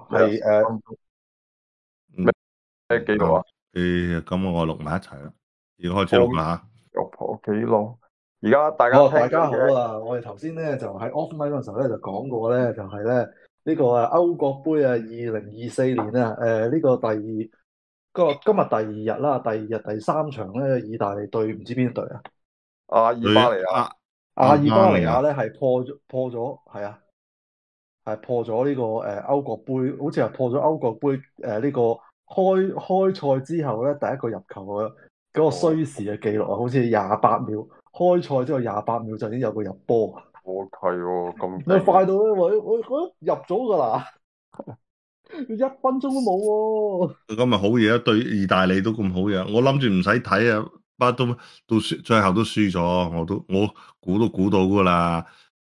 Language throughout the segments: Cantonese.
係咩記錄啊？ 咁我錄埋一齊啦，要開始錄啦肉婆記錄。而家大家好， 聽大家好緊嘅啊！我哋頭先咧就喺 offline 嗰陣時候咧就講過咧，就係咧呢個歐國杯啊，2024年啊，呢個今日第二日啦，第二日第三場咧，意大利對唔知邊隊啊？ 阿爾對巴尼亞， 阿爾巴尼亞亞， 咧係破咗，係啊，係破咗呢個歐國杯，好似係破咗歐國杯呢個開賽之後咧第一個入球嘅嗰個哦， 需時嘅記錄啊，好似28秒，開賽之後28秒就已經有個入波。 係喎，咁你勁。 快到咧，我入咗噶啦，1分鐘都冇喎。 今日好嘢啊！對意大利都咁好嘢，我諗住唔使睇啊，不過都輸，最後都輸咗，我估到噶啦。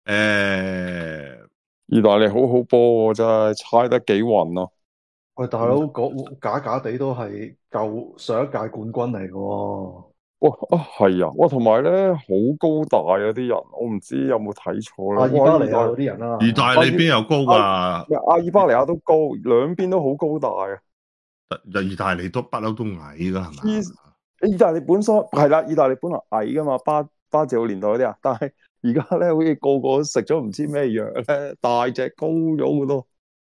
意大利好好波喎，真係猜得幾暈啊！ 喂，大佬，假假地都係舊上一屆冠軍嚟嘅喎。 哇係啊，哇同埋咧好高大啊啲人，我唔知有冇睇錯咧。 阿爾哇， 巴尼亞嗰啲人啊， 意大利邊有高噶？ 阿爾巴尼亞都高，兩邊都好高大啊。 意大利都不嬲都矮噶係嘛？ 意大利本身係啦，意大利本來矮噶嘛，巴治奧年代嗰啲啊，但係而家咧好似個個都食咗唔知咩藥咧，大隻高咗好多。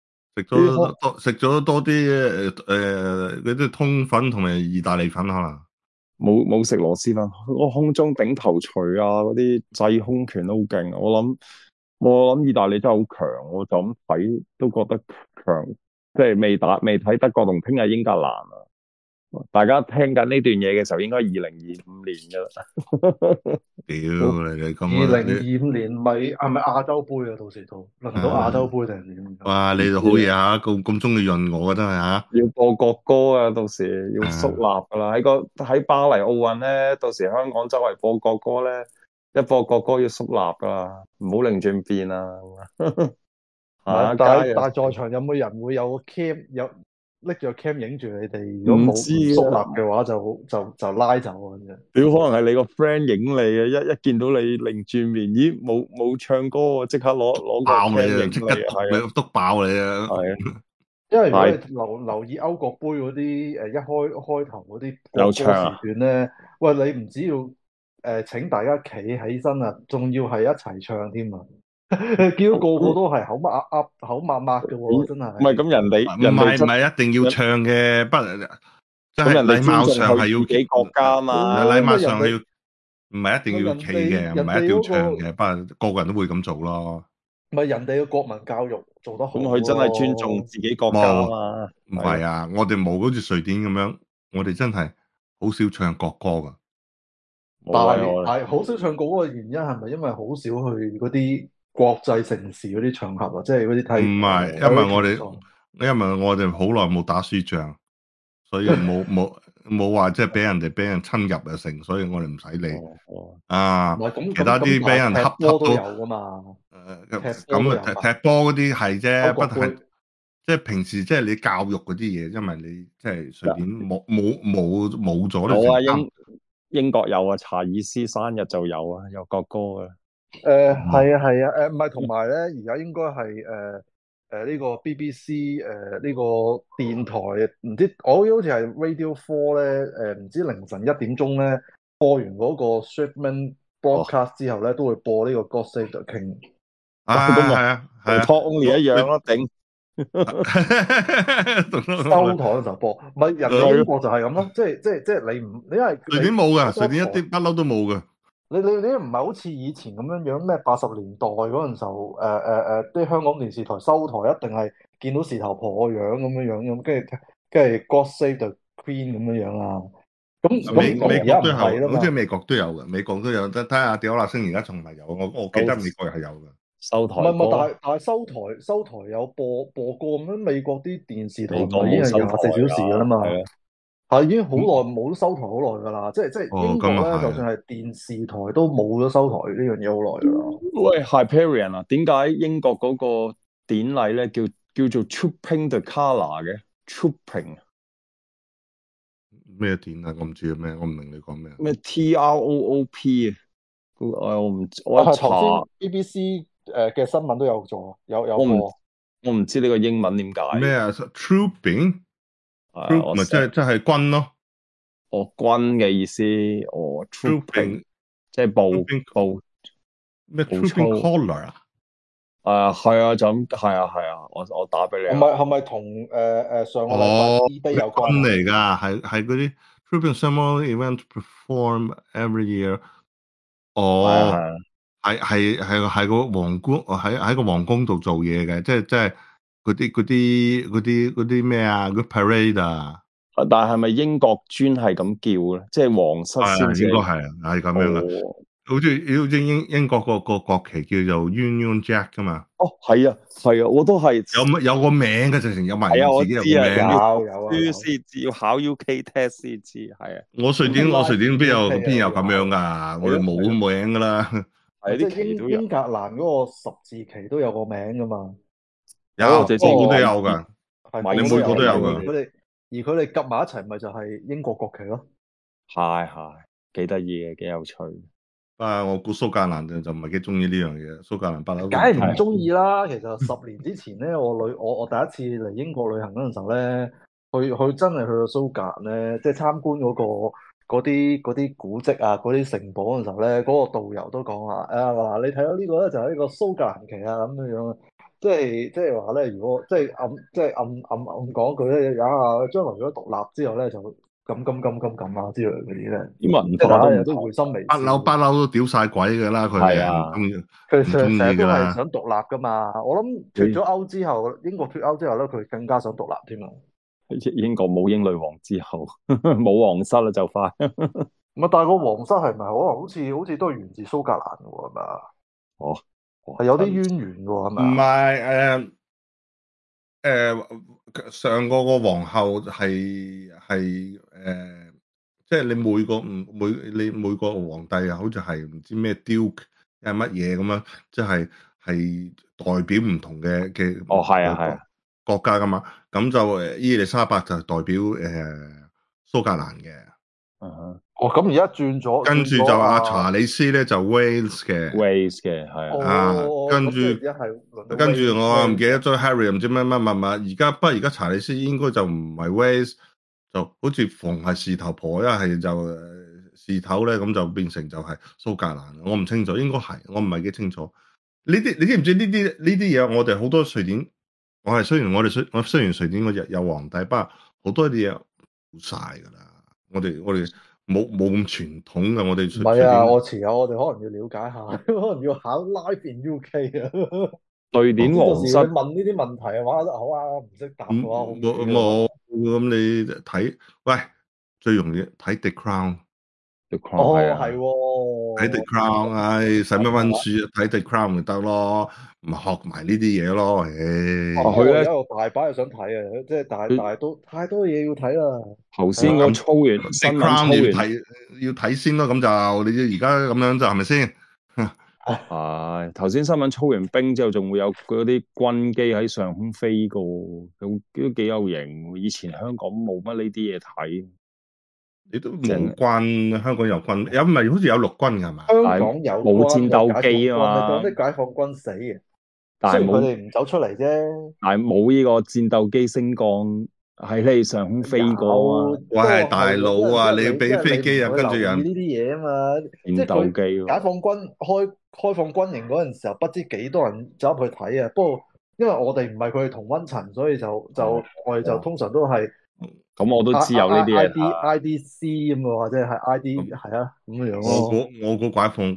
食咗多啲嗰啲通粉同埋意大利粉可能。 冇食螺絲粉，我空中頂頭錘啊，嗰啲制空拳都好勁啊！我諗意大利真係好強，我就咁睇都覺得強，即係未睇德國同聽日英格蘭啊！大家聽緊呢段嘢嘅時候，應該2025年噶啦。 屌你咁二零你二五年係咪亞洲杯啊？到時到輪到亞洲杯定係點？ 哇你就好嘢吓，咁中意潤我真係吓。 要播國歌啊，到時要肅立噶啦。喺巴黎奧運咧，到時香港周圍播國歌咧，一播國歌要肅立噶啦，唔好擰轉變啊！ 唔係， 下一街啊， 但係在場有冇人會有個 cam 拎住個 cam 影住你哋？如果唔冇知啊， 唔肅立嘅話就拉走啊！真係。 屌可能係你個 friend 影你啊，一見到你擰轉面，咦冇唱歌啊，即刻攞個爆你 cam 啊！ 影你即刻啊，係啊， 篤爆你啊！ 係啊， 因為如果你係留意歐國杯嗰啲一開頭嗰啲國有歌時唱啊， 段咧，喂，你唔只要請大家企起身啊，仲要係一齊唱添啊！見到個個都係口抹抹嘅喎，真唔係係。 咁人哋唔人哋真係唔係一定要唱嘅，不即係咁人哋禮貌尊重上係要佢自己國家嘛。 禮貌咪人哋上係要，唔係一定要企嘅，唔人哋係一定要嗰個唱嘅，不過個個人都會咁做咯。 咪人哋嘅國民教育做得好咁佢真係尊重咯。 自己國家冇， 嘛， 唔係咯， 係啊，我哋冇好似瑞典咁樣，我哋真係好少唱國歌噶。 冇啊，我但係好少唱歌嘅原因係咪因為好少去嗰啲國際城市嗰啲場合啊？即係嗰啲唔睇係， 嗰啲球賽。 因為我哋好耐冇打輸仗，所以冇話即係俾人侵入啊成，所以我哋唔使理哦哦， 唔啊。 係咁咁其他啲咁，但係俾人恰踢波都到， 有噶嘛，踢波都咁啊有嘛。 踢波嗰啲係啫， 歐國不過係杯即係平時即係你教育嗰啲嘢，因為你即係瑞典冇咗你有啊， 成三。 英國有啊，查爾斯生日就有啊，有國歌啊。 係啊係啊，唔係同埋咧，而家應該係呢個 BBC 呢個電台唔知我好似係 Radio Four 咧唔知凌晨1點鐘咧播完嗰個 Shipman 哦， broadcast 之後咧都會播呢個 God Save the King。 咁啊， 係啊係同啊， Talk Only 一樣咯，頂。 收台嗰陣時候播，唔係人哋英係咯， 國就係咁咯，即係你唔，因為瑞典冇噶，瑞嗰個台， 典一啲不嬲都冇噶。 你唔係好似以前咁樣咩80年代嗰陣時候，啲香港電視台收台一定係見到事頭婆個樣咁樣咁，跟住 God Save the Queen 咁樣啊，咁而家唔美國都有， 係啦嘛， 好似美國都有嘅，美國都有。睇下迪奧納星而家仲係有，我記得美國係有嘅。 收台唔係，但歌， 係收台有播歌咁樣，美國啲電視台美國唔係已經係冇收台 24小時噶啦㗎， 嘛。 係啊。 係已經好耐冇收台好耐㗎啦，即係哦， 英國咧，就咁啊係。 算係電視台都冇咗收台呢樣嘢好耐㗎啦。 喂，Hyperion 啊，點解英國嗰個典禮咧叫做 Trooping the Colour 嘅 Trooping 咩點啊？我唔知咩，我唔明你講咩。 咩 TROOP 啊？我唔我一查， 頭先 BBC 嘅新聞都有做，有我唔播。 我唔知呢個英文點解。 咩啊？trooping 我咪即係軍咯我軍嘅意思，trooping ，trooping 即係 trooping 咩步 ？trooping 操。 color 啊？ 係啊，就咁係啊，我打俾你啊。 係咪同上個禮拜哦， eBay 啲有關啊？ 軍嚟㗎，係嗰啲 trooping ceremony event perform every year。哦， 係啊， 係個皇宮，喺個皇宮度做嘢嘅，即係嗰啲咩啊？嗰 parade 啊， 但係咪英國專係咁叫咧？即係皇室先至應該係咁樣噶。 哦， 好似英國個國旗叫做 Union Jack 噶嘛， 係啊，我都係。 有個名嘅，直情有埋係啊，我自己有個知啊， 名。 有書先知，要考 UK test 先知，係啊。 我瑞典邊有 UK 咁樣噶？我哋冇名噶啦。 係即係啲旗都有。 英格蘭嗰個十字旗都有個名噶嘛， 有， 直個個都情有噶， 係你每個都有噶。 而佢哋夾埋一齊，咪就係英國國旗咯。 係幾得意嘅，幾有趣。 我估蘇格蘭就唔係幾中意呢樣嘢，蘇格蘭不嬲都梗係唔中意啦。其實10年之前咧，我第一次嚟英國旅行嗰陣時候咧，去真係去到蘇格蘭咧，即係參觀嗰啲古蹟啊，嗰啲城堡嗰陣時候咧，嗰個導遊都講話嗱，你睇到呢個咧就係呢個蘇格蘭旗啊咁樣樣，即係話咧，如果即係暗講句咧，將來如果獨立之後咧，就咁啊之類嗰啲咧， 啲文即係大家有化都唔同。 啲會心微笑。 不嬲都屌晒鬼噶啦，佢哋係唔中意佢唔中成日都係意噶啦。 想獨立噶嘛，我諗脱咗歐之後，英國脱歐之後咧，佢更加想獨立添啊！ 英國冇英女王之後，冇皇室啦就快。 唔係，但係個皇室係咪可能好似都係源自蘇格蘭嘅喎，係咪啊？ 哦， 係有啲淵源嘅喎，係咪唔啊？ 係上個皇后即係你每個皇帝啊，好似係唔知咩 Duke 係乜嘢咁樣，即係代表唔同嘅係啊， 國家噶嘛。咁就伊麗莎白就係代表蘇格蘭嘅。 咁而家轉咗， 跟住就阿查理斯咧就 Wales 嘅。 哦， 跟住咁即係而家係輪到跟住 Wales 我唔記得咗 Harry 唔知乜乜乜乜，而家查理斯應該就唔係 Wales，就好似逢係事頭婆，一係就事頭咧，咁就變成就係蘇格蘭。我唔清楚，應該係，我唔係幾清楚。你知唔知呢啲嘢？我哋好多瑞典，雖然瑞典嗰日有皇帝，不過好多啲嘢冇晒噶啦。我哋冇咁傳統嘅，我哋唔係啊，我遲下我哋可能要了解下，可能要考 Life in UK 啊。 瑞典皇室到時你問呢啲問題嘅話，好啊，唔識答嘅話，好唔咁你睇，喂，最容易睇 The Crown。 係喎， 睇 The Crown，使乜溫書啊？睇 The Crown 咪得咯，咪學埋呢啲嘢咯。 佢咧有大把嘢想睇啊，即係但係都太多嘢要睇啦。 頭先我操完新聞， 要睇先咯。咁就你而家咁樣就係咪先？ 頭先新聞操完兵之後，仲會有嗰啲軍機喺上空飛過，都幾有型。以前香港冇乜呢啲嘢睇。 你都冇軍，香港有軍，唔係好似有陸軍㗎嘛？ 香港有冇戰鬥機啊嘛， 你講啲解放軍死嘅， 但係佢哋唔走出嚟啫。 但係冇呢個戰鬥機升降喺你上空飛過啊！ 喂，大佬啊，你要俾飛機啊，跟住人呢啲嘢啊嘛， 戰鬥機解放軍開放軍營嗰陣時候，不知幾多人走入去睇啊。不過因為我哋唔係佢哋同溫層，所以就我哋就通常都係。 咁我都知有呢啲嘢 IDC 咁嘅，或者係 ID 係啊咁樣咯。 我估解放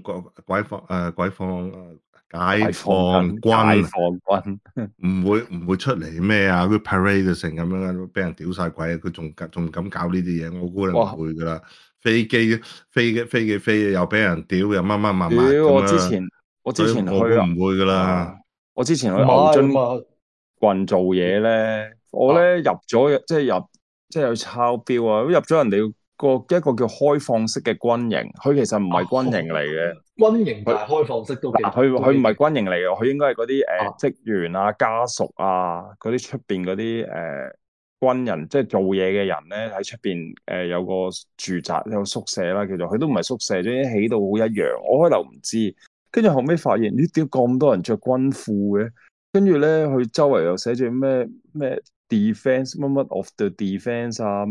軍唔會出嚟咩啊？佢 parade 成咁樣，俾人屌晒鬼，佢仲敢搞呢啲嘢？我估你唔會噶啦。飛機飛又俾人屌，又乜乜乜乜。 我之前去唔會噶啦。 我之前去牛津郡做嘢咧，我咧入咗即係去抄標啊！入咗人哋一個叫開放式嘅軍營，佢其實唔係軍營嚟嘅。 軍營但係開放式都幾。 佢唔係軍營嚟嘅，佢應該係嗰啲職員啊、家屬啊嗰啲出邊嗰啲軍人，即係做嘢嘅人咧喺出邊有個住宅有個宿舍啦，叫做佢都唔係宿舍，總之起到好一樣。我開頭唔知，跟住後尾發現呢點咁多人着軍褲嘅？ 跟住咧佢周圍又寫住咩 defense 乜乜 of the defense 啊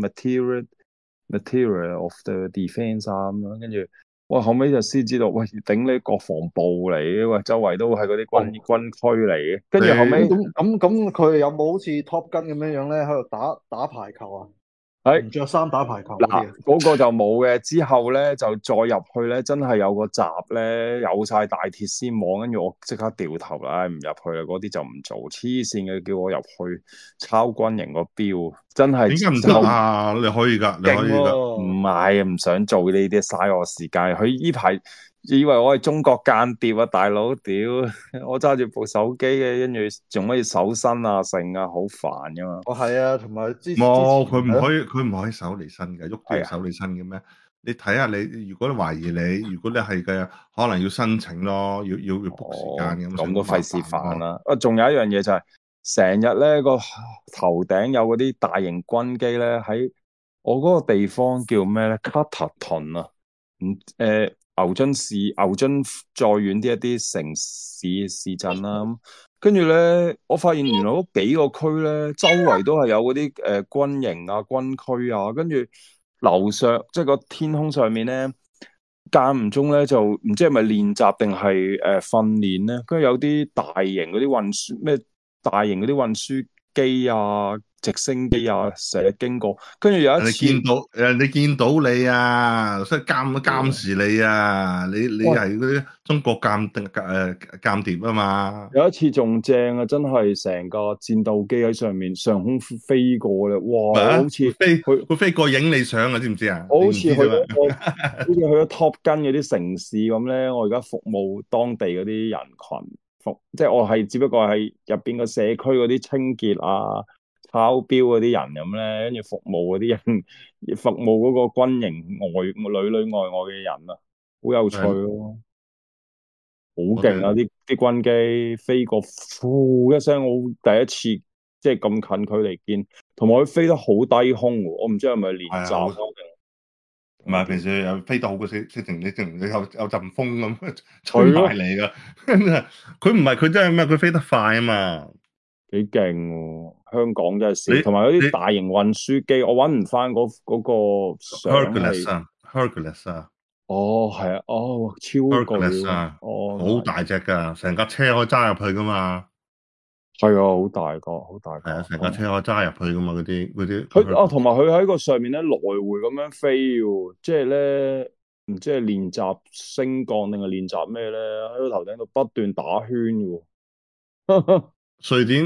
，material of the defense 啊咁樣，跟住哇後尾就先知道，喂頂你國防部嚟嘅，喂周圍都係嗰啲哦， 軍區嚟嘅，跟住後咁你尾佢有冇好似 Top Gun 咁樣樣咧，喺度打排球啊？ 喺唔着衫打排球嗰嗱啲啊？ 嗰個就冇嘅，之後咧就再入去咧，真係有個閘咧，有晒大鐵絲網，跟住我即刻掉頭啦，唔入去啦，嗰啲就唔做，黐線嘅，叫我入去抄軍營個標，真係點解唔得就啊？你可以㗎，你勁可以㗎。 唔喎！ 係唔想做呢啲嘥我時間，佢依排以為我係中國間諜啊，大佬屌，我揸住部手機嘅，跟住仲可以搜身啊，成啊，好煩噶嘛， 哦，係啊，同埋之前冇，佢唔係咯， 可以，佢唔可以手離身嘅，喐都係啊。 要手離身嘅咩？你睇下你，如果你懷疑你，如果你係嘅，可能要申請咯，要 book 時間哦， 咁， 咁都費事煩煩咯。 啦。啊，仲有一樣嘢就係成日咧個頭頂有嗰啲大型軍機咧，喺我嗰個地方叫咩咧？卡特頓啊，牛津市、牛津再遠啲一啲城市鎮啦。跟住咧，我發現原來嗰幾個區咧，周圍都係有嗰啲軍營啊、軍區啊，跟住樓上即係個天空上面咧。間唔中咧就唔知係咪練習定係訓練咧，跟住有啲大型嗰啲運輸咩大型嗰啲運輸機啊、直升機啊，成日經過，跟住有一次， 人哋見到你啊，所以監視你啊，你喂， 係嗰啲中國間諜啊嘛。 有一次仲正啊，真係成架戰鬥機喺上面上空飛過咧，哇！ 咩啊？ 我好似佢飛過影你相啊，知唔知啊？你我好唔知啫嘛。 似去咗好似去咗 Top Gun 嗰啲城市咁咧，我而家服務當地嗰啲人群，即係我係只不過係入邊個社區嗰啲清潔啊、抄標嗰啲人咁咧，跟住服務嗰啲人，服務嗰個軍營裏裏外外嘅人啊，好有趣係咯，好我哋勁啊！啲軍機飛過，呼一聲，我第一次即係咁近距離見，同埋佢飛得好低空喎，我唔知係咪練係啊， 習啊唔係平時又飛得好過你有陣風咁吹係咯。 埋嚟噶。佢唔係佢真係咩？佢飛得快啊嘛。 幾勁喎！香港真係你少，同埋嗰你啲大型運輸機，我搵唔翻嗰個相 Hercules 係。 啊，Hercules 啊哦，係啊，哦，超巨 ，Hercules 喎， 啊， 哦， 好大隻噶，成架車可以揸入去噶嘛。 係啊，好大個，好大個。 係啊，成架車可以揸入去噶嘛。嗰啲佢同埋佢喺個上面咧來回咁樣飛喎，即係咧唔知係練習升降定係練習咩咧？喺個頭頂度不斷打圈嘅喎。 瑞典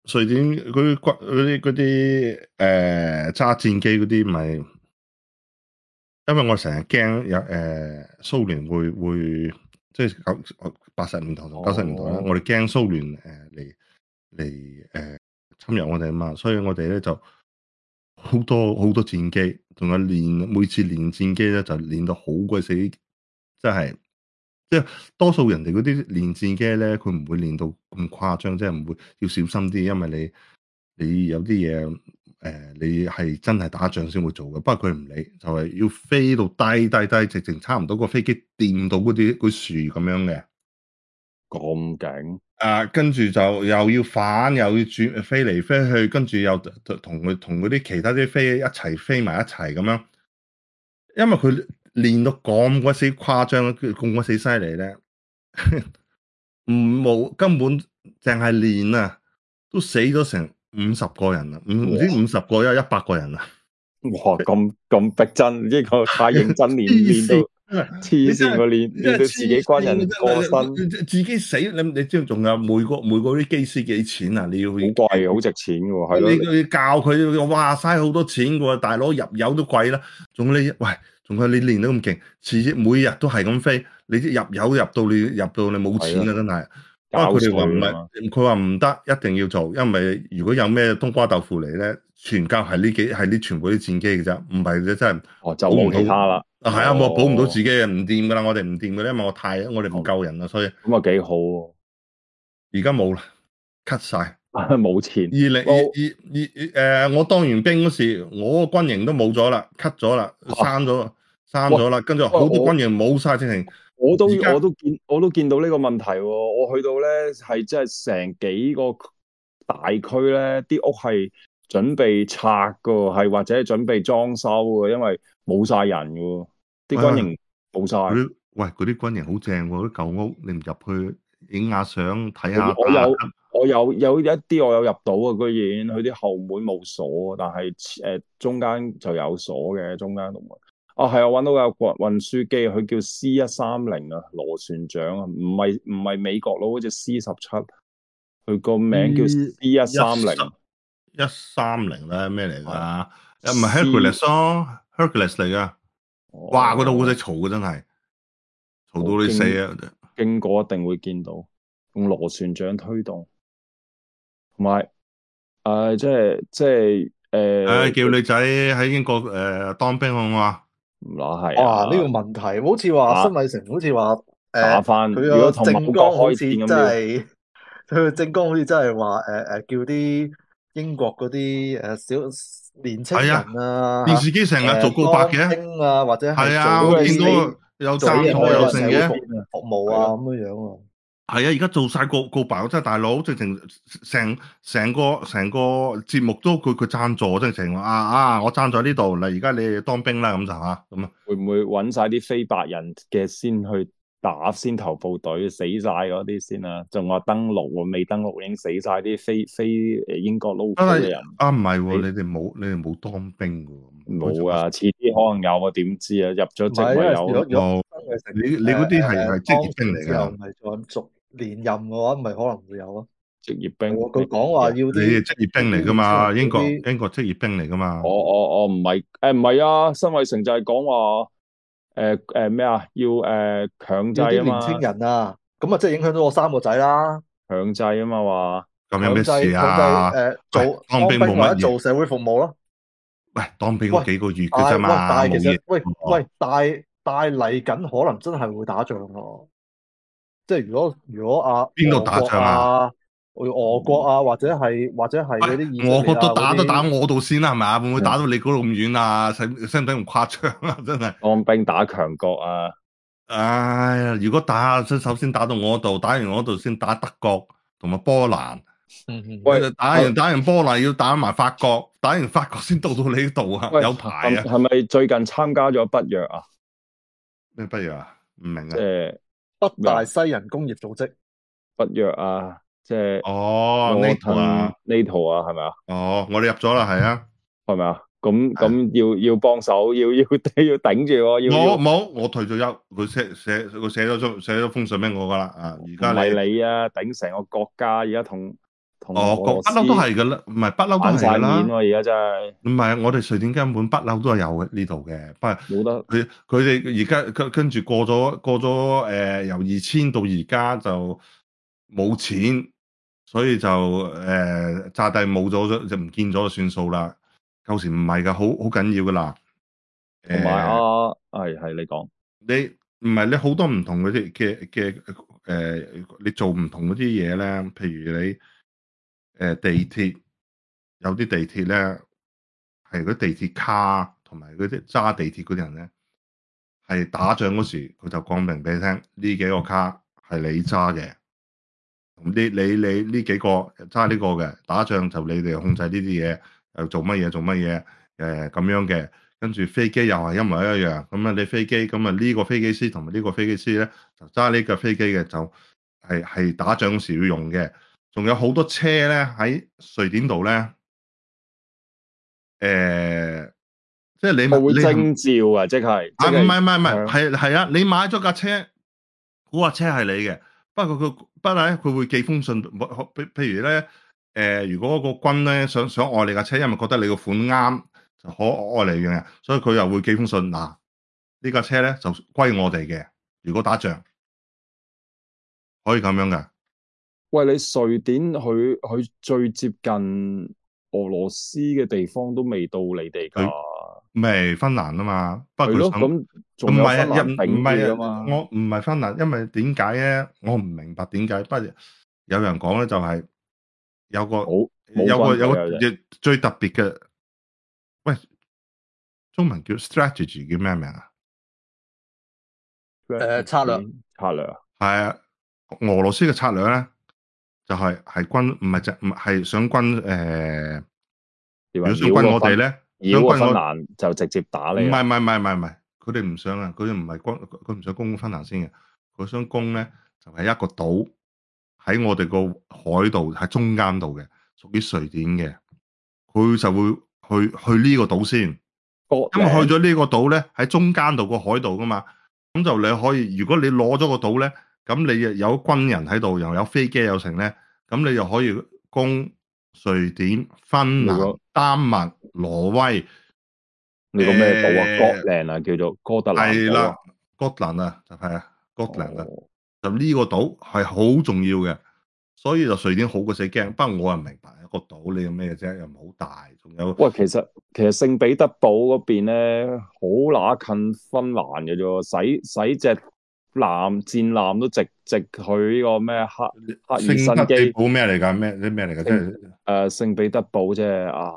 嗰啲揸戰機嗰啲咪，因為我成日驚有蘇聯會即係80年代同90年代咧， 哦， 我哋驚蘇聯嚟侵入我哋啊嘛，所以我哋咧就好多戰機，仲有每次練戰機咧就練到好鬼死，真係即係多數人哋嗰啲練戰機咧，佢唔會練到咁誇張，即係唔會要小心啲，因為你有啲嘢你係真係打仗先會做嘅。不過佢唔理，就係要飛到低，直情差唔多個飛機掂到嗰樹咁樣嘅。 咁勁！ 跟住就又要反，又要轉飛嚟飛去，跟住又同嗰啲其他啲飛一齊飛埋一齊咁樣。因為佢練到咁鬼死誇張，咁鬼死犀利咧，根本淨係練啊，都死咗成50個人啦，唔知50個有100個人啊！ 哇，咁逼真，呢個太認真練到黐線個練到自己軍人過身， 自己死，你知道仲有每個啲機師幾錢啊？你要好貴，好值錢嘅喎，係咯。 你教佢，哇嘥好多錢嘅喎，大佬入油都貴啦，仲你練得咁勁，每日都係咁飛，你入油入到你冇錢啊，真係。不過佢哋話唔係，佢話唔得，一定要做，因為如果有咩冬瓜豆腐嚟咧，全靠係全部啲戰機嘅啫，唔係你真係就冇其他啦。 係啊，我保唔到自己嘅，唔掂噶啦，我哋唔掂嘅，因為我哋唔夠人啦，所以咁啊幾好喎。 而家冇啦 ，cut 晒， 冇錢。 我當完兵嗰時，我個軍營都冇咗啦，cut 咗啦，刪咗啦，跟住好多軍營冇晒，直情而家我都見到呢個問題喎。我去到咧係真係成幾個大區咧，啲屋係準備拆噶，係或者係準備裝修噶，因為冇晒人噶，啲軍營冇晒。 嗰啲軍營好正喎，啲舊屋你唔入去影下相睇下我有一啲我有入到啊，居然佢啲後門冇鎖，但係中間就有鎖嘅，中間度門。係啊，揾到個運輸機，佢叫 C130啊，螺旋槳啊，唔係美國佬嗰隻 C17，佢個名叫 C130。 130咧咩嚟㗎？唔係 Hercules 咯 ，Hercules 嚟㗎。哇！嗰度好使嘈嘅真係，嘈到你死啊！ 經過一定會見到，用螺旋槳推動，同埋即係叫女仔喺英國當兵好唔好啊？ 嗱係哇！呢個問題好似話新偉成好似話打翻， 佢如果同個政綱好似真係佢個政綱好似真係話叫啲英國嗰啲小年青人啊， 電視機成日做告白嘅， 兵啊或者係啊，我見到有贊助有成嘅服務啊咁樣樣啊。 係啊，而家做晒告白，真係大佬，直情成個節目都佢贊助，即係成話我贊助呢度，嗱而家你哋當兵啦咁就嚇咁啊。 會唔會揾晒啲非白人嘅先去打先頭部隊，死晒嗰啲先啊？仲話登陸喎，未登陸已經死晒啲非英國 local 嘅人。 唔係喎，你哋冇當兵嘅喎。 冇啊，遲啲可能有啊，點知啊？入咗職咪有。 你嗰啲係職業兵嚟㗎。 唔係再續連任嘅話，咪可能會有啊。 職業兵， 佢講話要你係職業兵嚟㗎嘛？英國職業兵嚟㗎嘛？ 我唔係唔係啊！辛偉誠就係講話咩啊？要強制啊嘛。 要啲年青人啊，咁啊即係影響到我3個仔啦。 強制啊嘛話。 咁有咩事啊？ 做當兵冇乜嘢， 做社會服務咯。 喂，當兵嗰幾個月嘅啫嘛， 但係其實冇嘢。 但嚟緊可能真係會打仗喎。即係如果邊度打仗啊？ 俄國啊，或者係嗰啲以色列啊， 俄國都打我度先啦，係咪啊？會唔會打到你嗰度咁遠啊？使唔使咁誇張啊？真係當兵打強國啊！ 哎呀，如果首先打到我度，打完我度先打德國同埋波蘭。喂，打完波蘭要打埋法國，打完法國先到你呢度啊？有排啊？ 係咪最近參加咗北約啊？ 咩北約啊？唔明啊？ 即係北大西人工業組織北約啊！即係 NATO 啊， 係咪啊？ 我哋入咗啦，係啊， 係咪啊？咁要幫手，要頂住我退咗休，佢寫咗封信俾我噶啦啊！而家唔係你啊，頂成個國家，而家同不嬲都係噶啦，唔係不嬲都係噶啦。 而家真係唔係，我哋瑞典根本不嬲都係有嘅呢度嘅，不過冇得佢哋而家跟住過咗由2000到而家就冇錢，所以就炸地冇咗就唔見咗就算數啦。舊時唔係噶，好緊要噶啦。 同埋係你講， 你唔係你好多唔同嗰啲嘅你做唔同嗰啲嘢咧，譬如你地鐵有啲地鐵咧係嗰地鐵卡同埋嗰啲揸地鐵嗰啲人咧，係打仗嗰時佢就講明俾你聽，呢幾個卡係你揸嘅。你呢幾個揸呢個嘅，打仗就你哋控制呢啲嘢，又做乜嘢咁樣嘅。跟住飛機又係一模一樣，咁啊你飛機咁啊呢個飛機師同埋呢個飛機師咧就揸呢架飛機嘅，就係打仗嗰時要用嘅。仲有好多車咧喺瑞典度咧，即係你會徵召啊，即係唔係係啊，你買咗架車，嗰架車係你嘅。不過佢會寄封信，譬如咧，如果個軍咧想愛你架車，因為覺得你個款啱，就可愛你嘅，所以佢又會寄封信。嗱，呢架車咧就歸我哋嘅。如果打仗可以咁樣嘅。 喂，你瑞典佢最接近俄羅斯嘅地方都未到你哋㗎。 未芬蘭啊嘛，不過咁仲有芬蘭頂住啊嘛。 我唔係芬蘭，因為點解咧？我唔明白點解。不過有人講咧，就係有個最特別嘅，喂，中文叫 strategy 叫咩名啊？ 策略策略啊， 係啊，俄羅斯嘅策略咧就係軍，唔係就唔係想軍點啊？ 如果想軍我哋咧，想繞過芬軍我蘭就直接打唔你啊！ 係唔係唔係唔係唔係，佢哋唔想啊，佢哋唔係軍，佢唔想攻芬蘭先嘅，佢想攻咧就係一個島喺我哋個海度喺中間度嘅，屬於瑞典嘅，佢就會去呢個島先，因為去咗呢個島咧喺中間度個海度噶嘛，咁就你可以，如果你攞咗個島咧，咁你又有軍人喺度，又有飛機有成咧，咁你又可以攻瑞典、芬蘭、丹麥、挪威。 你個咩島啊？哥蘭啊，叫做哥特蘭島啊。 係啦，哥蘭啊，就係啊，哥蘭啊， 哦就呢個島係好重要嘅，所以就瑞典好過死驚。不過我又明白一個島你有咩啫，又唔好大，仲有喂，其實聖彼得堡嗰邊咧，好乸近芬蘭嘅啫，使隻戰艦都直去呢個咩赫爾辛聖德地基堡咩嚟㗎？咩嚟㗎？即係聖彼得堡啫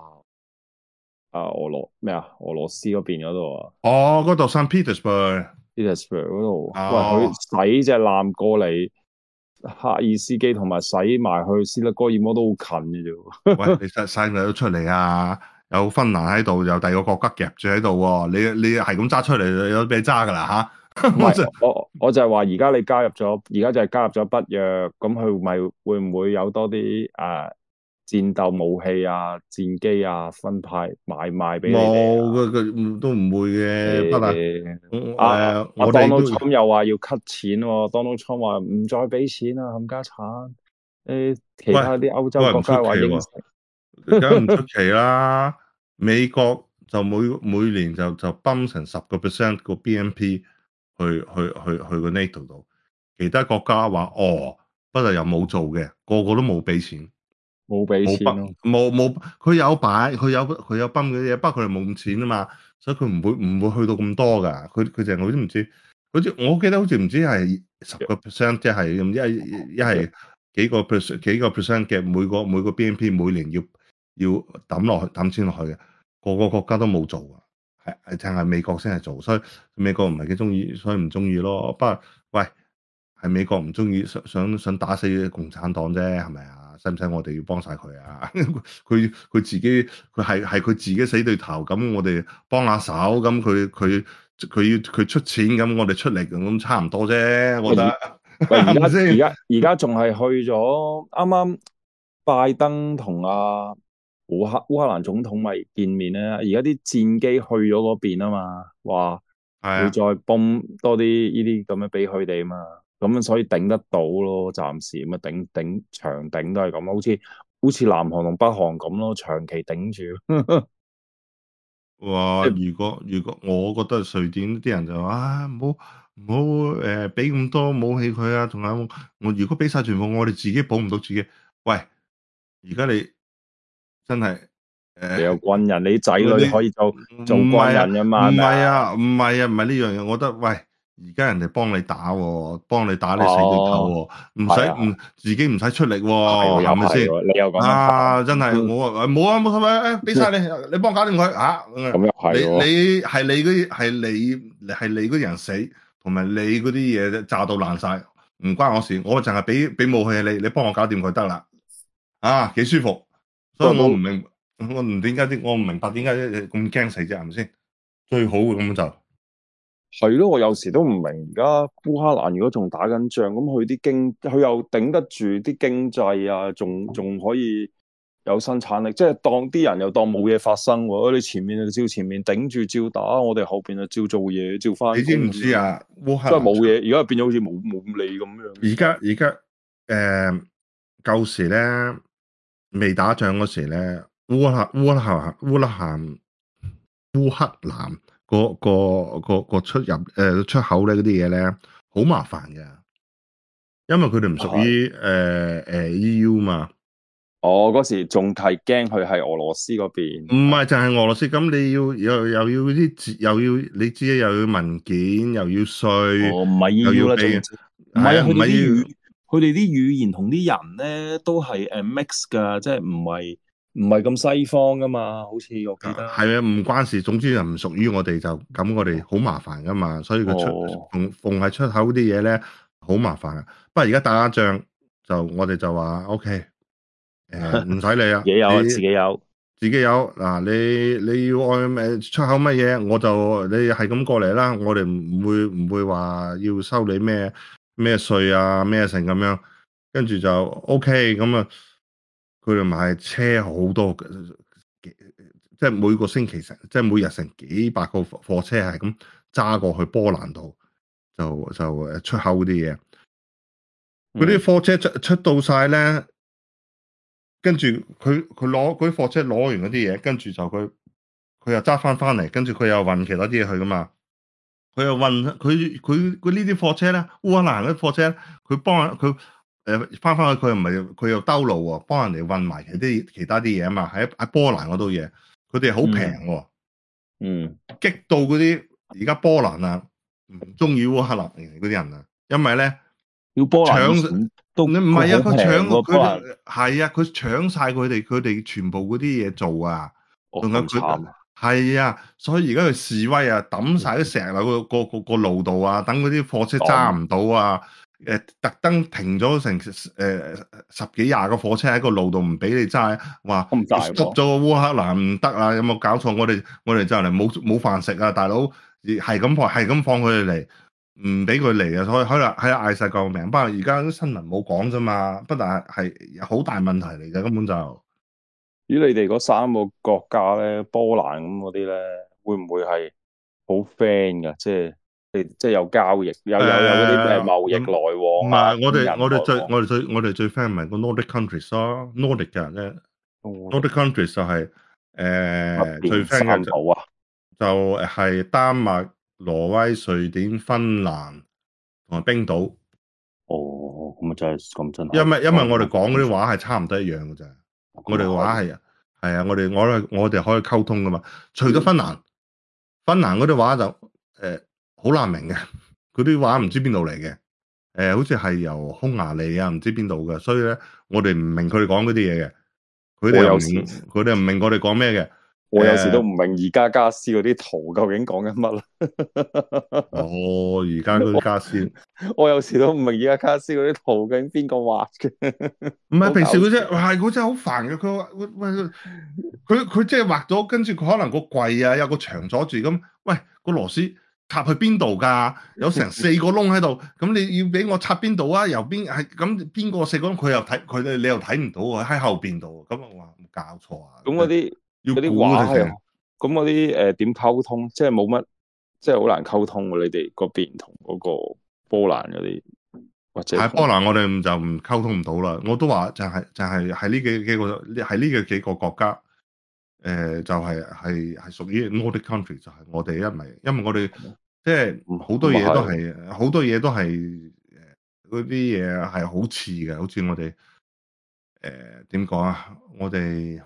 俄羅斯嗰邊嗰度啊哦，嗰度 Saint Petersburg ，Petersburg 嗰度，喂， 哦， 佢使隻艦過嚟赫爾斯基同埋使埋去斯德哥爾摩都好近嘅啫。 喂，你使唔使都出嚟啊？有芬蘭喺度，有第二個國家夾住喺度喎，你係咁揸出嚟，有俾你揸㗎啦嚇。 唔係，我就係話而家你加入咗，而家就係加入咗北約，咁佢咪會唔會有多啲戰鬥武器啊、戰機啊分派買賣俾你哋啊？ 冇，都唔會嘅，不但我哋 Donald 都 Trump 又話要 cut 錢喎，Donald Trump 話唔再俾錢啊，冚家產。其他啲歐洲國家話應承， 梗唔出奇啦。美國就每年就泵成10% 個 BNP 去個 NATO 度，其他國家話不過又冇做嘅，個個都冇俾錢， 冇俾錢咯。 冇，佢有擺，佢有泵嗰啲嘢，不過佢哋冇咁錢啊嘛，所以佢唔會去到咁多㗎。佢淨係好似唔知，好似我記得好似唔知係10%，即係唔知一係幾個 percent 嘅每個 BNP 每年要抌錢落去嘅，個個國家都冇做啊，係淨係美國先係做，所以美國唔係幾中意，所以唔中意咯。不過喂，係美國唔中意，想打死共產黨啫，係咪啊？使唔使我哋要幫晒佢啊？佢自己佢係佢自己死對頭，咁我哋幫下手，咁佢出錢，咁我哋出力，咁差唔多啫，我覺得。 而家仲係去咗啱啱拜登同烏克蘭總統咪見面咧，而家啲戰機去咗嗰邊啊嘛，話會再泵多啲呢啲咁樣俾佢哋啊嘛，咁樣所以頂得到咯，暫時咁啊頂長頂都係咁，好似南韓同北韓咁咯，長期頂住。 哇！如果我覺得瑞典啲人就話唔好俾咁多武器佢啊，仲有我如果俾晒全部，我哋自己保唔到自己。喂，而家你真係你有軍人，你仔女可以做軍人噶嘛？ 唔係呢樣嘢，我覺得喂，而家人哋幫你打喎，幫你打你死對頭喎，自己唔使出力喎，係咪先？ 你又講真係我冇啊，冇所謂，俾晒你幫我搞掂佢嚇。 咁又係喎， 你係你嗰啲人死，同埋你嗰啲嘢炸到爛晒，唔關我事，我淨係俾武器你幫我搞掂佢得啦。幾舒服，所以我唔明。我唔明白點解咁驚死啫，係咪先？最好嘅咁就係咯，我有時都唔明，而家烏克蘭如果仲打緊仗，咁佢又頂得住啲經濟啊，仲可以有生產力，即係當啲人又當冇嘢發生喎。你前面就照前面頂住照打，我哋後邊就照做嘢，照翻。 你知唔知啊？烏克蘭真係冇嘢，而家變咗好似冇理咁樣。 而家舊時咧未打仗嗰時咧。烏克蘭個出口咧嗰啲嘢咧好麻煩嘅，因為佢哋唔屬於EU 嘛。 嗰時仲係驚佢係俄羅斯嗰邊， 唔係就係俄羅斯，咁你又要啲又要你知又要文件又要稅， 唔係 EU 啦，唔係佢哋啲語言同啲人咧都係mix 噶，即係唔係。 唔係咁西方噶嘛，好似我記得。 係啊，唔關事，總之就唔屬於我哋就咁，我哋好麻煩噶嘛，所以佢逢係出口啲嘢咧好麻煩啊。不過而家打仗就我哋就話 OK，唔使理啊， 自己有啊，自己有。 自己有嗱，你要愛出口乜嘢，我就你係咁過嚟啦，我哋唔會話要收你咩稅啊咩成咁樣，跟住就 OK 咁啊，佢哋買車好多，即係每個星期即係每日成幾百個貨車係咁揸過去波蘭度，就出口啲嘢，嗰啲貨車出到晒咧。跟住佢攞嗰啲貨車攞完嗰啲嘢，跟住就佢又揸翻嚟，跟住佢又運其他啲嘢去噶嘛。佢又運佢呢啲貨車咧，烏克蘭嗰啲貨車，佢幫佢翻去，佢又唔係佢又兜路喎，幫人哋運埋其他啲嘢啊嘛。喺波蘭嗰度嘢，佢哋好平喎。激到嗰啲而家波蘭啊，唔中意烏克蘭嗰啲人啊，因為咧要波蘭搶。你唔係啊，佢搶佢係啊，佢搶晒佢哋全部嗰啲嘢做啊，仲有佢係啊，所以而家佢示威啊，抌晒啲石喺個路度啊，等嗰啲貨車揸唔到啊，特登停咗成十幾廿個貨車喺個路度唔俾你揸，話 stop 咗個烏克蘭唔得啊，有冇搞錯？我哋就嚟冇飯食啊，大佬係咁放佢哋嚟。唔俾佢嚟啊，所以可能喺嗌晒救命。不過而家啲新聞冇講啫嘛，不但係好大問題嚟嘅，根本就。 如果你哋嗰3個國家咧，波蘭咁嗰啲咧，會唔會係好 friend 噶？即係有交易，有嗰啲貿易來往。 唔係，我哋最 friend 咪個 Nordic countries 咯，Nordic 嘅咧，Nordic countries 就係最 friend 嘅就係丹麥、挪威、瑞典、芬蘭同埋冰島。 咁真係咁真係。 因為我哋講嗰啲話係差唔多一樣嘅咋。我哋嘅話係啊，我哋可以溝通噶嘛。除咗芬蘭嗰啲話就好難明嘅，嗰啲話唔知邊度嚟嘅。好似係由匈牙利啊，唔知邊度嘅，所以咧我哋唔明佢哋講嗰啲嘢嘅。佢哋又唔明我哋講咩嘅。 我有時都唔明宜家家私嗰啲圖究竟講緊乜啦。 而家嗰啲家私， 我有時都唔明宜家家私嗰啲圖究竟邊個畫嘅。 唔係平時嗰隻，係嗰隻好煩嘅。佢即係畫咗，跟住佢可能個櫃啊有個牆阻住咁。喂，個螺絲插去邊度㗎？有成4個窿喺度，咁你要俾我插邊度啊？由邊係咁邊個4個窿？你又睇唔到喎，喺後邊度。咁我話冇搞錯啊！ 咁嗰啲畫係咁嗰啲點溝通？即係冇乜，即係好難溝通喎。你哋嗰邊同嗰個波蘭嗰啲，或者波蘭我哋就唔溝通唔到啦。我都話就係喺呢幾個國家，就係屬於 Nordic country， 就係我哋因為我哋即係好多嘢都係嗰啲嘢係好似嘅，好似我哋點講啊？我哋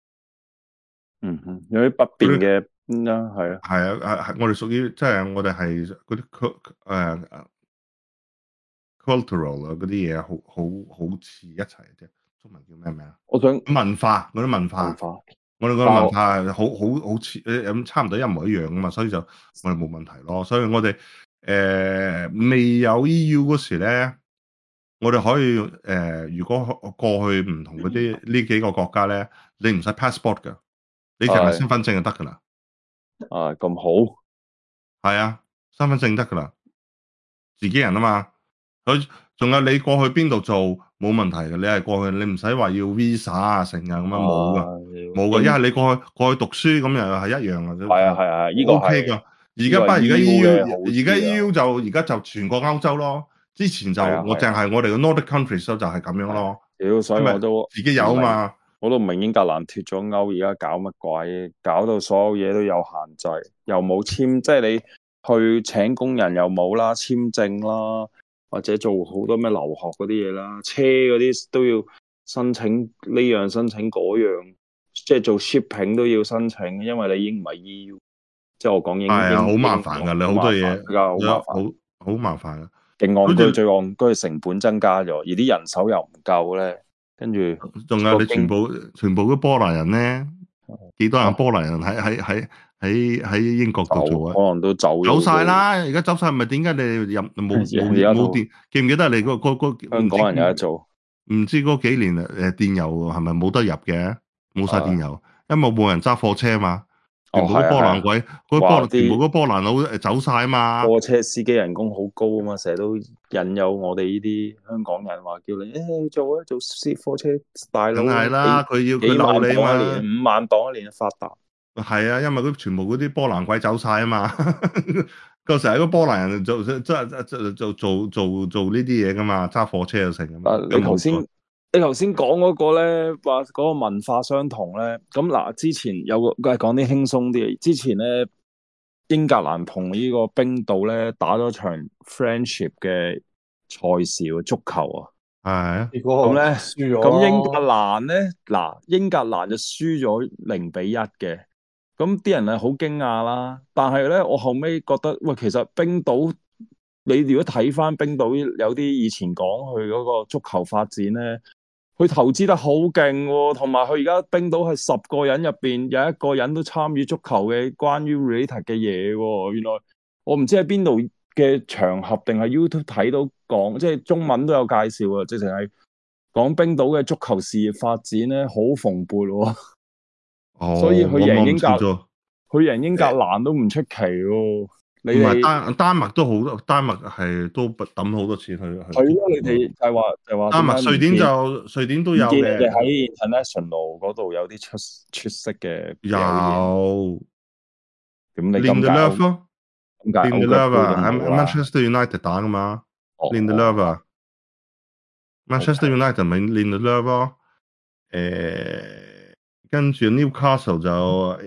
有啲不便嘅啦，係啊， 係我哋屬於即係我哋係嗰啲cultural 啊嗰啲嘢好似一齊啫。中文叫咩名啊？ 我想文化嗰啲文化，我哋個文化好似咁差唔多一模一樣啊嘛，所以就我哋冇問題咯。所以我哋未有 EU 嗰時咧，我哋可以如果過去唔同嗰啲呢幾個國家咧，你唔使 passport 噶，你淨係身份證就得噶啦。 咁好， 係啊，身份證得噶啦，自己人啊嘛。佢仲有你過去邊度做冇問題嘅，你係過去，你唔使話要 visa 啊成啊咁樣冇噶，冇噶，因為你過去讀書咁又係一樣嘅啫。 係呢個 OK 噶。而家 EU 就全個歐洲咯。之前就我淨係我哋嘅 Nordic countries 就係咁樣咯。 所以我都自己有啊嘛。 我都唔明英格蘭脫咗歐，而家搞乜鬼？搞到所有嘢都有限制，又冇簽，即係你去請工人又冇啦，簽證啦，或者做好多咩留學嗰啲嘢啦，車嗰啲都要申請呢樣申請嗰樣，即係做 shipping 都要申請，因為你已經唔係 EU， 即係我講英係好麻煩噶，你好多嘢比較好麻煩啊。 勁戇居，最戇居成本增加咗，而啲人手又唔夠咧。 跟住仲有你全部都波蘭人咧，幾多人啊波蘭人喺英國度做啊？ 可能都走走晒咗啦！而家走晒，咪點解你哋入冇而家都電？記唔記得你香港人有得做， 唔知嗰幾年電郵係咪冇得入嘅？冇晒電郵，因為冇人揸貨車嘛，全部都波蘭鬼，全部都波蘭佬走晒嘛。 貨車司機人工好高啊嘛，成日都引誘我哋呢啲香港人話叫你做貨車大佬， 梗係啦，佢幾鬧萬你嘛， 磅一年，5萬磅一年發達。 係啊，因為全部嗰啲波蘭鬼走晒啊嘛，嗰時係個波蘭人做呢啲嘢噶嘛，揸貨車就成咁。 你頭先講嗰個咧，話嗰個文化相同咧，咁嗱，之前有個講啲輕鬆啲嘅，之前咧英格蘭同呢個冰島咧打咗場 friendship 嘅賽事喎，足球啊， 係啊， 咁咧輸咗， 咁英格蘭咧，嗱，英格蘭就輸咗0-1嘅。咁啲人係好驚訝啦，但係咧，我後尾覺得，喂，其實冰島，你如果睇翻冰島有啲以前講佢嗰個足球發展咧，佢投資得好勁喎，同埋佢而家冰島係10個人入邊有1個人都參與足球嘅關於 related 嘅嘢喎，原來我唔知喺邊度嘅場合定係 YouTube 睇到講，即係中文都有介紹啊，直情係講冰島嘅足球事業發展咧好蓬勃喎。所以佢贏英格蘭都唔出奇喎。 唔係丹麥都好，丹麥係都抌好多錢去。 係咯，你哋就係話丹麥、 瑞典都有嘅。 你哋喺 international 嗰度有啲出色嘅表現。咁你咁解？咁解 Lindelöf 啊 ，Manchester United 打噶嘛 ？Lindelöf 啊 ，Manchester United 咪 Lindelöf 咯。跟住 Newcastle 就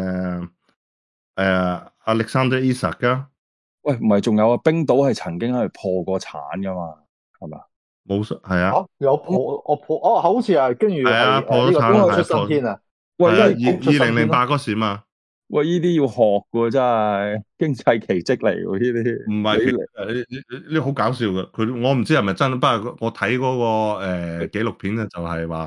Alexander Isak 噶。 喂，唔係仲有啊？冰島係曾經係破過產噶嘛？係嘛？ 冇係啊。 有破好似係跟住係破咗產呢個出生天啊！ 喂，2008嗰時嘛。 喂，呢啲要學噶，真係經濟奇蹟嚟喎！呢啲唔係呢好搞笑嘅。我唔知係咪真，不過我睇嗰個紀錄片咧，就係話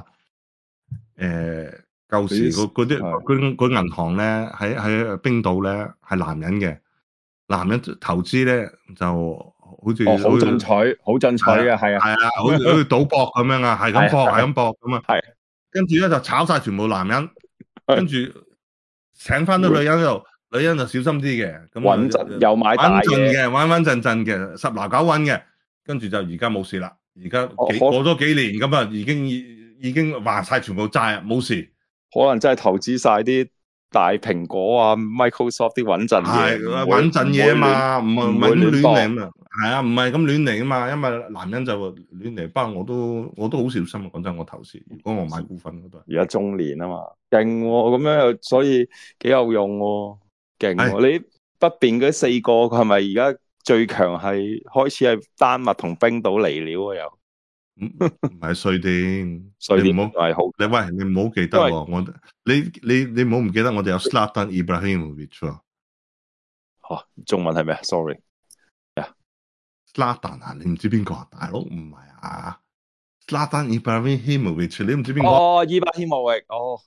舊時嗰銀行咧喺冰島咧係男人嘅，男人投資咧就好似好進取嘅，係啊， 好似賭博咁樣啊，係咁搏咁啊， 係跟住咧就炒晒全部男人，跟住請翻啲女人度，女人就小心啲嘅，咁穩陣又買大嘅， 穩陣嘅，10拿9穩嘅，跟住就而家冇事啦，而家過咗幾年咁啊，已經還晒全部債，冇事。 可能真係投資晒啲大蘋果啊、Microsoft 啲穩陣嘢， 穩陣嘢嘛，唔係咁亂嚟嘛，係啊，唔係咁亂嚟啊嘛，因為男人就亂嚟，不過我都好小心啊，講真，我投資，如果我買股份嗰度， 而家中年啊嘛，勁喎，咁樣所以幾有用喎，勁喎，你北邊嗰4個係咪而家最強係開始係丹麥同冰島嚟了啊又？ 唔係瑞典， 你唔好係好， 你唔好記得喎，你唔好唔記得我哋有 Zlatan Ibrahimovic 喎。 中文係咩啊 ？Sorry， Zlatan 啊，你唔知邊個啊？大佬唔係啊 ，Zlatan Ibrahimovic 你唔知邊個？ Ibrahimovic，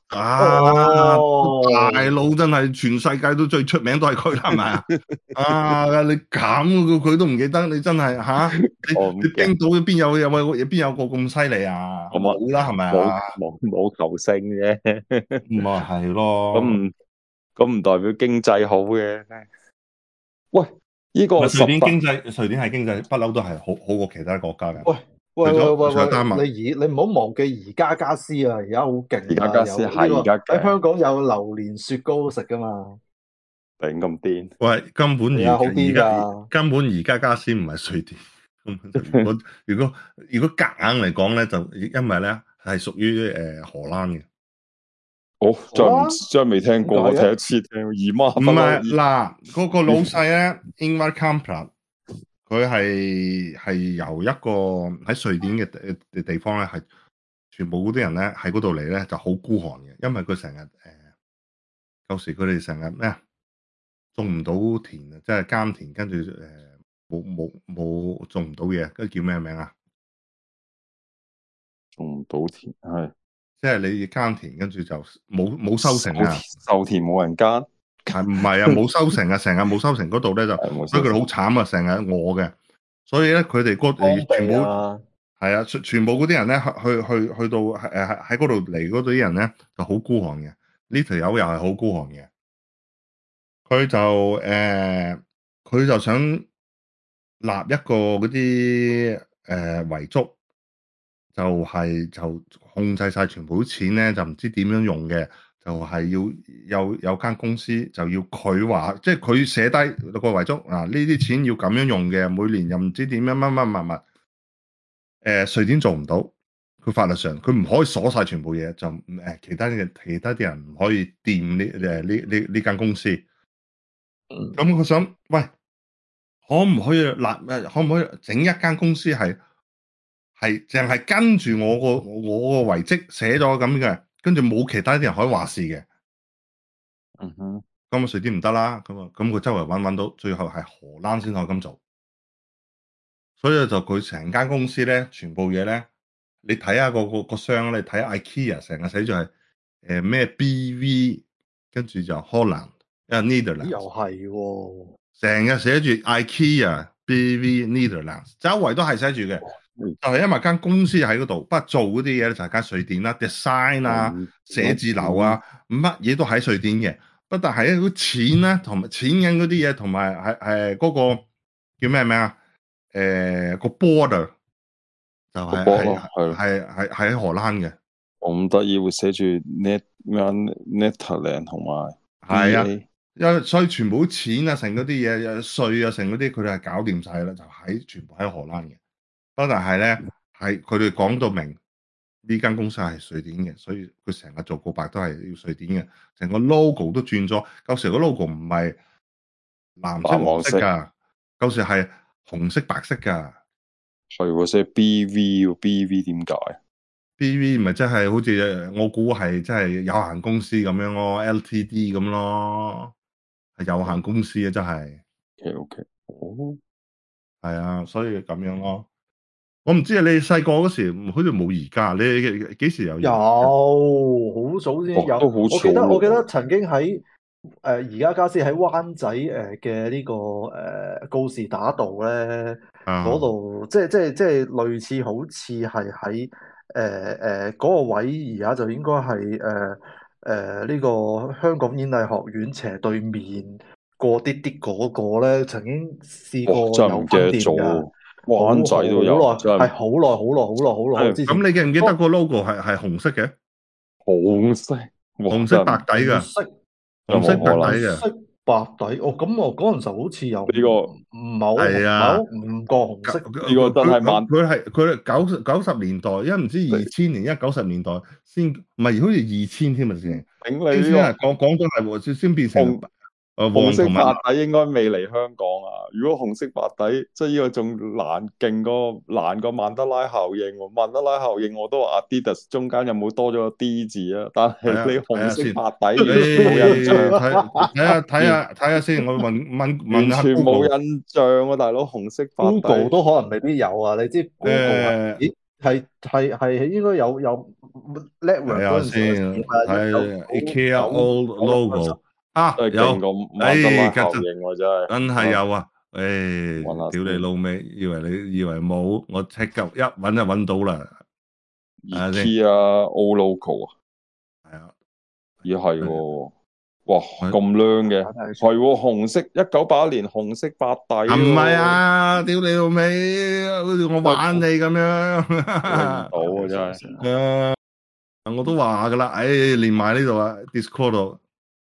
大佬真係全世界都最出名都係佢啦，係咪啊？你咁佢都唔記得，你真係吓？你冰島邊有個咁犀利啊？冇啦，係咪啊？ 冇球星啫， 咪係咯。 咁唔代表經濟好嘅。喂，呢個瑞典係經濟不嬲都係好過其他國家嘅。 喂，你唔好忘記宜家家私啊，而家好勁。 宜家家私係而家喺香港有榴蓮雪糕食噶嘛？ 頂咁癲！ 喂，根本宜家家私唔係瑞典。如果夾硬嚟講咧，就因為咧係屬於荷蘭嘅。 真係未聽過，我第一次聽。姨媽唔係嗱，嗰個老細咧，Ingvar Kamprad，佢係由一個喺瑞典嘅地方咧，係全部嗰啲人咧喺嗰度嚟咧就好孤寒嘅，因為佢成日舊時佢哋成日咩啊，種唔到田啊，即係耕田，跟住冇種唔到嘢，跟住叫咩名啊？ 種唔到田係即係你耕田跟住就冇收成啊， 授田冇人耕， 係唔係啊？冇收成啊，成日冇收成嗰度咧就， 冇所以佢哋收成好慘啊，成日餓嘅。所以咧佢哋全部係啊，全部嗰啲人咧去到喺嗰度嚟嗰度啲人咧就好孤寒嘅。呢條友又係好孤寒嘅，佢就佢就想立一個嗰啲遺囑，就控制晒全部啲錢咧，就唔知點樣用嘅，就係要有間公司就要佢話，即係佢寫低個遺囑啊，呢啲錢要咁樣用嘅，每年又唔知點樣乜。瑞典做唔到，佢法律上佢唔可以鎖晒全部嘢，就其他啲人唔可以掂呢間公司。咁佢想，喂，可唔可以整一間公司係淨係跟住我個遺蹟寫咗咁嘅，跟住冇其他啲人可以話事嘅。咁瑞典唔得啦，咁佢周圍揾到，最後係荷蘭先可以咁做。所以就佢成間公司咧，全部嘢咧，你睇下個箱，你睇 IKEA 成日寫住係咩 BV， 跟住就 Holland， 因為 Netherlands 又係喎， 成日寫住 IKEA BV Netherlands， 周圍都係寫住嘅，就係因為間公司喺嗰度，不過做嗰啲嘢咧就係間瑞典啦 ，design 啊、寫字樓啊，乜嘢都喺瑞典嘅，不但係嗰錢咧同埋錢銀嗰啲嘢，同埋係嗰個叫咩名啊？個 border 就係喺荷蘭嘅， 咁得意會寫住 Netherland 同埋係啊，因為所以全部錢啊，成嗰啲嘢稅啊，成嗰啲佢哋係搞掂晒啦，就全部喺荷蘭嘅。不但係咧，係佢哋講到明呢間公司係瑞典嘅，所以佢成日做告白都係要瑞典嘅，成個 logo 都轉咗。舊時個 logo 唔係藍色黃色噶，舊時係紅色白色噶。 係喎，寫 BV 點解 BV 咪即係好似我估係即係有限公司咁樣咯，LTD 咁咯，係有限公司啊，真係。 OK，哦， 係啊，所以咁樣咯。我唔知啊，你細個嗰時好似冇而家，你幾時有？ 有好早先有，我記得曾經喺而家家先喺灣仔嘅呢個告士打道咧嗰度，即係類似好似係喺嗰個位，而家就應該係呢個香港演藝學院斜對面過啲嗰個咧，曾經試過有分店㗎。 灣仔都有， 係好耐之前。 咁你記唔記得個 logo 係紅色嘅？ 紅色白底嘅，紅色白底嘅， 色白底。哦，咁我嗰陣時候好似有呢個唔係好唔過紅色。 呢個真係佢90年代，因為唔知2000年，因為90年代先，唔係好似2000添啊先。先係講咗係先變成。 紅色白底應該未嚟香港啊！如果紅色白底，即係呢個仲難過曼德拉效應。曼德拉效應我都話 Adidas 中間有冇多咗個 D 字啊？但係你紅色白底冇印象。 睇下先，我問下完全冇印象啊！大佬，紅色白底 Google 都可能未必有啊！你知 Google 係應該有 network 嗰陣時睇 IKEA old logo。有，真係有啊！屌你老味，以為冇，我即刻一揾就揾到啦。 IKEA old logo 啊， 係啊， 咦係喎，哇咁靚嘅，係喎，紅色1981年紅色白底， 唔係啊！屌你老味，好似我玩你咁樣， 好真係， 我都話噶啦，連埋呢度啊 ，Discord 度。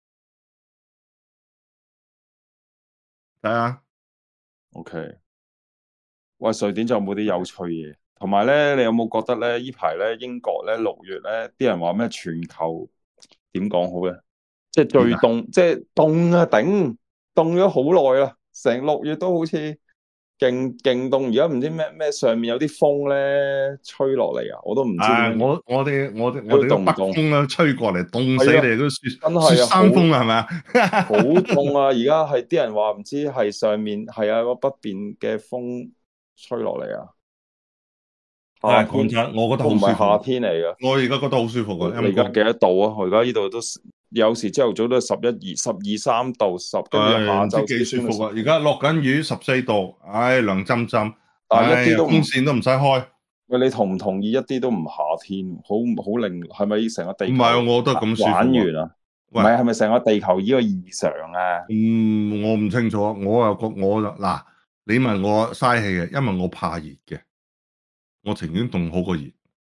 睇下 OK， 喂，瑞典仲有冇啲有趣嘢？同埋咧，你有冇覺得咧？呢排咧，英國咧6月咧，啲人話咩全球點講好咧？即係最凍，即係凍啊！頂，凍咗好耐啦，成6月都好似勁凍。而家唔知咩上面有啲風咧吹落嚟啊！我都唔知。 我哋都北風啊，吹過嚟凍死你都雪山風係咪啊？ 好凍啊！而家係啲人話唔知係上面係啊個北邊嘅風吹落嚟啊！ 夏天講真，我覺得都唔係夏好舒服。 天嚟嘅。 我而家覺得好舒服㗎， 你而家陰公。 幾多度啊？我而家呢度都有時朝頭早都12、13度，跟住下唔知幾晝先升到舒服啊！而家落緊雨14度，唉，涼浸浸， 但係一唉， 啲都唔風扇都唔使開。 喂，你同唔同意一啲都唔夏天？好令係咪成個地球唔係啊，我覺得咁舒玩服啊。 完啊？唔喂， 係係咪成個地球呢個異常啊？ 我唔清楚，我又覺我嗱，你問我嘥氣嘅，因為我怕熱嘅，我情願凍好過熱。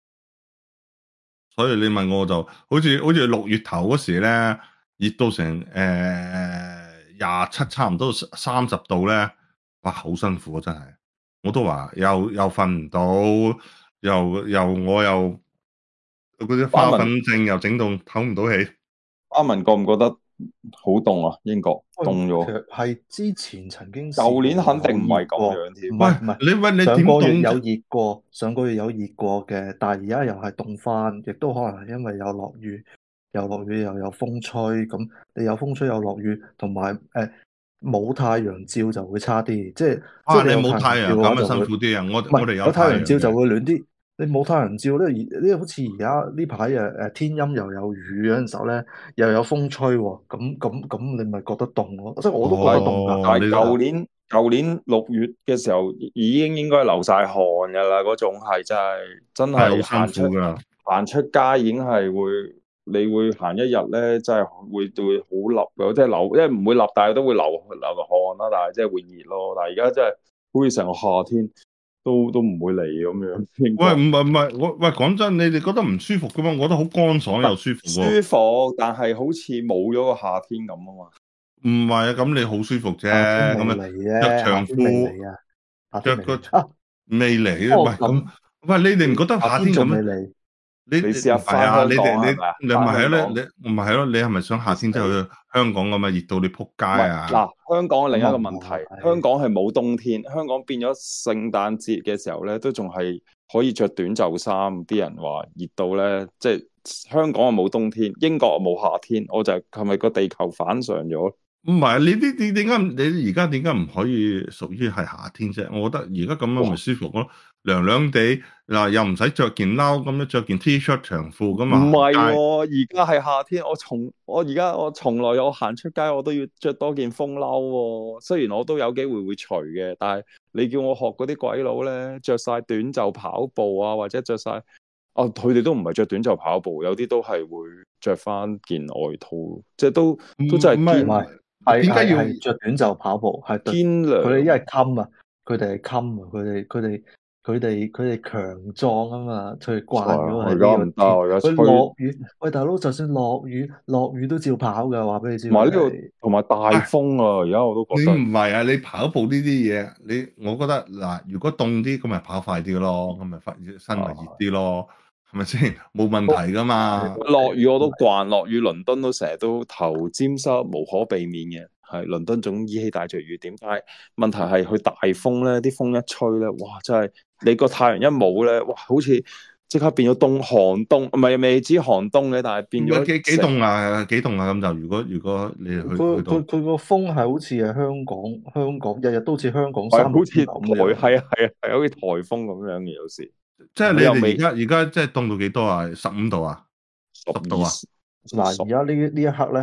所以你問我就好似6月頭嗰時咧，熱到成27，差唔多30度咧，哇，好辛苦啊，真係。我都話又瞓唔到，我又嗰啲花粉症又整到唞唔到氣。 阿文覺唔覺得好凍啊？英國喂，其凍咗， 實係之前曾經試舊年過肯定唔係有熱過， 咁樣添。 唔喂， 係唔係， 你上點凍個月有啫？ 熱過，上個月有熱過嘅，但係而家又係凍翻，亦都可能係因為有落雨，又落雨又有風吹，咁你有風吹有落雨，同埋冇太陽照就會差啲，即係你你有太陽冇太陽照嘅話就會， 咁啊辛苦啲啊！我唔係我哋有有太太陽嘅。 陽照就會暖啲。你冇太陽照咧，呢好似而家呢排天陰又有雨嗰陣時候咧，又有風吹喎，咁你咪覺得凍咯，即係我都覺得凍㗎。 哦， 但係你舊年6月嘅時候已經應該流晒汗㗎啦，嗰種係真係係好辛苦噶。 行出街已經係會，你會行一日咧，真係會好立嘅，即係流，即係唔會立，但係都會流汗啦，但係即係會熱咯。但係而家真係好似成個夏天都唔會嚟咁樣。英喂， 國唔係，喂，講真，你哋覺得唔舒服嘅咩？我覺得好乾爽又舒服喎。 舒服，但係好似冇咗個夏天咁啊嘛。 唔係啊，咁你好舒服啫， 夏天未咁樣嚟啫， 着長夏天未褲， 嚟啊，夏天着個未嚟啊。 未嚟啊，喂， 不過咁， 咁，喂，你哋唔覺得夏天夏天咁樣？ 仲未嚟， 你你試下唔係啊？ 翻香港係咪啊？ 你唔係係咯？ 翻香港你唔係係咯？你係咪想夏天即係去香港咁啊？熱到你撲街唔係啊！ 嗱，香港另一個問咁啊題，香港係冇冬天，香港變咗聖誕節嘅時候咧，都仲係可以着短袖衫。啲人話熱到咧，即係香港啊冇冬天，英國啊冇夏天，我就係咪個地球反常咗？ 唔係你點解你而家點解唔可以屬於係夏天啫？我覺得而家咁樣咪舒服咯，涼涼地嗱，又唔使着件褸咁樣，着件 T 恤長褲咁啊。 唔係行街喎，而家係夏天，我從來我行出街我都要着多件風褸喎。雖然我都有機會會除嘅，但係你叫我學嗰啲鬼佬咧，着晒短袖跑步啊，或者着晒佢哋都唔係着短袖跑步，有啲都係會着翻件外套，即係都真唔係係唔係係點解要？ 係着短袖跑步，係對堅佢哋因為涼。 襟啊，佢哋係襟啊，佢哋強壯啊嘛，佢哋慣咗我喺呢而家唔得， 個天，佢我而家吹， 落雨，喂大佬，就算落雨都照跑㗎，話俾你知佢同埋呢度哋。 同埋大風啊，而家我都你覺得。 唔係啊？你跑步呢啲嘢，我覺得嗱，如果凍啲咁咪跑快啲咯，咁咪身咪熱啲咯，係咪先？冇問題噶嘛。 落雨我都慣，落雨倫敦都成日都頭沾濕，無可避免嘅。係倫敦總依稀帶着雨點，但係問題係佢大風咧，啲風一吹咧，哇！真係你個太陽一冇咧，哇！好似即刻變咗寒冬，唔係未止寒冬嘅，但係變咗幾凍啊？幾凍啊？咁就如果你去到， 佢個風係好似係香港日日都似香港係好 3、6 似點咁樣。 係好似颱風咁樣嘅，有時即係你你又未哋而家即係凍到幾多啊？15度啊？10度啊？ 嗱，而家呢一刻咧，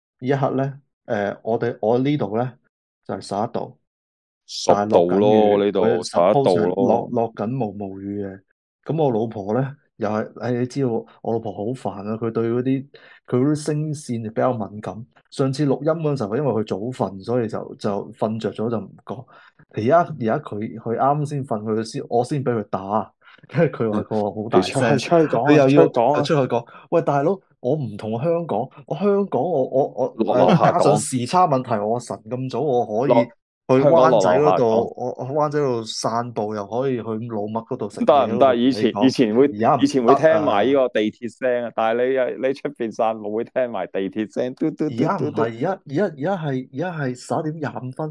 我呢度咧就係11度， 十但係落度咯， 緊雨， 呢度佢 11 suppose 係度咯。 落緊毛雨嘅。咁我老婆咧又係，你知道我老婆好煩啊，佢對嗰啲聲線就比較敏感。上次錄音嗰陣時候，因為佢早瞓，所以就瞓着咗就唔覺。而家佢啱先瞓，我先俾佢打，跟住佢話好大聲， 出去講啊， 佢又要出去講啊， 出去講。喂，大佬，我唔同香港，我落下加上講， 時差問題，我晨咁早我可以落去香港灣仔嗰下講。 度，我去灣仔嗰度散步，又可以去老麥嗰度食唔得唔得， 嘢嗰度同你講。而家唔以前會得聽埋呢啊！ 個地鐵聲啊，但係你出邊散步會聽埋地鐵聲，嘟嘟而家唔係， 嘟嘟嘟。 而家係11點25分，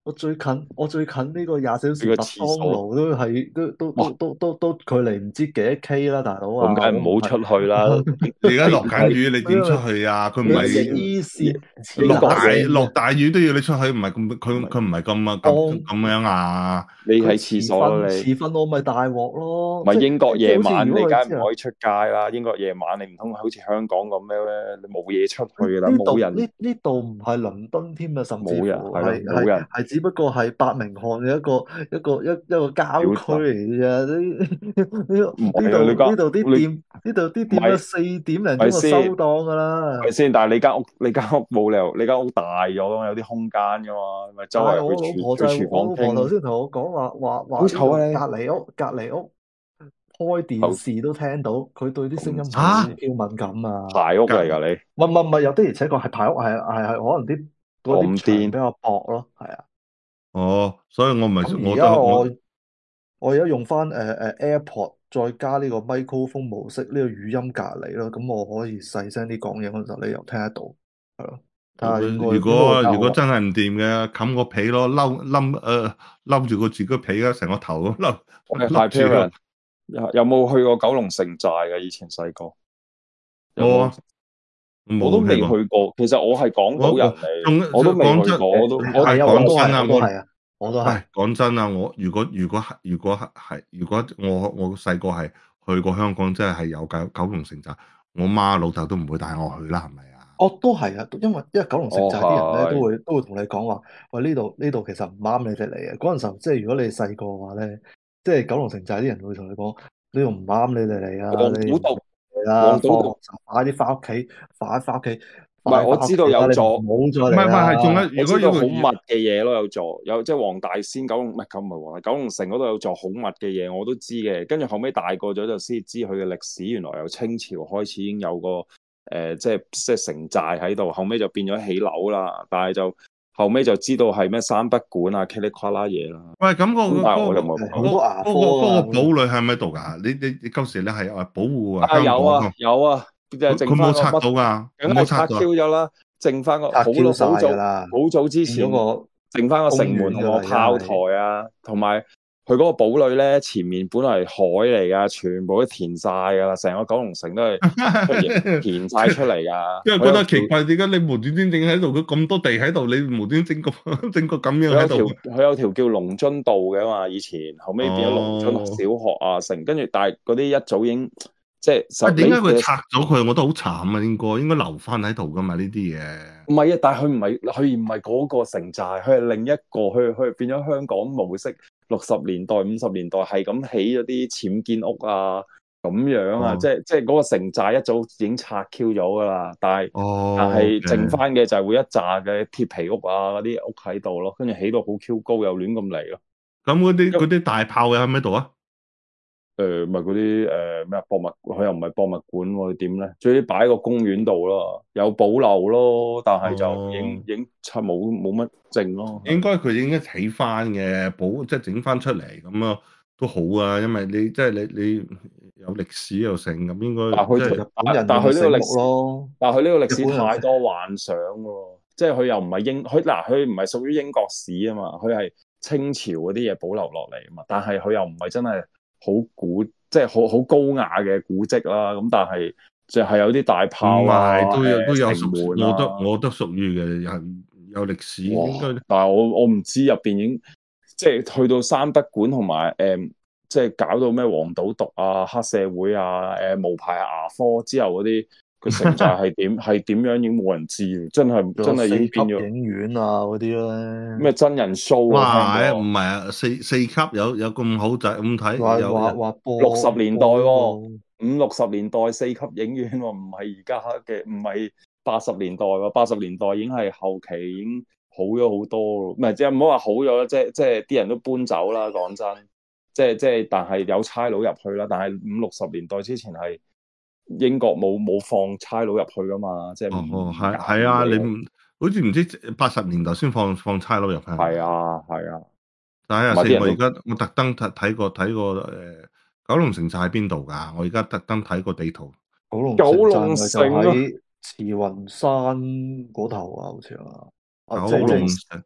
我最近呢個廿小呢個時麥當廁所， 勞都係哇！ 都距離唔知幾多 K 啦，大佬咁梗啊！我唔係係唔好出去啦。 而家落緊係雨，你點出去啊？佢唔你係黐線黐英國乸線嘅， 落大雨都要你出去，唔係咁唔係佢唔係咁啊當咁樣啊？ 佢你喺廁所咯，你遲瞓我咪大鑊咯！ 咪英國夜好似晚你如果佢知啊， 梗係唔可以出街啦。英國夜晚你唔通好似香港咁咩咧？你冇嘢出去㗎啦， 呢冇人呢度唔係倫敦添啊，甚至冇人乎係咯，冇人係只不過係伯明翰嘅一個郊表達。 區嚟嘅啫。 唔係啊， 呢度啲你店啊咪 4點零鐘咪就收先檔噶啦。 咪先，但係你間屋冇理由，你間屋大咗㗎嘛，有啲空間㗎嘛，咪周但係圍去廚我老婆頭房傾。 先同我講話好呢度嘈啊你！ 隔離屋開電頭視都聽到，佢對啲聲音好嚇敏感啊！ 排屋嚟隔㗎你， 唔係，有啲而且確係排屋，係可能嗰啲咁癲牆比較薄咯，係啊。 哦，所以我咪咁而我都家我我而家用翻AirPod 再加呢個 microphone 模式呢個語音隔離咯，咁我可以細聲啲講嘢嗰陣時候，你又聽得到，係咯。睇下應該會較好。 如果真係唔掂嘅，冚個被咯，冧住個自己被啊，成個頭咁冧喂笠住咯。 ，Hyperion 有冇去過九龍城寨嘅？以前細個有冇？ 冇啊， 我都未冇去過。 去過。其實我係港島人嚟，我都未講真， 去過。我都係啊， 講真啊， 我都係啊，我都係。 喂，講真啊，我如果我細個係去過香港，即係有九龍城寨，我媽老豆都唔會帶我去啦，係咪啊？ 哦，都係啊，因為九龍城寨啲人咧係都會同你講話，喂，呢度其實唔啱你哋嚟嘅。嗰陣時候即係如果你細個嘅話咧，即係九龍城寨啲人會同你講呢度唔啱你哋嚟啊，你唔黃賭毒， 嚟啊，放學黃賭毒。 就快啲翻屋企，快啲翻屋企， 唔係，我知道有啦，你座， 唔好再嚟唔係係，仲啦。 有我知道好密如嘅嘢咯，有座有即係黃大仙九龍唔係咁唔係黃大九龍城嗰度有座好密嘅嘢，我都知嘅。跟住後尾大個咗就先知佢嘅歷史，原來由清朝開始已經有個即係城寨喺度，後尾就變咗起樓啦。但係就後尾就知道係咩三不管啊、噼里呱啦嘢啦。 喂，咁咁但係我就冇好多牙科啊嗰個堡壘喺咪度㗎？你舊時你係保護啊香港㗎， 有啊，就係剩佢冇拆翻個乜， 到㗎， 梗係拆 Q 咗啦，剩翻個拆 Q 晒好早㗎啦， 好早之前。 變咗個剩翻個城公門同個園㗎啦， 炮台啊，同埋佢嗰個堡壘咧，前面本來係海嚟噶，全部都填晒噶啦，成個九龍城都係出現填晒出嚟噶。 因為覺得奇怪，點解你無端端整喺度？佢咁多地喺度，你無端整個咁樣喺度？ 佢有條叫龍津道嘅嘛，以前後尾變咗龍津小學啊，成跟住，但係嗰啲一早已經即係點解佢拆咗佢？我覺得好慘啊！應該留翻喺度噶嘛呢啲嘢。 唔係啊，但係佢唔係嗰個城寨，佢係另一個，佢變咗香港模式60年代、50年代係咁起咗啲僭建屋啊，咁樣啊，即係嗰個城寨一早已經拆 Q 咗噶啦，但係剩翻嘅就係會一紮嘅鐵皮屋啊嗰啲屋喺度咯，跟住起到好 Q 高又亂咁嚟咯。 咁嗰啲大炮又喺咪度啊？ 咪嗰啲咩博物，佢又唔係博物館喎，點咧？最啲擺喺個公園度咯，有保留咯，但係就已經冇乜剩咯。 應該佢應該起翻嘅，即係整翻出嚟咁啊，都好啊，因為你即係你有歷史又成咁，應該但係佢呢個歷史咯， 但係佢呢個歷史太多幻想喎，即係佢又唔係佢唔係屬於英國史啊嘛，佢係清朝嗰啲嘢保留落嚟啊嘛，但係佢又唔係真係好古，即係好高雅嘅古蹟啦。咁但係就係有啲大炮啊， 都有城門啊， 我都屬於嘅，有歷史應該。 但係我唔知入邊已經即係去到三不管同埋即係搞到咩黃賭毒啊、黑社會啊、無牌牙科之後嗰啲，佢城寨係點樣已經冇人知，真係已經變咗 4級影院啊嗰啲咧， 咩真人 show 哇！唔係啊，四級有咁好仔咁睇， 話播 60年代喎，50、60年代4級影院喎，唔係而家嘅，唔係80年代喎，80年代已經係後期已經好咗好多咯，唔係即係唔好話好咗啦，即係啲人都搬走啦，講真，即係但係有差佬入去啦，但係50、60年代之前係英國冇放差佬入去噶嘛，即係係啊，你好似唔知80年代先放差佬入去。 係啊。 但係我特登睇過九龍城寨喺邊度㗎？我而家特登睇個地圖。 九龍城就喺慈雲山嗰頭啊，好似啊。 九龍城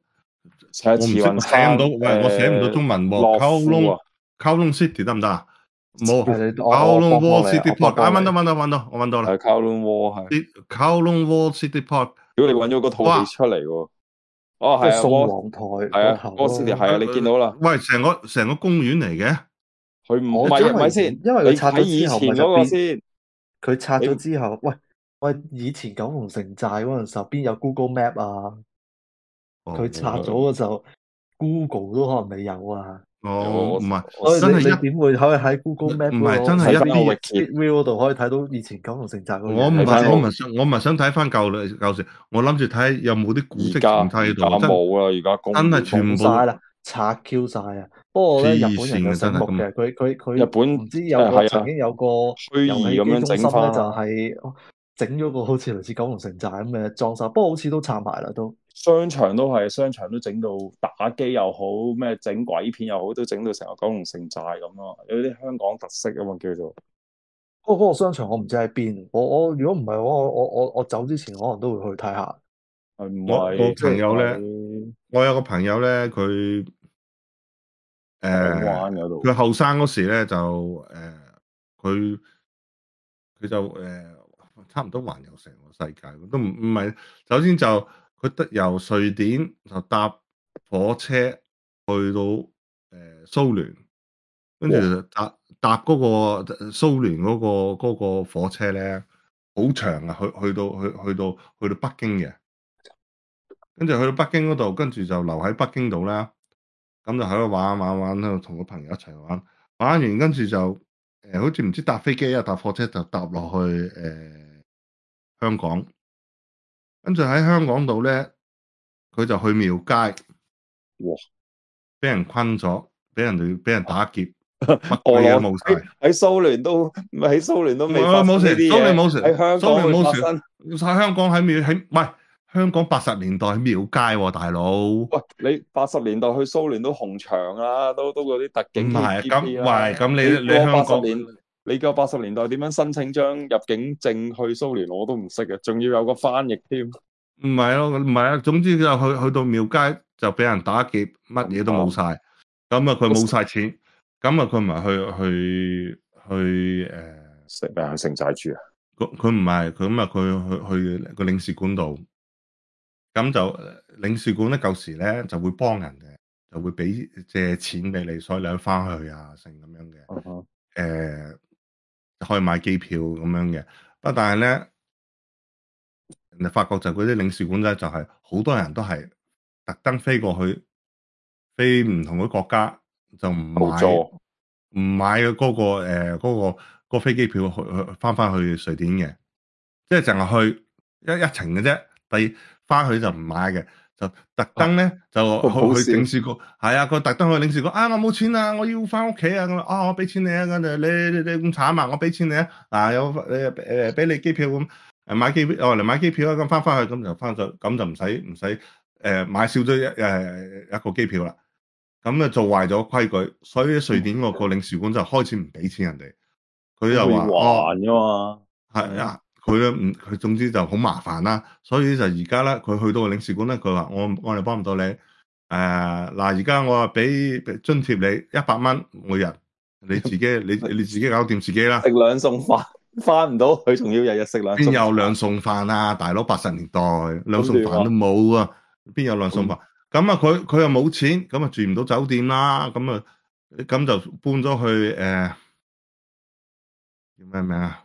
係我唔識， 慈雲我寫唔到， 山喂，我寫唔到中文喎。 樂富啊， Kowloon City 得唔得啊？冇係你我 ，Kowloon 幫 Wall 你， City 我 Park， 幫你。 我揾到啦。 係 Kowloon Wall 係。 Kowloon Wall City Park， 如果你揾咗嗰套哇！ 戲出嚟喎，哦係啊即係宋 ，Wall 皇台係啊嗰頭 ，Wall City 係啊，你見到啦， 喂，成個公園嚟嘅。 佢唔我係因為咪先？ 因為你佢拆咗睇以之後， 前嗰個咪就變先， 佢拆咗你之後，喂喂，以前九龍城寨嗰陣時候邊有 Google Map 啊？佢拆咗哦， 嘅時候，Google 都可能未有啊。 唔係， 我所以真係你點會可以喺 Google 唔 Map 係真嗰個係一啲。 睇翻個 Street wiki， View 嗰度可以睇到以前九龍城寨嗰個我唔樣？ 係， 睇翻個我唔係想睇翻舊時，我諗住睇有冇啲古蹟剩低喺而家度， 冇啦，而家公真係園全部冇晒啦，拆 Q 晒啊！不過咧，日本人就黐線嘅，真係咁。 醒目嘅，佢日本唔知有個係啊， 曾經有個虛遊戲機擬咁樣整中心咧，就翻啊。 係整咗個好似類似九龍城寨咁嘅裝修，不過好似都拆埋啦都。 商場都係，商場都整到打機又好，咩整鬼片又好，都整到成個九龍城寨咁咯。有啲香港特色啊嘛，叫做。 嗰個商場我唔知喺邊，我如果唔係我走之前可能都會去睇下。 係唔我係即係朋友咧， 喺我有個朋友咧，佢港灣嗰度？ 佢後生嗰時咧就佢佢就差唔多環遊成個世界，都唔係。首先就佢得由瑞典就搭火車去到蘇聯，跟住就搭嗰個蘇聯嗰個火車咧，好長啊，去到北京嘅，跟住去到北京嗰度，跟住就留喺北京度啦。咁就喺度玩，喺度同個朋友一齊玩完跟住就好似唔知搭飛機啊搭火車就搭落去香港，跟住喺香港度咧，佢就去廟街， 哇！ 俾人困咗，俾人打劫，乜鬼嘢俄羅都冇晒。 喺蘇聯都未發冇事， 生呢啲嘢， 蘇聯冇事， 喺香港會蘇聯冇事。 發生。 喺香港喂，香港80年代喺廟街喎，大佬。 喂，你80年代去蘇聯都紅牆啦，都嗰啲特警唔係咁， KGB 啦。 喂，咁你叫我香港， 你叫我80年代點樣申請張入境證去蘇聯，我都唔識嘅，仲要有個翻譯添。 唔係咯，唔係啊，總之就去到廟街就俾人打劫，乜嘢都冇晒。咁啊，佢冇晒錢，咁啊，佢唔係去食咩去城寨住啊？ 佢唔係，咁啊，佢去個領事館度，咁就領事館咧舊時咧就會幫人嘅，就會俾借錢俾你，所以你可以翻去啊，成咁樣嘅。可以買機票咁樣嘅，不過但係咧，人哋發覺就嗰啲領事館咧，就係好多人都係特登飛過去，飛唔同嘅國家就唔買嘅嗰個飛機票去翻去瑞典嘅，即係淨係去一程嘅啫。第二翻去就唔買嘅，就特登咧就去領事館。係啊，佢特登去領事館啊，我冇錢啊，我要翻屋企啊，咁啊，我俾錢你啊，跟住你咁慘啊，我俾錢你啊，嗱有俾你機票咁買機票，嚟買機票啊，咁翻去咁就翻咗，咁就唔使買少咗一個機票啦。咁啊做壞咗規矩，所以瑞典個領事館就開始唔俾錢人哋，佢又話還㗎嘛， 係啊。佢總之就好麻煩啦，所以就而家咧，佢去到個領事館咧，佢話我哋幫唔到你，嗱而家我話俾津貼你100蚊每日，你自己搞掂自己啦。 食兩餸飯翻唔到去，仲要日日食兩餸飯。 邊有兩餸飯啊，大佬80年代兩餸飯都冇啊，邊有兩餸飯？咁啊佢又冇錢，咁啊住唔到酒店啦，咁就搬咗去叫咩名啊？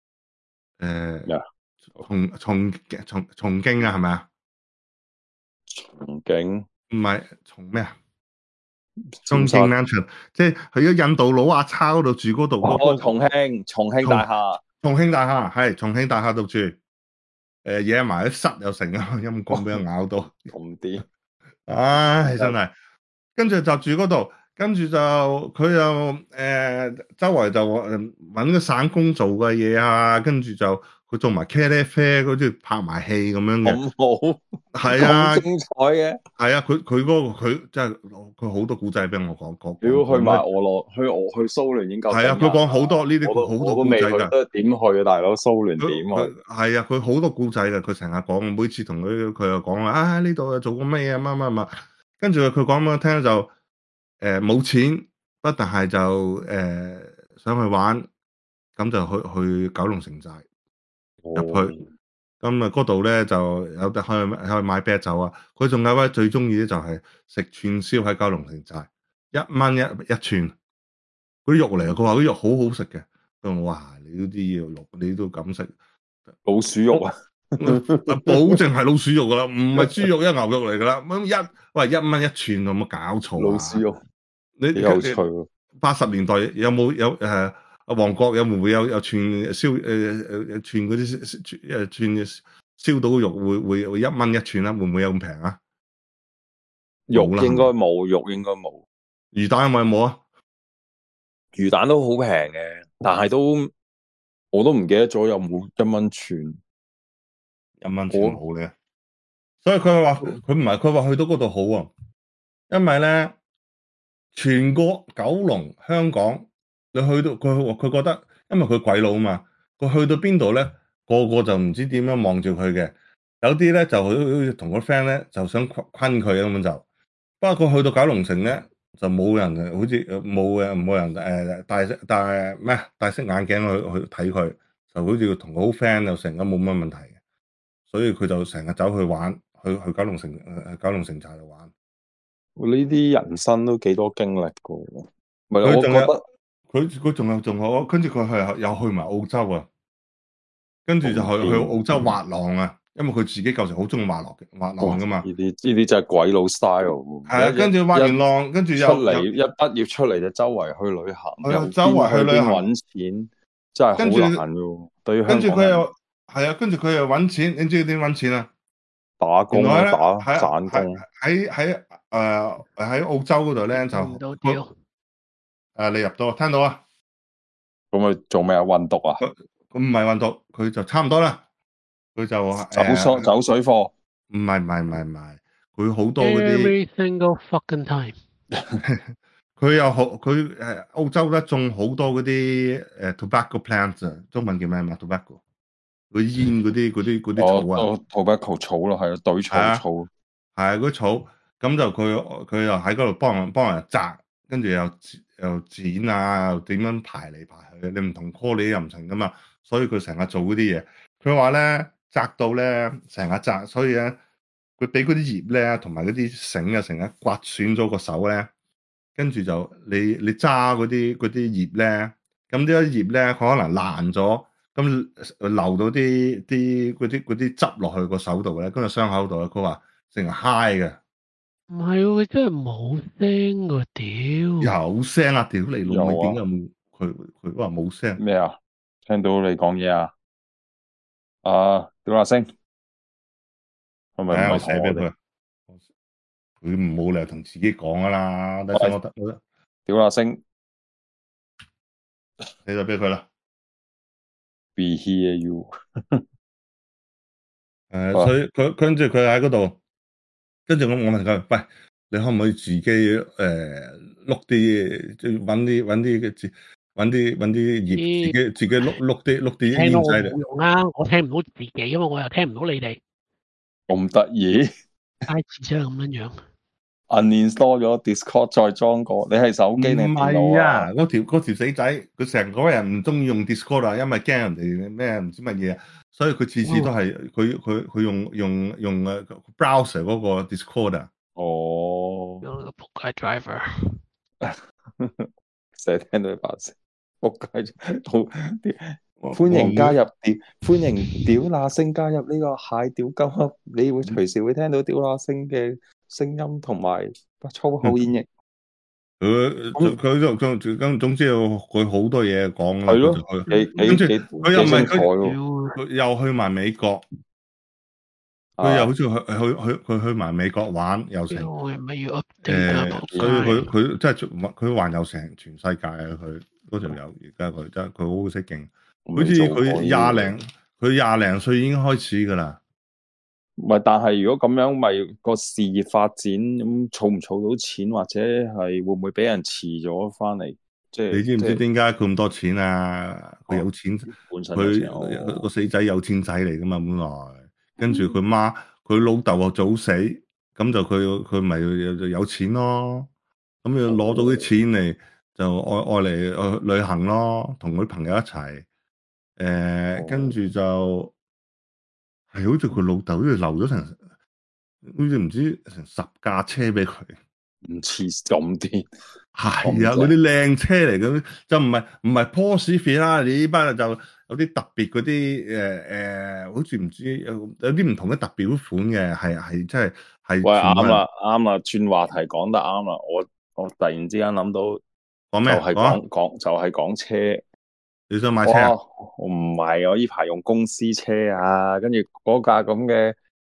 重慶啊，係咪啊？ 重慶唔係重咩啊？重慶 Mansion， 即係去咗印度佬阿抄嗰度住嗰度。 重慶大廈， 重慶大廈係重慶大廈度住。惹埋啲虱又成啊，陰公俾人咬到。 咁啲， 唉，真係。跟住就住嗰度。跟住就佢又周圍就揾個散工做嘅嘢啊，跟住就佢做埋茄喱啡，嗰啲拍埋戲咁樣嘅。 咁好， 係啊， 咁精彩嘅。 係啊，佢真係佢好多古仔俾我講。 如果去埋去蘇聯已經夠。 係啊，佢講好多呢啲好多古仔㗎。 點去啊，大佬？蘇聯點去？ 係啊，佢好多古仔㗎，佢成日講，每次同佢又講啊呢度做過咩啊乜乜乜。 跟住佢講俾我聽就冇錢，不但係就想去玩，咁就去九龍城寨入去。 哦咁啊嗰度咧就有得去買啤酒啊！佢仲有位最中意咧就係食串燒喺九龍城寨，1蚊一串，嗰啲肉嚟啊！佢話嗰啲肉好好食嘅。佢話哇，你呢啲肉你都敢食？ 老鼠肉啊！ 保證係老鼠肉噶啦，唔係豬肉，一牛肉嚟噶啦。喂1蚊一串，有冇搞錯啊？ 老鼠肉你幾有趣喎！ 80年代有冇旺角會唔會有串燒串嗰啲串燒到肉會1蚊一串啦？會唔會有咁平啊？ 肉冇啦， 應該冇，肉應該冇。 魚蛋有冇啊？ 魚蛋都好平嘅，但係我都唔記得咗有冇1蚊串。 1蚊串冇嘅，所以佢話佢唔係，佢話去到嗰度好啊，因為咧全個九龍香港，你去到佢覺得，因為佢鬼佬啊嘛，佢去到邊度咧，個個就唔知點樣望住佢嘅，有啲咧就好似同個 friend 咧就想昆佢咁樣就，不過佢去到九龍城咧就冇人，好似冇人戴色眼鏡去睇佢，就好似同個好 friend 就成日冇乜問題嘅，所以佢就成日走去玩，去九龍城寨度玩。 呢啲人生都幾多經歷噶，唔係佢仲有我覺得佢仲好，跟住佢係又去埋澳洲啊，跟住就去澳洲滑浪啊，因為佢自己舊時好中意滑浪噶嘛。 呢啲真係鬼佬 style。 係啊，跟住滑完浪，跟住出又嚟一畢業出嚟就周圍去旅行，又周圍去旅行揾錢，真係好難噶。對於香跟住港人， 跟住佢又揾錢，你知佢點揾錢啊？ 打工啊， 原來呢散工。 喺澳洲嗰度咧就你入到聽到啊？ 咁佢做咩啊？運毒啊？ 咁唔係運毒，佢就差唔多啦。佢就走水貨。 唔係，佢好多嗰啲。 Every single fucking time。 佢澳洲咧種好多嗰啲tobacco plants 啊，中文叫咩嘛 ？tobacco 嗰煙嗰啲草啊。 tobacco 草咯，係啊，對草。 係啊，嗰啲草，咁就佢又喺嗰度幫人摘，跟住又剪啊，又點樣排嚟排去，你唔同 call 你又唔成噶嘛，所以佢成日做嗰啲嘢。佢話咧摘到咧成日摘，所以咧佢俾嗰啲葉咧同埋嗰啲繩啊成日刮損咗個手咧。跟住就你揸嗰啲葉咧，咁呢啲葉咧佢可能爛咗，咁流到嗰啲汁落去個手度咧，跟住傷口度咧，佢話成日嗨嘅。 唔係喎，佢真係冇聲㗎，屌！ 有聲啊，屌你老味， 有啊點解冇？佢話冇聲。 咩啊？聽到你講嘢啊？屌阿星，係咪唔係我寫俾佢，佢冇理由同自己講噶啦。等陣我得， 屌阿星， 你就俾佢啦。 be here you。 所以佢跟住佢喺嗰度，跟住我問佢，喂，你可唔可以自己碌啲，即係揾啲葉，自己碌啲聽到我煙仔嚟。 冇用啊，我聽唔到自己啊嘛，我又聽唔到你哋， 咁得意太智障咁樣樣。 ，uninstall 咗 Discord 再裝過，你係手機定唔電腦係啊？ 啊，嗰條死仔，佢成個人唔中意用 Discord 啊，因為驚人哋咩唔知乜嘢，所以佢次次都係佢用browser 嗰個 Discord 啊。 哦， 有個仆街 driver。 成日聽到你把聲，仆街好，歡迎加入歡迎屌那星加入呢個蟹屌鳩噏，你會隨時會聽到屌那星嘅聲音同埋粗口演繹。 佢總之佢好多嘢講啦。 係咯， 跟住佢又唔係佢又去埋美國，佢又好似去埋美國玩又成。 我係咪要 update 所以佢真係佢環遊成全世界啊！佢嗰條友而家佢真係佢好識勁，好似佢廿零歲已經開始噶啦。 唔係，但係如果咁樣，咪個事業發展咁，儲唔儲到錢，或者係會唔會俾人辭咗翻嚟？即係你知唔知點解佢咁多錢啊？佢有錢， 本身佢個死仔有錢仔嚟噶嘛，本來跟住佢老豆又早死， 咁就佢咪有錢咯，咁要攞到啲錢嚟就愛嚟旅行咯，同佢朋友一齊，跟住就係好似佢老豆好似留咗成，好似唔知成10架車俾佢。 唔似咁啲， 係啊，嗰啲靚車嚟嘅，就唔係 Porsche Ferrari 呢班就有啲特別嗰啲好似唔知有啲唔同嘅特別款嘅，係真係係。 喂，啱啦，轉話題講得啱啦，我突然之間諗到講咩？ 就係講車。 你想買車啊？ 我唔係，我呢排用公司車啊，跟住嗰架咁嘅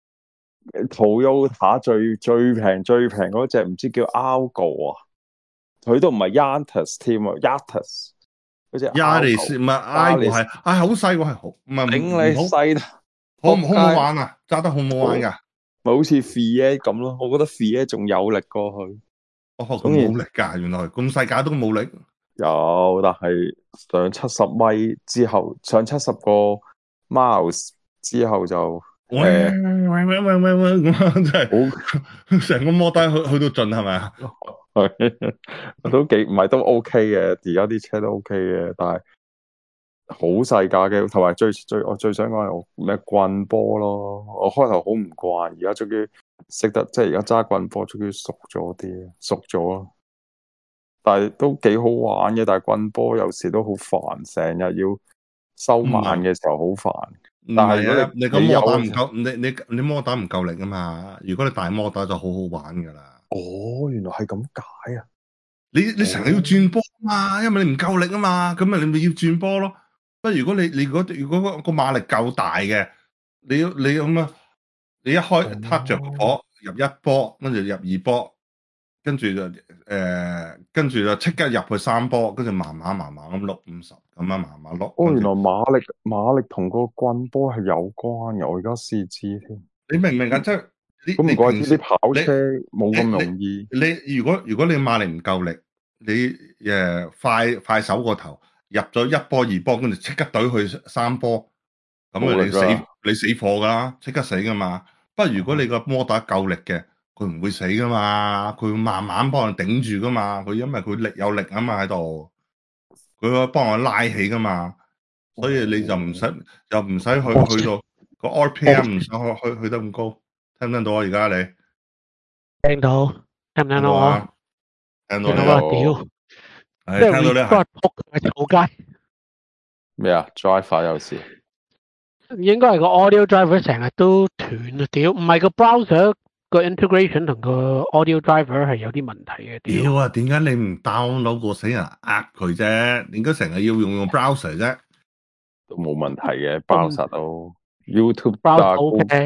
Toyota 最平嗰隻唔知叫 Argo 啊，佢都唔係 Yaris 添啊 ，Yaris 嗰隻 Yaris 唔係 Argo 係好細個係好唔係頂你細， 好唔好玩啊？揸得好唔好玩噶？ 咪好似 Fiat 咁咯，我覺得 Fiat 仲有力過佢。 咁冇力噶，原來咁細架都冇力。 有，但係上70米之後，上70個 miles 之後就喂，咁真係好成個摩打去到盡係咪啊？ 都幾唔係都 OK 嘅，而家啲車都 OK 嘅，但係好細架嘅，同埋我最想講係咩棍波咯。我開頭好唔慣，而家終於識得，即係而家揸棍波終於熟咗咯。但係都幾好玩嘅，但係棍波有時都好煩，成日要收慢嘅時候好煩。但係如果你個摩打唔夠，你摩打唔夠力啊嘛。如果你大摩打就好好玩噶啦。 哦，原來係咁解啊！ 你成日要轉波嘛，因為你唔夠力啊嘛，咁你咪要轉波咯。不過如果如果個馬力夠大嘅，你咁啊，你一開撻着個火入一波，跟住入二波，跟住就即刻入去3波，跟住慢慢咁碌50，咁樣慢慢碌。 原來馬力同個棍波係有關嘅，我而家先知添。 你明唔明啊？即係咁唔怪之啲跑車冇咁容易。 你如果你馬力唔夠力，你快手個頭入咗1波2波，跟住即刻懟去3波，咁你死火噶啦，即刻死噶嘛。不過如果你個摩打夠力嘅，佢唔會死噶嘛，佢會慢慢幫你頂住噶嘛。佢因為佢有力啊嘛喺度，佢會幫我拉起噶嘛，所以你就唔使去到個 RPM 唔使去得咁高。聽唔聽到啊？而家你聽到聽唔聽到我？ 聽到啊！屌， 聽到你係仆街咩啊 ？driver 有事， 應該係個 audio driver 成日都斷啊！屌，唔係個 browser 個 integration 同個 audio driver 係有啲問題嘅。 屌啊！點解你唔 download 個死人呃佢啫？點解成日要用 browser 啫？ 都冇問題嘅，browser 都 YouTube browser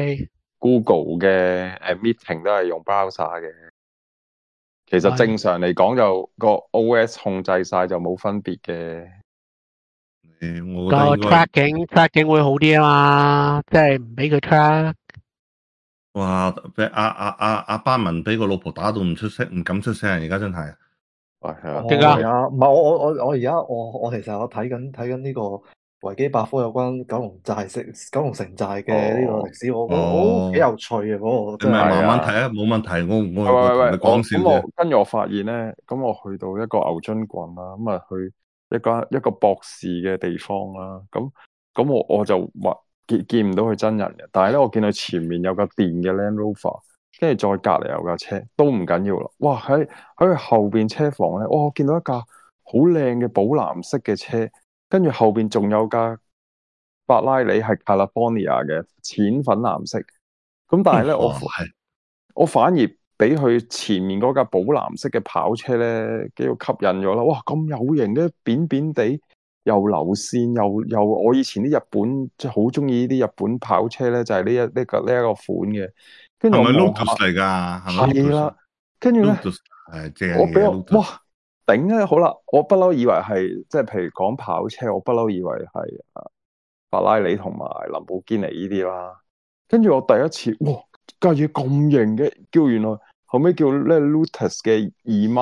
OK。Google 嘅meeting 都係用 browser 嘅。其實正常嚟講就個 OS 控制晒就冇分別嘅。 我覺得個 tracking 會好啲啊嘛，即係唔俾佢 track。 哇！俾阿班文俾個老婆打到唔出聲，唔敢出聲，而家真係。 係啊。 點解啊？唔係我而家我其實我睇緊呢個維基百科有關九龍城寨嘅呢個歷史，我覺得幾有趣嘅嗰個。 你咪慢慢睇啊，冇問題。我同你講笑啫。 跟住我發現咧，咁我去到一個牛津郡啦，咁啊去一個博士嘅地方啦，咁我就話見唔到佢真人嘅，但係咧我見到前面有架電嘅 Land Rover， 跟住再隔籬有架車，都唔緊要啦。哇！喺佢後邊車房咧，我見到一架好靚嘅寶藍色嘅車，跟住後邊仲有架法拉利係 California 嘅淺粉藍色，咁但係咧我反而俾佢前面嗰架寶藍色嘅跑車咧，幾吸引咗啦！哇，咁有型嘅，扁扁地，又流線，又我以前啲日本即係好中意呢啲日本跑車咧，就係呢一個款嘅。跟住我係咪 Lotus 嚟㗎？ 係啦，跟住咧，我俾我哇頂咧，好啦，我不嬲以為係即係譬如講跑車，我不嬲以為係法拉利同埋林寶堅尼呢啲啦。跟住我第一次，哇！架嘢咁型嘅，原來後尾叫咧 Lotus 嘅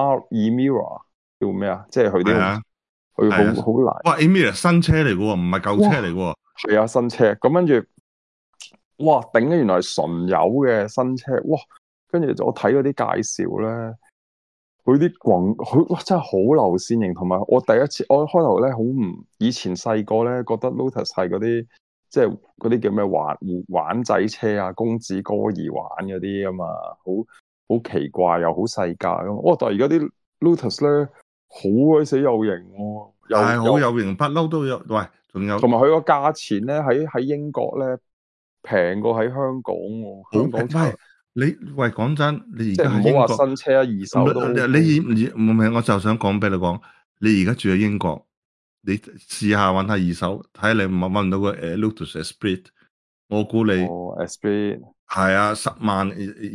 Emira 叫咩啊？即係佢啲佢好難。 哇 ！Emira 新車嚟嘅喎，唔係舊車嚟嘅喎。 係啊，新車。咁跟住，哇！頂啊！原來係純油嘅新車，哇！ 跟住我睇嗰啲介紹咧，佢啲佢哇真係好流線型，同埋我第一次我開頭咧好唔以前細個咧覺得 Lotus 係嗰啲即係嗰啲叫咩玩仔車啊，公子哥兒玩嗰啲啊嘛，好奇怪又好細價咁。哇！但係而家啲 Lotus 咧好鬼死有型喎， 係好有型，不嬲都有。喂，仲有同埋佢個價錢咧喺英國咧平過喺香港喎，香港好平。喂講真，你而即係唔家喺英國好話新車啊，二手都 OK。 唔係，我就想講俾你講，你而家住喺英國，你試下揾下二手，睇下你揾唔到個Lotus Esprit。我估你 Esprit 係啊，10萬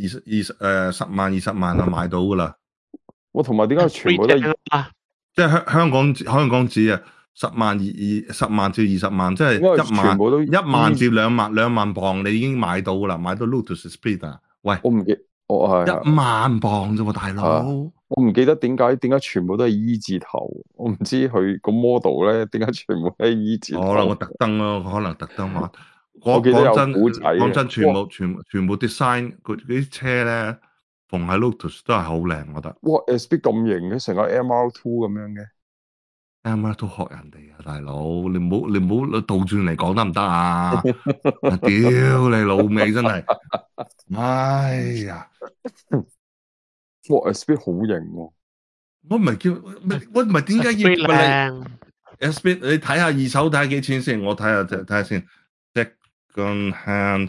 20萬就買到噶啦。 我同埋點解全部都係即係香港紙啊，10萬至20萬，即係全部都 1萬至2萬磅，你已經買到噶啦，買到 Lotus Esprit 啊！喂， 我唔記，我係 1萬磅啫喎，大佬。 我唔記得點解全部都係 E 字頭，我唔知佢個 model 咧點解全部都係 E 字頭。 可能我特登咯，可能特登玩。 我記得有古仔嘅。 講真，全部 design 嗰啲車咧，逢喺 Lotus 都係好靚，我覺得。 哇 Esprit 咁型嘅，成個 MR2 咁樣嘅。 MR2 學人哋啊，大佬，你唔好倒轉嚟講得唔得啊？屌你老味真係，哎呀！ 哇 Esprit 好型喎。 我唔係點解要靚 Esprit？ 你睇下二手睇下幾錢先，我睇下先。Second hand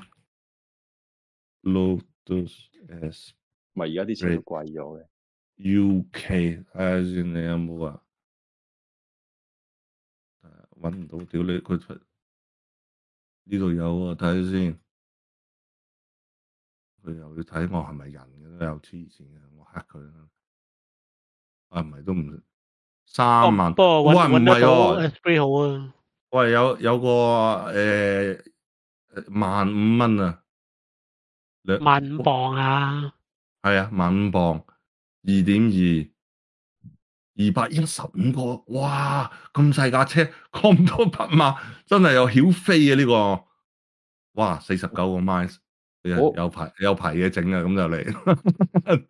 Lotus S， 咪而家啲車都貴咗嘅。 UK 睇下先，你有冇啊？搵唔到，屌你佢呢度有啊，睇下先。佢又要睇我係咪人嘅都有黐線嘅，我黑佢啦。啊唔係都唔3萬， 不過喂唔係喎 Esprit 好啊。 喂有個15,000啊 ，15,000磅啊。 係啊，15,000磅，2.2 215個，哇咁細架車咁多匹馬，真係有曉飛啊呢個，哇49個 miles，有排嘢整啊，咁就嚟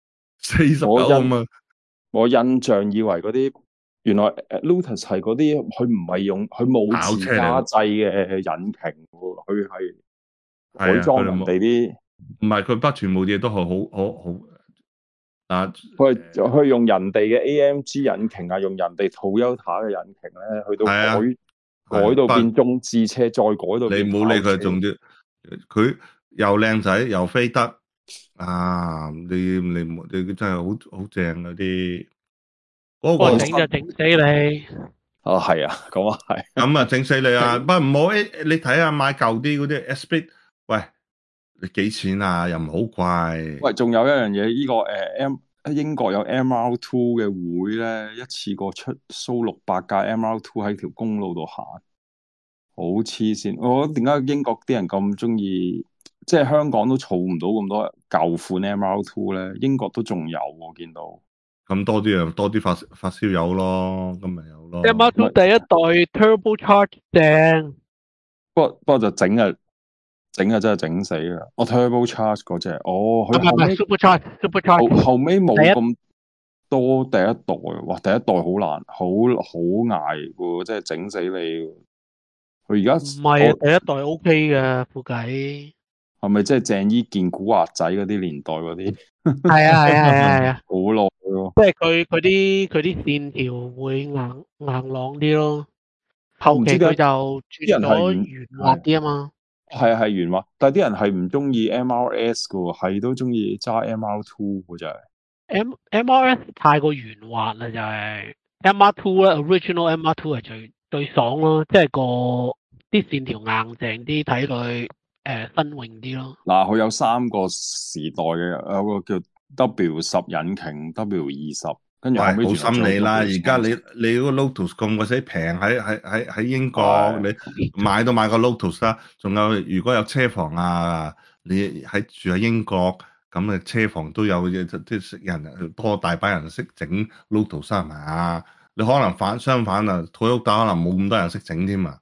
49咁啊！ 我印象以為嗰啲原來Lotus 係嗰啲，佢唔係用佢冇自家製嘅引擎喎，佢係改裝人哋啲。 唔係佢不全部嘢都係好嗱， 佢用人哋嘅 AMG 引擎啊，用人哋 Toyota 嘅引擎咧，去到改到變中置車，再改到變跑車。 你唔好理佢，總之佢又靚仔又飛得啊！你真係好正嗰啲。嗰個整就整死你。 啊，係啊，咁啊係。 咁啊，整死你啊！不唔好你睇下買舊啲嗰啲 Esprit， 喂，你幾錢啊？又唔好貴。 喂，仲有一樣嘢，呢個英國有 MR2 嘅會咧，一次過出蘇600架 MR2 喺條公路度行，好黐線。我覺得點解英國啲人咁中意，即係香港都儲唔到咁多舊款 MR2 咧，英國都仲有我見到。 咁多啲啊，多啲發燒友咯，咁咪有咯。 MR2 第一代 Turbo Charge 正， 不過就整啊真係整死啦！我 Turbo Charge 嗰隻，佢唔係 Super Charge 後尾冇咁多第一代，哇！第一代好難，好捱喎，即係整死你。佢而家唔係啊，第一代 OK 嘅副計。 係咪即係鄭伊健古惑仔嗰啲年代嗰啲？ 係啊， 好耐咯。 即係佢啲線條會硬朗啲咯。後期佢就轉咗圓滑啲啊嘛。 係圓滑，但係啲人係唔中意 MRS 嘅喎，係都中意揸 MR2 嘅就係。 MRS 太過圓滑啦，就係 MR2 咧 ，original MR2 係最爽咯，即係啲線條硬淨啲，睇佢新穎啲咯。 嗱，佢有3個時代嘅，有個叫 W10 引擎、W20，跟住後尾好心你啦！而家你嗰個 Lotus 咁鬼死平喺英國，你買都買個 Lotus 啦。仲有如果有車房啊，你住喺英國咁嘅車房都有啲識人多大把人識整 Lotus 係咪啊？你可能相反啊，Toyota可能冇咁多人識整添啊。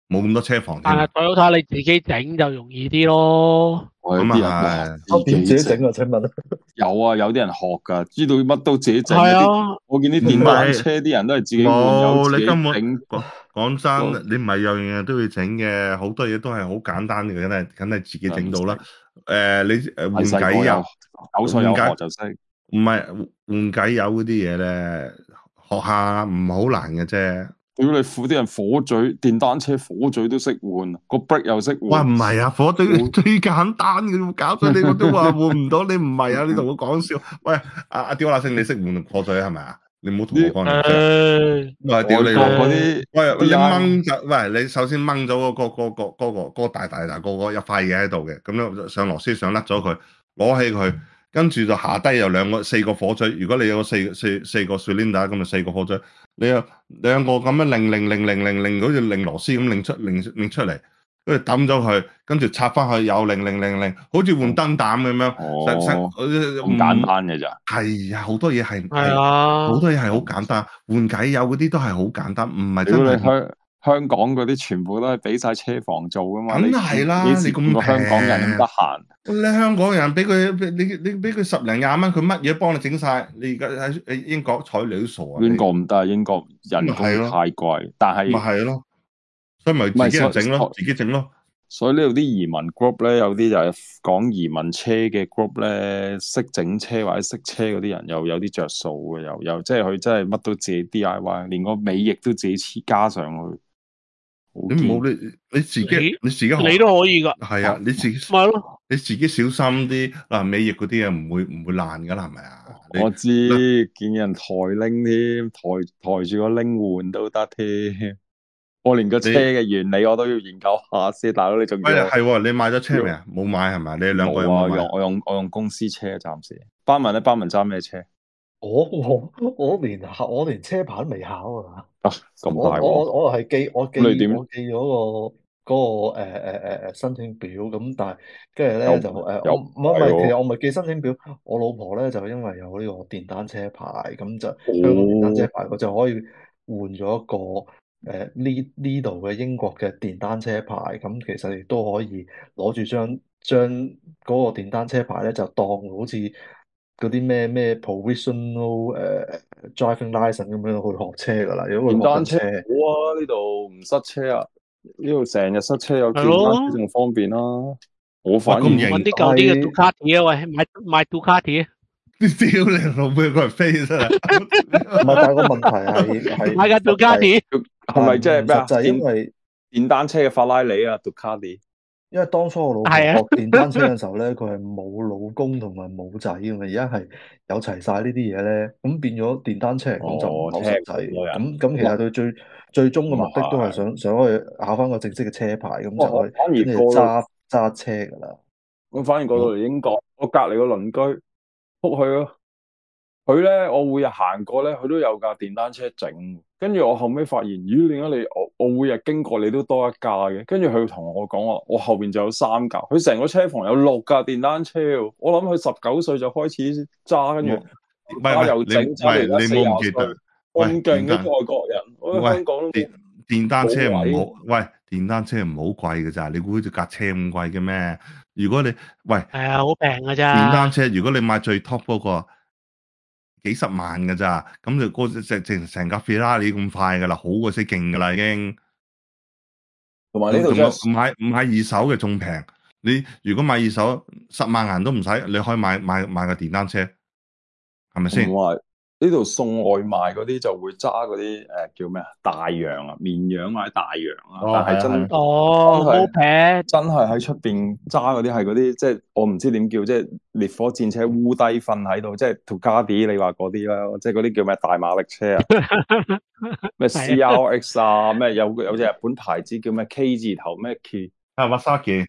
冇咁多車房添但係啊。 Toyota你自己整就容易啲咯。 咁我有啲人啊哇我點自己整啊？請問有啊，有啲人學噶，知道乜都自己整。 係嗰啲啊， 我見啲電單車啲人都係自己換油，自己冇你根本整。 講真，你唔係樣樣都要整嘅，好多嘢都係好簡單嘅，梗係自己整到啦。你換細個有偈油， 9歲有換偈學就識。 唔係換偈油嗰啲嘢咧，學下唔好難嘅啫。 屌你啲人火嘴，電單車火嘴都識換，個 brake 又識哇， 換。 唔係啊，火最簡單嘅，搞咗你我都話換唔到，你唔係啊，你同我講笑。喂，阿刁立勝，你識換火嘴係咪啊？你唔好同我講你唔識。 誒， 我屌你外國嗰老母！ 啲喂，你 DI 掹就喂，你首先掹咗嗰個大嗰一塊嘢喺度嘅，咁樣上螺絲上甩咗佢，攞起佢，跟住就下低有4個火嘴。如果你有四個 cylinder 咁就4個火嘴，你有兩個咁樣擰，好似擰螺絲咁擰出嚟，跟住抌咗佢，跟住插翻去又擰，好似換燈膽咁樣。 哦，咁簡單嘅咋？ 係啊，好多嘢係係啊， 好多嘢係好簡單，換偈油嗰啲都係好簡單，唔係真如果你係。 香港嗰啲全部都係俾晒車房做噶嘛？ 梗係啦， 你見你咁個香港人咁得閒？ 你香港人俾你俾佢10零20蚊，佢乜嘢幫你整晒？你而家喺英國睬你都傻啊！ 英國唔得，英國人工咪係咯太貴，但係咪係咯，所以咪自己人整咯，自己整咯。 所以呢度啲移民 group 咧，有啲就係講移民車嘅 group 咧，識整車或者識車嗰啲人又有啲着數嘅，又即係佢真係乜都自己 DIY，連個尾翼都自己加上去。 你冇你自己學你都可以㗎。 係啊，你自己咪咯， 你自己小心啲嗱，尾翼嗰啲嘢唔會爛噶啦，係咪啊？ 我知見人抬拎添，抬住個拎換都得添。我連個車嘅原理我都要研究下先，大佬你仲要？ 係喎，你買咗車未啊？冇買係咪？你哋兩個有冇買？ 我用公司車暫時。班文揸咩車？ 我連車牌都未考啊！ 咁大鑊！ 我係寄你點我寄咗個申請表咁，但係跟住咧就唔係，其實我唔係寄申請表，我老婆咧就因為有呢個電單車牌，咁就香港電單車牌，我就可以換咗一個呢度嘅英國嘅電單車牌，咁其實亦都可以攞住將嗰個電單車牌咧就當好似嗰啲咩 provisional driving license 咁樣去學車噶啦。如果佢電單車學緊車， 好啊，呢度唔塞車啊，呢度成日塞車，有係電單車咯， 仲方便啦。我反而咁型揾啲舊啲嘅杜卡迪啊，喂，買杜卡迪啊， 屌你老母，佢係飛真係。 唔係，但係個問題係買架杜卡迪， 係咪即係咩啊？ 實際因為電單車嘅法拉利啊，杜卡迪。 因為當初我老婆係啊學電單車嘅時候咧，佢係冇老公同埋冇仔嘅嘛，而家係有齊晒呢啲嘢咧，咁變咗電單車嚟講就唔係好實際。咁其實佢最終嘅目的都係想去考翻個正式嘅車牌，咁就可以反而跟住揸車噶啦。 我反而過到嚟英國，我隔離個鄰居仆佢咯。佢咧，我每日行過咧，佢都有架電單車整。跟住我後尾發現，咦？點解我每日經過你都多一架嘅？跟住佢同我講話，我後邊就有3架。佢成個車房有6架電單車喎。我諗佢19歲就開始揸，跟住又整，揸到而家40歲。咁勁嘅外國人，我喺香港都電單車唔好，喂，電單車唔好貴嘅咋？你估好似架車咁貴嘅咩？如果你喂係啊，好平嘅咋。 電單車，如果你買最 top 嗰個，幾十萬嘅咋，咁就嗰成架 Ferrari 咁快噶啦，好過死勁噶啦已經。 同埋呢度買二手嘅仲平。你如果買二手10萬銀都唔使，你可以買個電單車，係咪先？ 呢度送外賣嗰啲就會揸嗰啲叫咩啊？大洋啊，綿羊或者大洋啊，但係好平， 真係喺出邊揸嗰啲係嗰啲，即係我唔知點叫，即係烈火戰車烏低瞓喺度，即係 Ducati 你話嗰啲啦，即係嗰啲叫咩大馬力車啊？咩 CRX 啊？咩有隻日本牌子叫咩 K 字頭咩 Kawasaki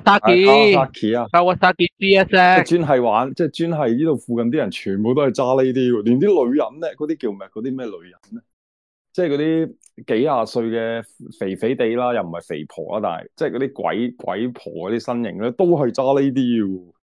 Kawasaki 啊 Kawasaki GSX， 專係玩，即係專係呢度附近啲人全部都係揸呢啲，連啲女人咧，嗰啲叫咩？嗰啲咩女人咧？即係嗰啲幾廿歲嘅肥肥地啦，又唔係肥婆啦，但係即係嗰啲鬼婆嗰啲身形咧，都係揸呢啲嘅。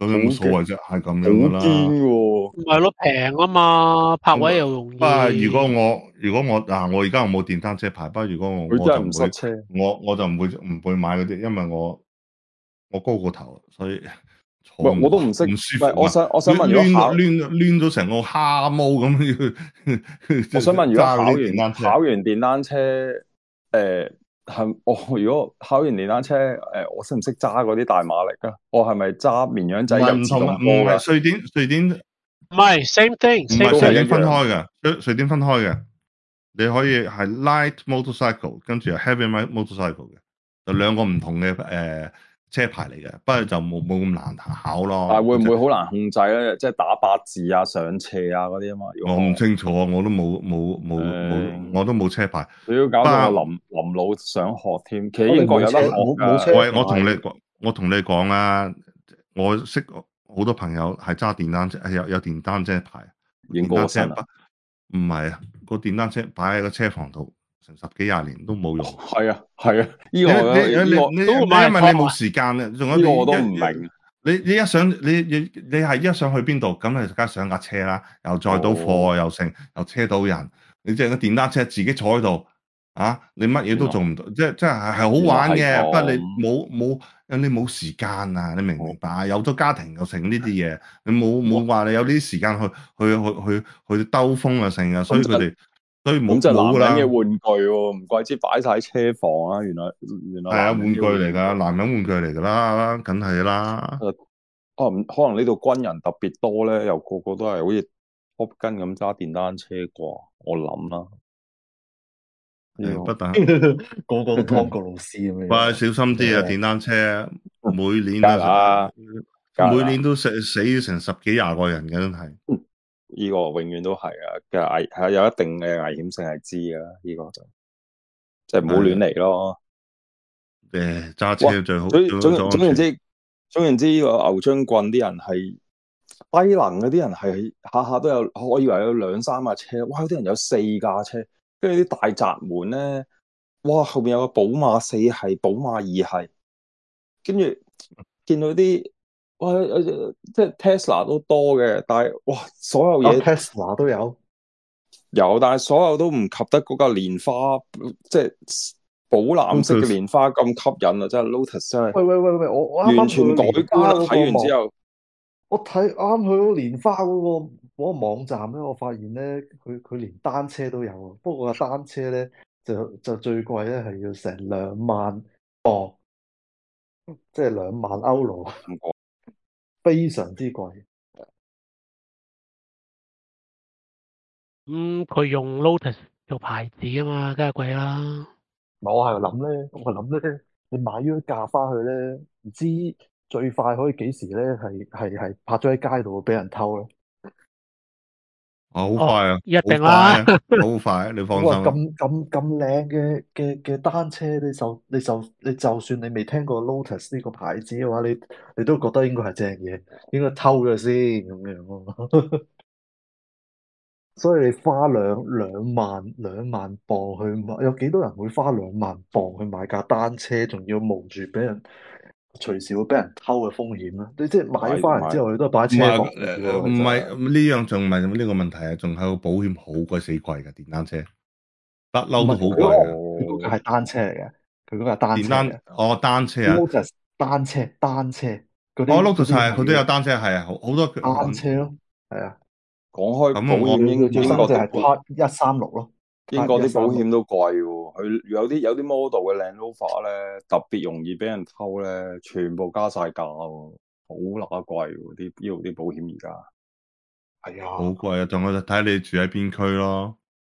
咁有冇所謂啫？係咁好樣噶啦。 堅喎！ 唔係咯，平啊嘛，泊位又容易。 不過如果我嗱，我而家我冇電單車牌，不過如果我佢真係就唔會， 唔塞車。 我就唔會買嗰啲，因為我高個頭，所以坐喂，我都唔識。 唔舒服喂，我想問，如攣果考， 攣咗成個蝦毛咁我想問，如果揸嗰啲電單車考完電單車，係我如果考完電單車，我識唔識揸嗰啲大馬力啊？我係咪揸綿羊仔有自動波唔㗎？ 係瑞典唔係 same thing， 唔係 same 瑞 thing。 典分開嘅，瑞典分開嘅，你可以係 light motorcycle 跟住係 heavy motorcycle 嘅，就兩個唔同嘅車牌嚟嘅，不過就冇咁難考咯。 但係會唔會好難控制咧？即係打八字啊、上斜啊嗰啲啊嘛。 我唔清楚，我都冇，我都冇車牌。 你要搞到我臨老想學添，其實英國有得學㗎。 冇車喂，我同你講啊，我識好多朋友係揸電單車，係有電單車牌。 已經過身啦。 唔係啊，個電單車擺喺個車房度成10幾20年都冇用。 係啊，呢個因為你冇時間啊，仲有呢個我都唔明。 你一上你係一上去邊度，咁你梗係上架車啦，又載到貨又剩，又車到人。你即係個電單車自己坐喺度啊，你乜嘢都做唔到，即係好玩嘅。不過你冇時間啊，你明唔明白啊？有咗家庭又成呢啲嘢，你冇話你有啲時間去兜風啊成啊，所以冇即係冇啦。 男人嘅玩具喎，唔怪之擺晒喺車房啊！原來係啊，玩具嚟㗎，男人玩具嚟㗎啦，梗係啦。 可能呢度軍人特別多咧，又個個都係好似 Top Gun 咁揸電單車啩，我諗啦。 不但個個都 Top 個老師咁樣。 喂，小心啲啊！電單車每年都死成10幾20個人嘅，真係。 呢個永遠都係啊，嘅係有一定嘅危險性係知㗎，呢個就即係唔好亂嚟咯。 揸車最好。 總言之，呢個牛津棍啲人係低能嗰啲人係下下都有，我以為有2、3架車，哇！有啲人有4架車，跟住啲大閘門咧，哇！後邊有個寶馬4系、寶馬2系，跟住見到啲。哇！即係 Tesla 都多嘅，但係哇，所有嘢 Tesla 都有， 但係所有都唔及得嗰架蓮花，即係寶藍色嘅蓮花咁吸引啊！真係 Lotus 真係。 喂，我完全改觀啦！睇完之後， 我睇啱去嗰蓮花嗰個網站咧，我發現咧，佢連單車都有啊。不過個單車咧就最貴咧，係要成2萬磅，即係2萬歐羅。非常之貴。 佢用 Lotus 做牌子啊嘛，梗係貴啦。 我係諗咧，你買咗架翻去咧，唔知最快可以幾時咧？係泊咗喺街度俾人偷咧？ 好快啊！ 一定啦， 好快，你放心。 咁靚嘅單車，你就算你未聽過 Lotus 呢個牌子嘅話，你都覺得應該係正嘢，應該偷咗先咁樣咯。所以你花兩萬磅去買，有幾多人會花2萬磅去買架單車，仲要冒住俾人隨時會俾人偷嘅風險咧？你即係買咗翻嚟之後，你都係擺喺車房唔係呢樣，仲唔係呢個問題啊？仲係個保險好鬼死貴㗎，電單車不嬲都好貴嘅。 佢嗰個係單車嚟嘅，佢嗰個係單車嚟嘅。 單車啊 Lotus 單車嗰啲。 Lotus 係佢都有單車，係啊，好多單車咯，係啊。 講開保險，英國就係 Part 136咯。 英國啲保險都貴喎，佢有啲 model 嘅 Land Rover 咧，特別容易俾人偷咧，全部加晒價喎，好乸貴喎，啲保險而家係啊， 好貴啊！仲有就睇你住喺邊區咯。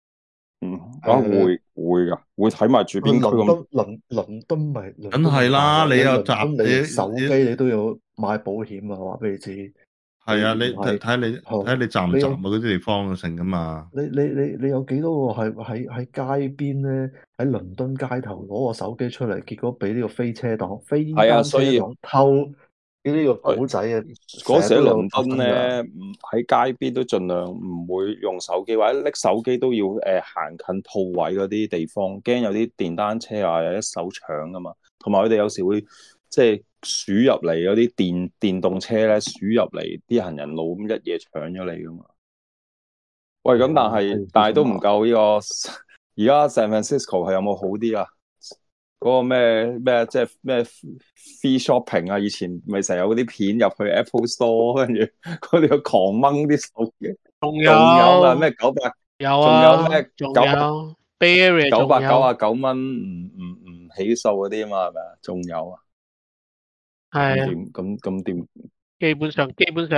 會噶，會睇埋住邊區咁。 倫敦咪梗係啦，你有你手機你都要買保險啊！話俾你知。 係啊，你睇你站唔站啊？嗰啲地方成噶嘛？ 你有幾多個係喺街邊咧？喺倫敦街頭攞個手機出嚟，結果俾呢個飛車黨偷呢個古仔啊！ 嗰時喺倫敦咧，喺街邊都盡量唔會用手機，或者拎手機都要行近鋪位嗰啲地方，驚有啲電單車啊有一手搶噶嘛。同埋佢哋有時會即係鼠入嚟嗰啲電動車咧，鼠入嚟啲行人路咁一嘢搶咗你噶嘛。喂，咁但係都唔夠呢個。而家 San Francisco 係有冇好啲啊？嗰個咩即係咩 free shopping 啊？以前咪成日有嗰啲片入去 Apple Store， 跟住佢哋狂掹啲手機。 仲有啊， 有咩900， 有仲有啊， 咩仲有 Bay Area 仲有 999蚊唔起訴嗰啲啊嘛，係咪啊？仲有啊？ 係啊， 咁點？ 基本上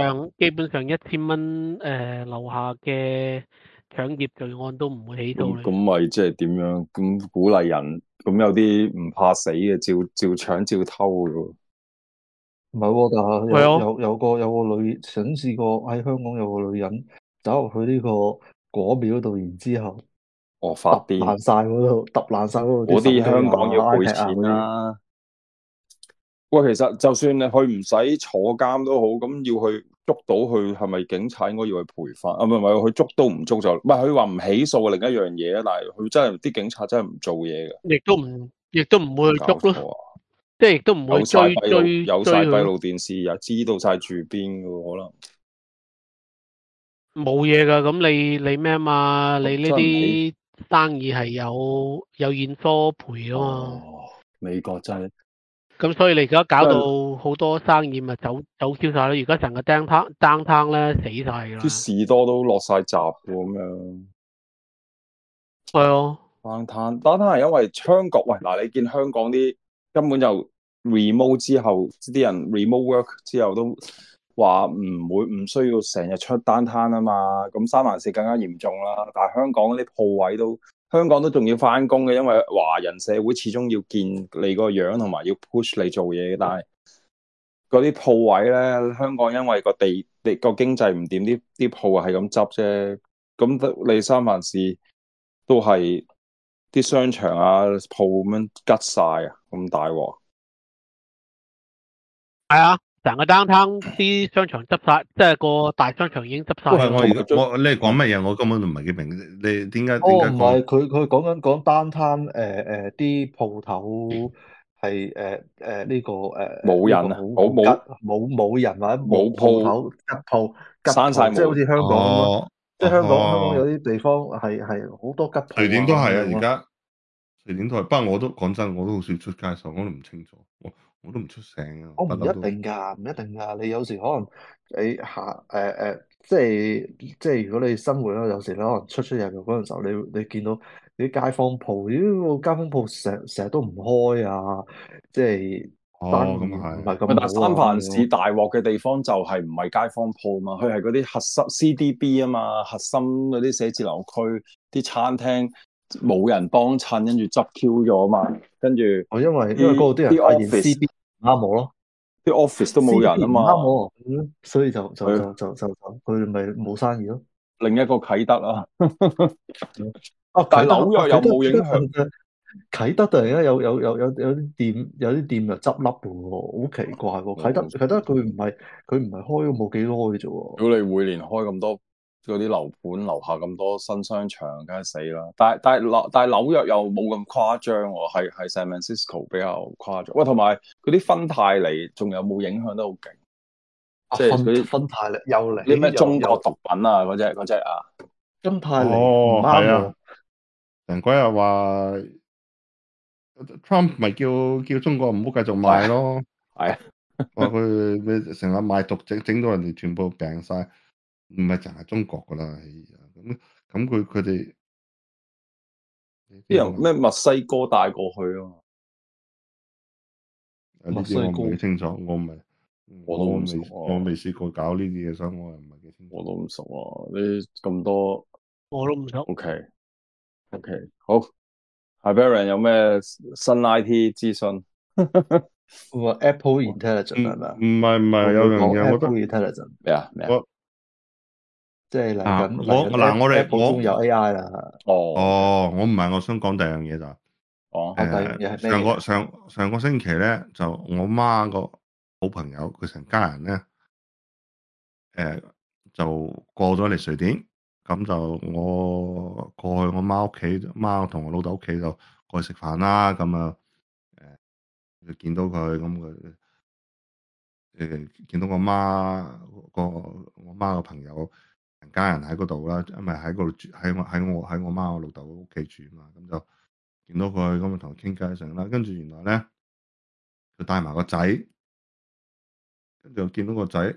1000蚊樓下嘅搶劫罪案都唔會起訴你。 咁咪即係點樣？咁鼓勵人，咁有啲唔怕死嘅，照搶照偷嘅喎。 唔係喎，但係係啊有個女曾試過喺香港有個女人走入去呢個果廟度，然之後我發揼爛癲， 晒嗰度啲嗰啲手機香港要啊、 賠 iPad 啊錢嗰啲。 啦。喂，其實就算你佢唔使坐監都好，咁要去捉到佢，係咪警察應該要去賠翻？啊，唔係，佢捉都唔捉就，唔係佢話唔起訴係另一樣嘢啊。但係佢真係啲警察真係唔做嘢嘅， 亦都唔會去捉咯， 搞錯啊！ 即係亦都唔會有晒追閉路， 追有晒追佢咯。 閉路電視，又知道晒住邊嘅喎，可能冇嘢噶，咁你咩啊嘛？你呢真係唔起。 啲生意係有現科賠噶嘛？ 哦，美國真係咁所以你而家搞真係到好多生意咪走 Q 晒咯。而家成個 downtown 咧死晒㗎啲啦。 士多都落晒閘喎，咁樣。 係啊， 單攤係因為香港，喂嗱，你見香港啲根本就 remote 之後，啲人 remote work 之後都話唔需要成日出單攤啊嘛，咁3藩市更加嚴重啦。但係香港嗰啲鋪位都，香港都仲要翻工嘅，因為華人社會始終要見你個樣同埋要 push 你做嘢，但係嗰啲鋪位咧，香港因為個個經濟唔掂，啲鋪係咁執啫，咁你三藩市都係。啲商場啊鋪咁樣吉晒啊，咁大鑊。 係啊，成個 downtown 啲商場執晒，即係個大商場已經執晒喂， 㗎啦。 你講乜嘢？我根本都唔係幾明。你點解哦，唔講？ 係，佢講單攤啲鋪頭係呢個冇人啊， 冇人或者冇鋪頭吉閂晒鋪，即係好門。 似香港咁咯。即係香港有哦， 啲地方係好多吉瑞鋪啊典都係啊， 咁樣咯。 而家瑞典都係。不過我都講真，我都好少出街，所以我都唔清楚。我都唔出聲啊， 我唔一不嬲都。 定㗎，唔一定㗎。你有時可能你即係如果你生活咧，有時你可能出入嗰陣時候，你見到啲街坊鋪，個街坊鋪成日都唔開啊，即係哦，咁生意唔係。 係咁但係三好啊咁藩市樣咯。 大鑊嘅地方就係唔係街坊鋪嘛，佢係嗰啲核心 CDB 啊嘛，核心嗰啲寫字樓區，啲餐廳冇人幫襯，跟住執 Q 咗嘛，跟住因為嗰度啲人發現 office CB 唔啱我咯啲 office 都冇人 ，CB 啊嘛， 唔啱我，所以就佢佢咪冇生意咯。 另一個啟德啊， 啊， 但係啟德紐約有冇影響？ 啟德突然間有啲店又執笠喎，好奇怪喎！啟德佢唔係開咗冇幾耐嘅啫喎。 如果你每年開咁多嗰啲樓盤，樓下咁多新商場，梗係死啦！但係紐約又冇咁誇張喎，係 San Francisco 比較誇張。喂，同埋嗰啲芬太尼仲有冇影響得好勁？即係嗰啲芬太尼又嚟啲咩中國又毒品啊，嗰隻啊， 芬太尼唔哦， 啱係啊我。。 成鬼又話 Trump 咪叫中國唔好繼續賣咯， 係啊， 話佢成日賣毒，整到人哋全部病晒，唔係淨係中國噶啦。咁佢哋啲人咩墨西哥帶過去啊嘛， 呢啲我唔係幾清楚，我唔係我都唔熟啊我未試過搞呢啲嘢，所以我又唔係幾清楚。 我都唔熟啊，呢咁多我都唔熟。 OK，好。Iberan 有咩新 IT 資訊？ Apple Intelligence 係咪啊？ 唔係有樣嘢，我覺 Apple 得 Intelligence 咩啊？ 即係嚟啊緊我嗱我哋 Apple 終於有 AI 啦。 哦， 我唔係，我想講第二樣嘢就哦， 第二樣嘢係咩嘢？ 上個星期咧，就我媽個好朋友，佢成家人咧，就過咗嚟瑞典，咁就我過去我媽屋企，媽同我老豆屋企就過去食飯啦，咁啊就見到佢，咁佢見到我媽個朋友成家人喺嗰度啦，因為喺嗰度住，喺我媽我老豆屋企住嘛，咁就見到佢咁就同佢傾偈成啦，跟住原來咧佢帶埋個仔，跟住又見到個仔，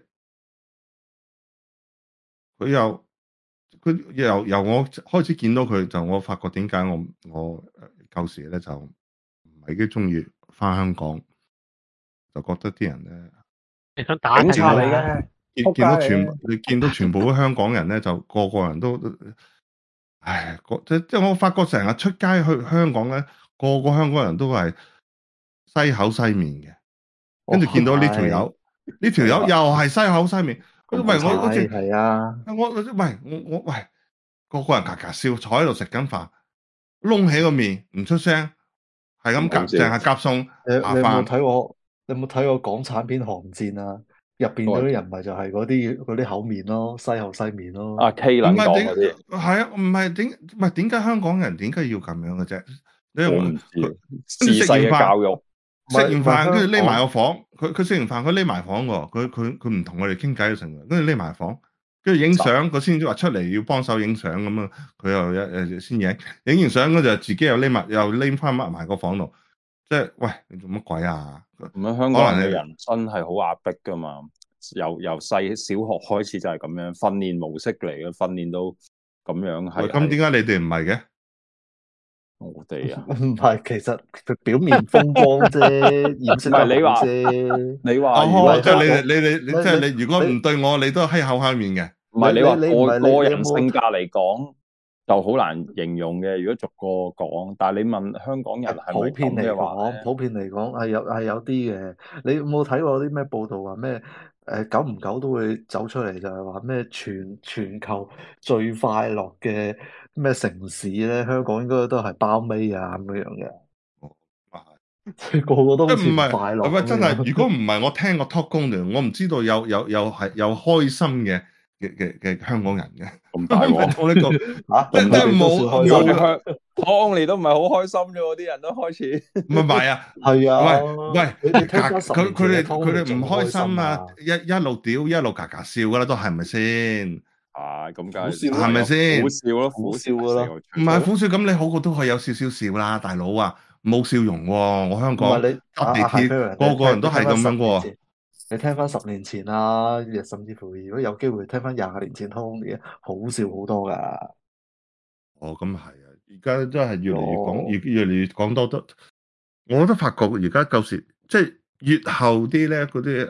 佢由我開始見到佢，就我發覺點解我舊時咧就唔係幾中意翻香港，就覺得啲人咧你想打警察嚟佢啊？ 嘅， 見仆街嚟見到全嘅。 你見到全部啲香港人咧，就個個人都，唉，即我發覺成日出街去香港咧，個個香港人都係西口西面嘅，跟住見到呢條友，呢條友又係西口西面，喂我好似係啊， 喂個個人格格笑，坐喺度食緊飯，窿起個面唔出聲，係咁夾，淨係夾餸下你有冇飯。 睇過？你有冇睇過港產片《寒戰》啊？入邊嗰啲人咪就係嗰啲口面咯，西口西面咯。 阿 K 撚唔係點講嗰啲， 係啊？唔係點解香港人點解要咁樣嘅啫？你我唔佢知。 跟住時勢嘅教育， 食完飯唔係跟住匿埋香個房，佢食完飯佢匿埋房喎，佢唔同我哋傾偈成，跟住匿埋房，跟住影相，佢先至話出嚟要幫手影相咁啊，佢又先影完相嗰就自己又匿翻埋個房度，即係喂你做乜鬼啊？ 咁樣香港人嘅人真係好壓迫噶嘛，由細小學開始就係咁樣訓練模式嚟嘅，訓練到咁樣喂， 係。 咁點解你哋唔係嘅？ 我哋啊， 唔係，其實佢表面風光啫，掩飾得你話好啫。 你話如果即係你即係你如果唔對我，你都閪口閪面嘅。 唔係你話你唔係個你有冇人性格嚟講就好難形容嘅，如果逐個講。但係你問香港人係咪普遍嚟咁嘅話講， 咧？ 普遍嚟講係有啲嘅。你有冇睇過啲咩報道話咩？久唔久都會走出嚟，就係話咩全球最快樂嘅咩城市咧？香港應該都係包尾啊咁樣嘅， 哦即係個個都好似唔即係唔係？ 快樂咁喂，真係， 樣。 如果唔係我聽過 talk 功能，我唔知道有開心嘅香港人嘅。 咁大鑊我呢個嚇， 即係咁你都冇算開心冇啊？ 湯你都唔係好開心啫，啲人都開始。 唔係啊！ 係啊， 喂， 你聽翻10年前嘅佢哋唔開心啊啊！， 一路屌一路格格笑噶啦，都係咪先？ 咁梗係好笑係咪先苦笑咯， 苦笑㗎啦唔係苦笑咁，你好過都可以有少少笑啦，大佬啊，冇笑容喎。我香港唔係你搭地鐵， 係個個人都係咁樣喎。 你聽翻10年前啊，甚至乎如果有機會聽翻20年前Tony 好笑好多噶。 哦，咁係啊，而家真係越嚟越講， 哦越嚟越講多得。我都發覺而家舊時即係越後啲咧，嗰啲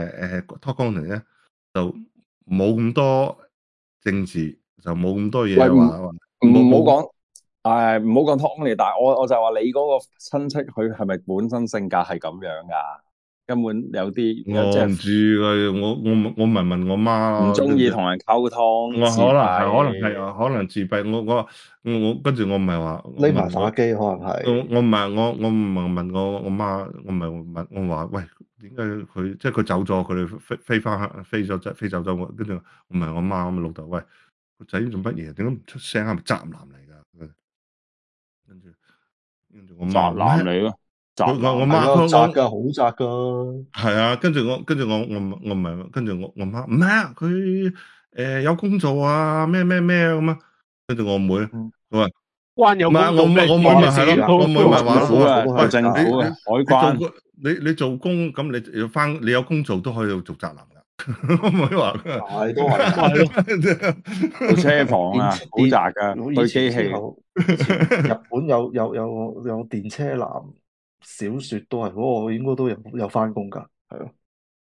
talk 功能咧就冇咁多政治，就冇咁多嘢喂話。 唔好講，唔好講 Tony，但係我就話你嗰個親戚佢係咪本身性格係咁樣噶？根本有啲我唔知㗎，我問我媽， 唔中意同人溝通， 我可能自閉係可能自閉。我跟住我唔係話匿埋打機，可能係我唔係我唔問我媽，我唔係問我話喂，點解佢即係佢走咗，佢哋飛走咗，跟住我問我媽，我老豆，喂，個仔做乜嘢？點解唔出聲？係咪宅男嚟㗎？跟住我媽， 宅男嚟咯， 我媽係宅㗎，好宅㗎。 係啊，跟住我唔係，跟住我媽唔係啊，佢有工做啊，咩咁啊，跟住我妹，佢話關有工做咩事？ 我妹咪係咯，我妹咪話政府啊， 喂， 政府嘅海關， 你做工咁你要翻，你有工做都可以做宅男噶。我妹話係都係做車房啊，好宅噶，對機器。 以前日本有電車男小説都係嗰個，應該都有翻工㗎，係咯。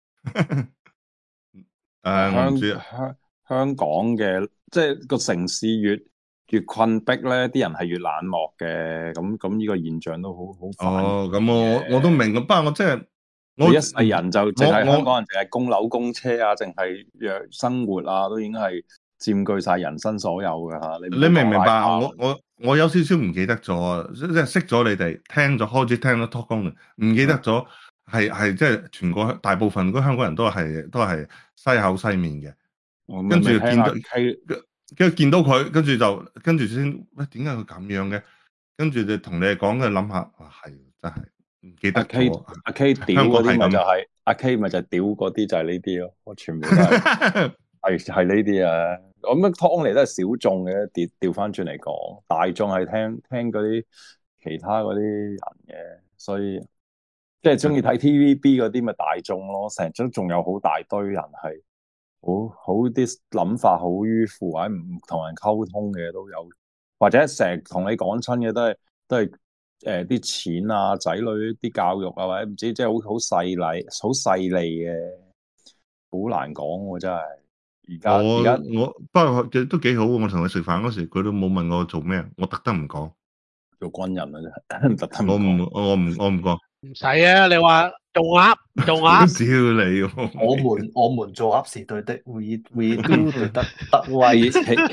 我唔知啊。 香港嘅即係個城市越困迫咧，啲人係越冷漠嘅，咁呢個現象都好煩。 哦，咁我都明嘅，不過我即係我一世人就淨係香港人，淨係供樓供車啊，淨係生活啊，都已經係佔據晒人生所有嘅吓。 你明唔明白？我有少少唔記得咗，即係識咗你哋，開始聽咗 talk 功能，唔記得咗係即係全個大部分嗰香港人都係西口西面嘅，跟住見到佢，跟住先喂，點解佢咁樣嘅？跟住就同你哋講嘅諗下，係真係唔記得阿 K 咗。 阿 K 屌香港嗰啲咪係咁， 就係阿 K 咪就係屌嗰啲就係呢啲咯，我全部都係係呢啲啊。我諗湯尼都係小眾嘅，調翻轉嚟講，大眾係聽嗰啲其他嗰啲人嘅，所以即係中意睇 TVB 嗰啲咪大眾咯。成日仲有好大堆人係好啲諗法好迂腐，或者唔同人溝通嘅都有，或者成日同你講親嘅都係啲錢啊、仔女啲教育啊，或者唔知即係好細膩嘅，好難講喎真係。而家我不過都幾好喎。我同佢食飯嗰時，佢都冇問我做咩，我特登唔講。 做軍人啊啫，特登我唔唔講。 我唔講。 唔使啊！你話做鴨做鴨， 屌你喎！ 我們做鴨是對的，we do 對得威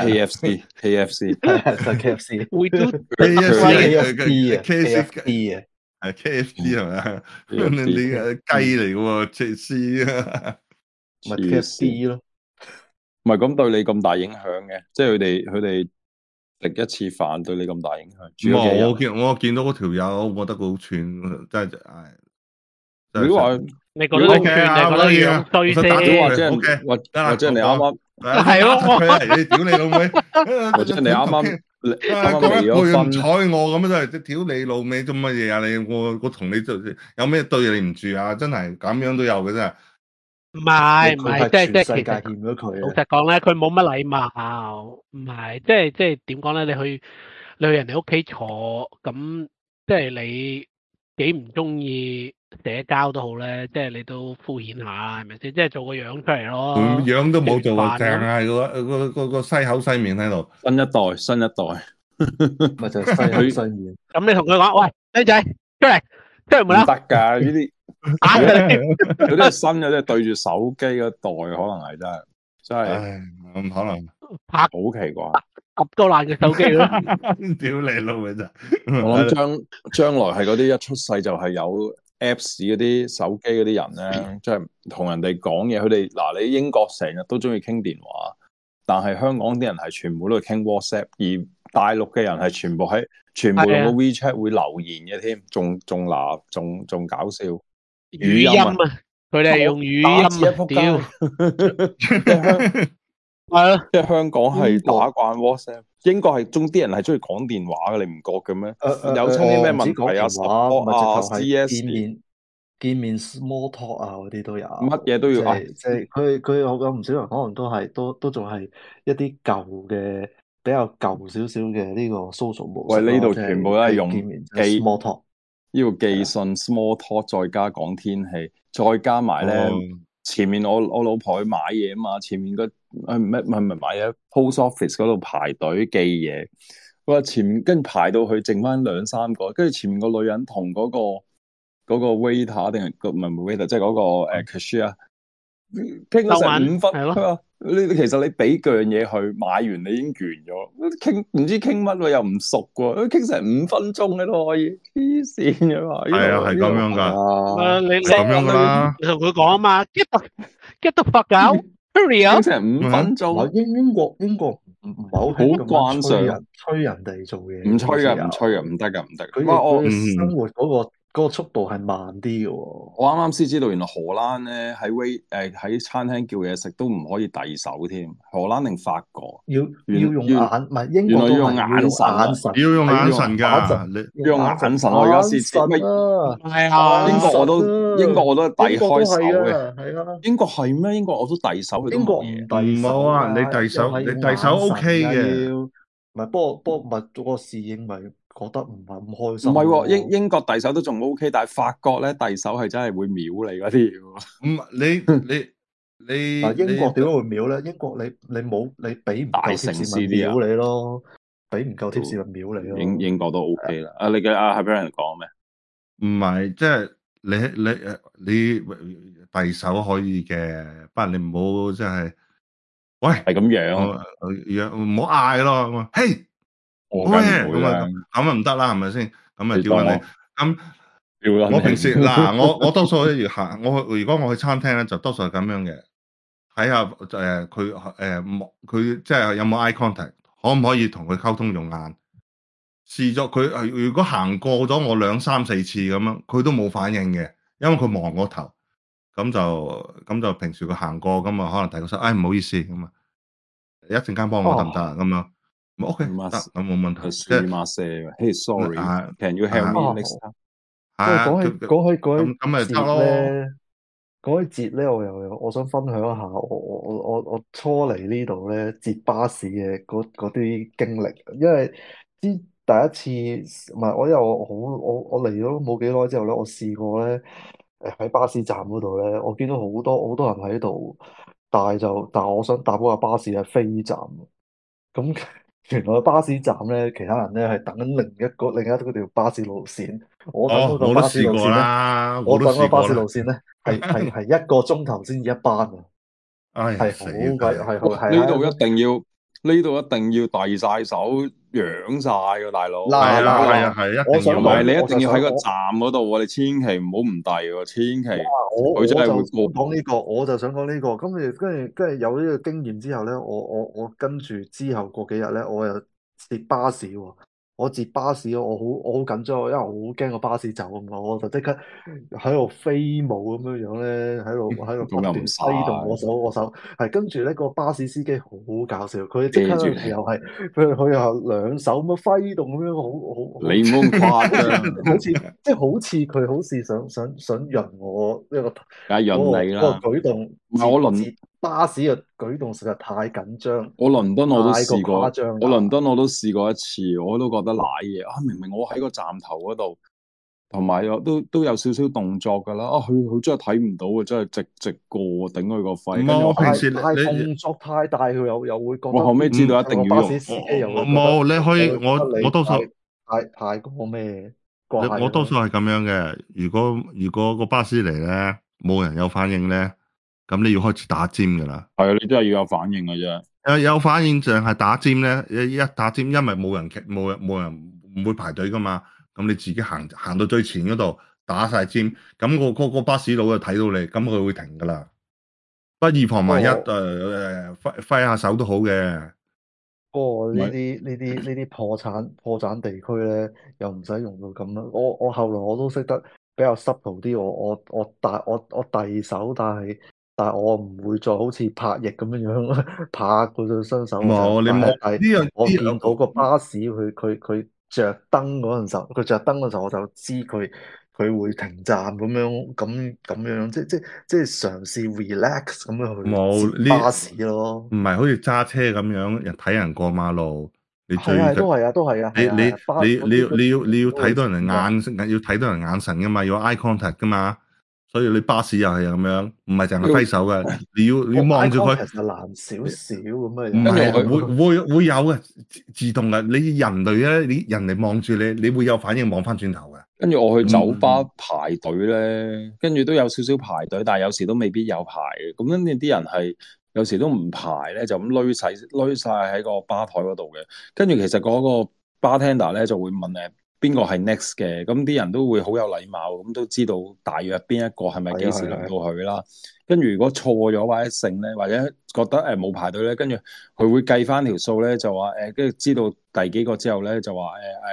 KFC 係就 KFC we do KFC 啊 KFC 啊係 KFC 係咪啊？你 KFC 雞嚟嘅喎，切絲啊！ 咪 KFC 咯。 唔係咁對你咁大影響嘅，即係佢哋食一次飯對你咁大影響。煮咗幾日我見到嗰條友，我覺得佢好串，真係如果話你覺得你串，你覺得樣衰或啫。 或者你啱啱係咯， 你屌你老味， 或者你啱啱講一句唔離咗婚， 睬我咁樣真係屌你老味做乜嘢啊？我同你做有咩對你唔住啊？真係咁樣都有嘅真係。 唔係，即係全世界其實欠咗佢老啊！ 實講咧，佢冇乜禮貌，唔係即係點講咧？你去人哋屋企坐，咁即係你幾唔中意社交都好咧，即係你都敷衍下，係咪先？即係做個樣出嚟咯。 樣都冇做啊， 食完飯淨係個西口西面喺度。 新一代咪就係西口西面。 咁你同佢講，喂，僆仔出嚟門口唔得㗎呢啲。 打佢哋， 有啲係新嘅，即係對住手機嗰代，可能係真係唉，咁可能拍好奇怪。 揼到爛嘅手機咯。 屌你老味真。 我諗將來係嗰啲一出世就係有 Apps 嗰啲手機嗰啲人咧，即係同人哋講嘢。佢哋嗱，你英國成日都中意傾電話，但係香港啲人係全部都係傾 WhatsApp，而大陸嘅人係全部用個 WeChat 會留言嘅添，仲搞笑。 語音啊，佢哋係用語音啊，屌，係咯， 即係香港係打慣 WhatsApp，英國係啲人係中意講電話嘅，你唔覺嘅咩？有出啲咩問題啊？CS 見面 small talk 啊嗰啲都有， 乜嘢都要即係佢有唔少人可能都係都仲係一啲舊嘅比較舊少少嘅呢個 social 模式。 喂，呢度全部都係用見面 small talk。 呢個寄信 small talk，再加講天氣，再加埋咧前面我老婆去買嘢啊嘛，前面個唔係買嘢 post office 嗰度排隊寄嘢，佢話前面跟住排到去剩翻2、3個，跟住前面個女人同嗰個 waiter 定係唔係 waiter，即係嗰個cashier 傾咗成5分，佢話其實你俾樣嘢去買完你已經完咗，傾唔知傾乜喎，又唔熟喎，傾成5分鐘嘅都可以，黐線嘅嘛。 係啊，係咁樣噶， 你咁樣噶啦。 你同佢講啊嘛，get the fuck out，hurry up， 傾成5分鐘。 英國唔係好慣常催人哋做嘢， 唔催噶，唔得噶。 佢生活嗰個速度係慢啲嘅。 我啱啱先知道，原來荷蘭咧喺餐廳叫嘢食都唔可以遞手添。荷蘭定法國要用眼，唔係英國都係要用眼神， 要用眼神噶， 用眼神。我而家先知， 係啊， 英國我都遞開手嘅， 係啊， 英國係咩？英國我都遞手， 英國唔遞手唔好啊，你遞手 OK 嘅， 唔係，不過唔係個侍應咪覺得唔係咁開心。 唔係喎，英國遞手都仲 OK，但係法國咧遞手係真係會秒你嗰啲。 唔，你英國點解會秒咧？英國你冇你俾唔夠貼士咪秒你咯，俾唔夠貼士咪秒你咯。 英國都 OK 啦。你嘅係俾人講咩？ 唔係，即係你遞手可以嘅，不過你唔好即係，喂係咁樣， 唔好嗌咯，嘿。咁唔得啦，係咪先？咁啊屌人哋。我平時嗱，我多數要行，如果我去餐廳咧，就多數係咁樣嘅，睇下佢即係有冇 eye contact，可唔可以同佢溝通用眼？ 試咗佢如果行過咗我2、3、4次咁樣，佢都冇反應嘅，因為佢望我頭，咁就平時佢行過咁啊，可能提個手，唔好意思咁啊，一陣間幫我得唔得啊？咁樣咁 OK 得，咁冇問題，即係 Hey sorry，can you help 啊 me next time？ 喂，講起咁咪得咯。 講起節咧，我想分享一下我初嚟呢度咧截巴士嘅嗰啲經歷，因為第一次唔係因為我嚟咗冇幾耐之後咧，我試過咧喺巴士站嗰度咧，我見到好多人喺度，但係我想搭嗰個巴士係飛站，咁原來巴士站咧，其他人咧係等緊另一個條巴士路線，我等嗰個我都巴士試過路線咧。 啦，我都我等個巴試過啦。 士路線咧，係一個鐘頭先至一班啊， 哎呀， 係死好鬼啦！ 係好係呢度一定要遞晒手，揚晒噶大佬。 嗱嗱係一我想定要啊！ 唔係你一定要喺個我站嗰度喎，你千祈唔好唔遞喎，千祈我佢真係會我就想過。 講呢個，我就想講呢個，跟住有呢個經驗之後咧，我跟住之後過幾日咧，我又截巴士喎。我截巴士，我好緊張，因為我好驚個巴士走啊嘛，我就即刻喺度飛舞咁樣咧，喺度不斷咁又唔揮動晒， 我手，係跟住咧個巴士司機好搞笑，佢即刻遮住你， 又係佢又兩手咁樣揮動咁樣，好你唔好咁誇張， 好似佢好似想潤我一個梗係潤你啦。 嗰個舉動， 唔係截巴士嘅舉動實在太緊張， 我倫敦我都太過試過， 誇張我倫啦。 敦我都試過一次，我都覺得瀨嘢啊！明明我喺個站頭嗰度，同埋都有少少動作噶啦，佢真係睇唔到啊，真係直過頂佢個肺，跟住冇，平時太你動作太大，佢又會覺我後尾得知道一定要用， 個巴士司機又會覺得冇，你可以你我多數太過咩怪我多數咯。 係咁樣嘅。如果個巴士嚟咧，冇人有反應咧，咁你要開始打尖噶啦。 係啊，你真係要有反應嘅啫。 有反應淨係打尖咧，一打尖，因為冇人唔會排隊噶嘛。咁你自己行到最前嗰度打晒尖，咁個巴士佬就睇到你，咁佢會停噶啦。不以防萬一， 哦揮下手都好嘅。 不過唔係呢啲破產地區咧，又唔使用到咁啦。我後來我都識得比較濕塗啲，我遞手，但係我唔會再好似拍翼咁樣拍嗰隻雙手嘅時候， 冇，你冇呢樣我見呢到個巴士佢着燈嗰陣時候，佢着燈嗰陣時候我就知佢會停站咁樣，即係嘗試 relax 咁樣冇去截巴士咯。 唔係好似揸車咁樣，睇人過馬路，你最係啊，都係啊，都係啊，係啊，係啊， 你要睇到人眼， 要睇到人眼神噶嘛，要 eye contact 噶嘛，所以你巴士又係咁樣，唔係淨係揮手嘅，你要望住佢。 其實難少少咁啊， 唔係跟住會有嘅，自動嘅。你人類咧，你人嚟望住你，你會有反應望翻轉頭嘅。 跟住我去酒吧排隊咧，跟住都有少少排隊，但係有時都未必有排嘅。咁跟住啲人係有時都唔排咧，就咁攏晒喺個吧台嗰度嘅。跟住其實嗰個 bartender 咧就會問邊個係 next 嘅，咁啲人都會好有禮貌，咁都知道大約邊一個係咪幾時輪到佢啦。跟住如果錯咗或者剩咧，或者覺得冇排隊咧，跟住佢會計翻條數咧，就話跟住知道第幾個之後咧，就話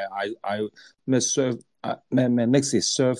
I 咩 serve 咩 next is serve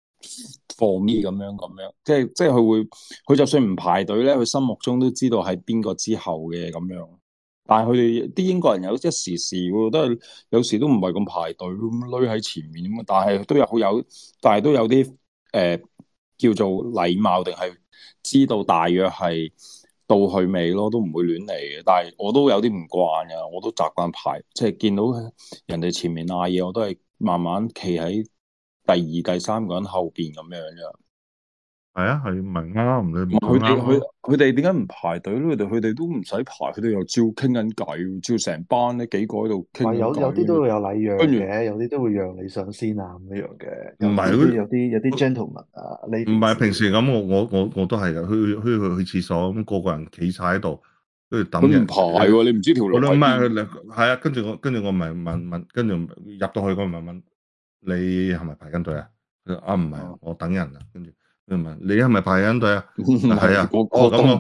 for me 咁樣，即係佢就算唔排隊咧，佢心目中都知道係邊個之後嘅咁樣。但係佢哋啲英國人有一時時喎，都係有時都唔係咁排隊咁匿喺前面咁，但係都有啲叫做禮貌定係知道大約係到去未咯，都唔會亂嚟嘅。但係我都有啲唔慣㗎，我都習慣排，即係見到人哋前面嗌嘢，我都係慢慢企喺第二、第三個人後邊咁樣啫。 係啊，係唔係啱？你唔佢哋啱咯。 佢哋點解唔排隊咧？佢哋都唔使排，佢哋又照傾緊偈，照成班咧幾個喺度傾緊偈。 有啲都會有禮讓跟住嘅，有啲都會讓你上先啊咁樣嘅。 唔係有啲 gentleman 啊， 唔係平時咁，我都係嘅。去廁所咁，個個人企晒喺度，跟住等人。 佢唔排喎，你唔知條路喺邊。 係啊，跟住我咪問，跟住入到去嗰咪問你係咪排緊隊啊？佢話唔係，我等人啊。跟住佢問你係咪排緊隊啊？係啊。 咁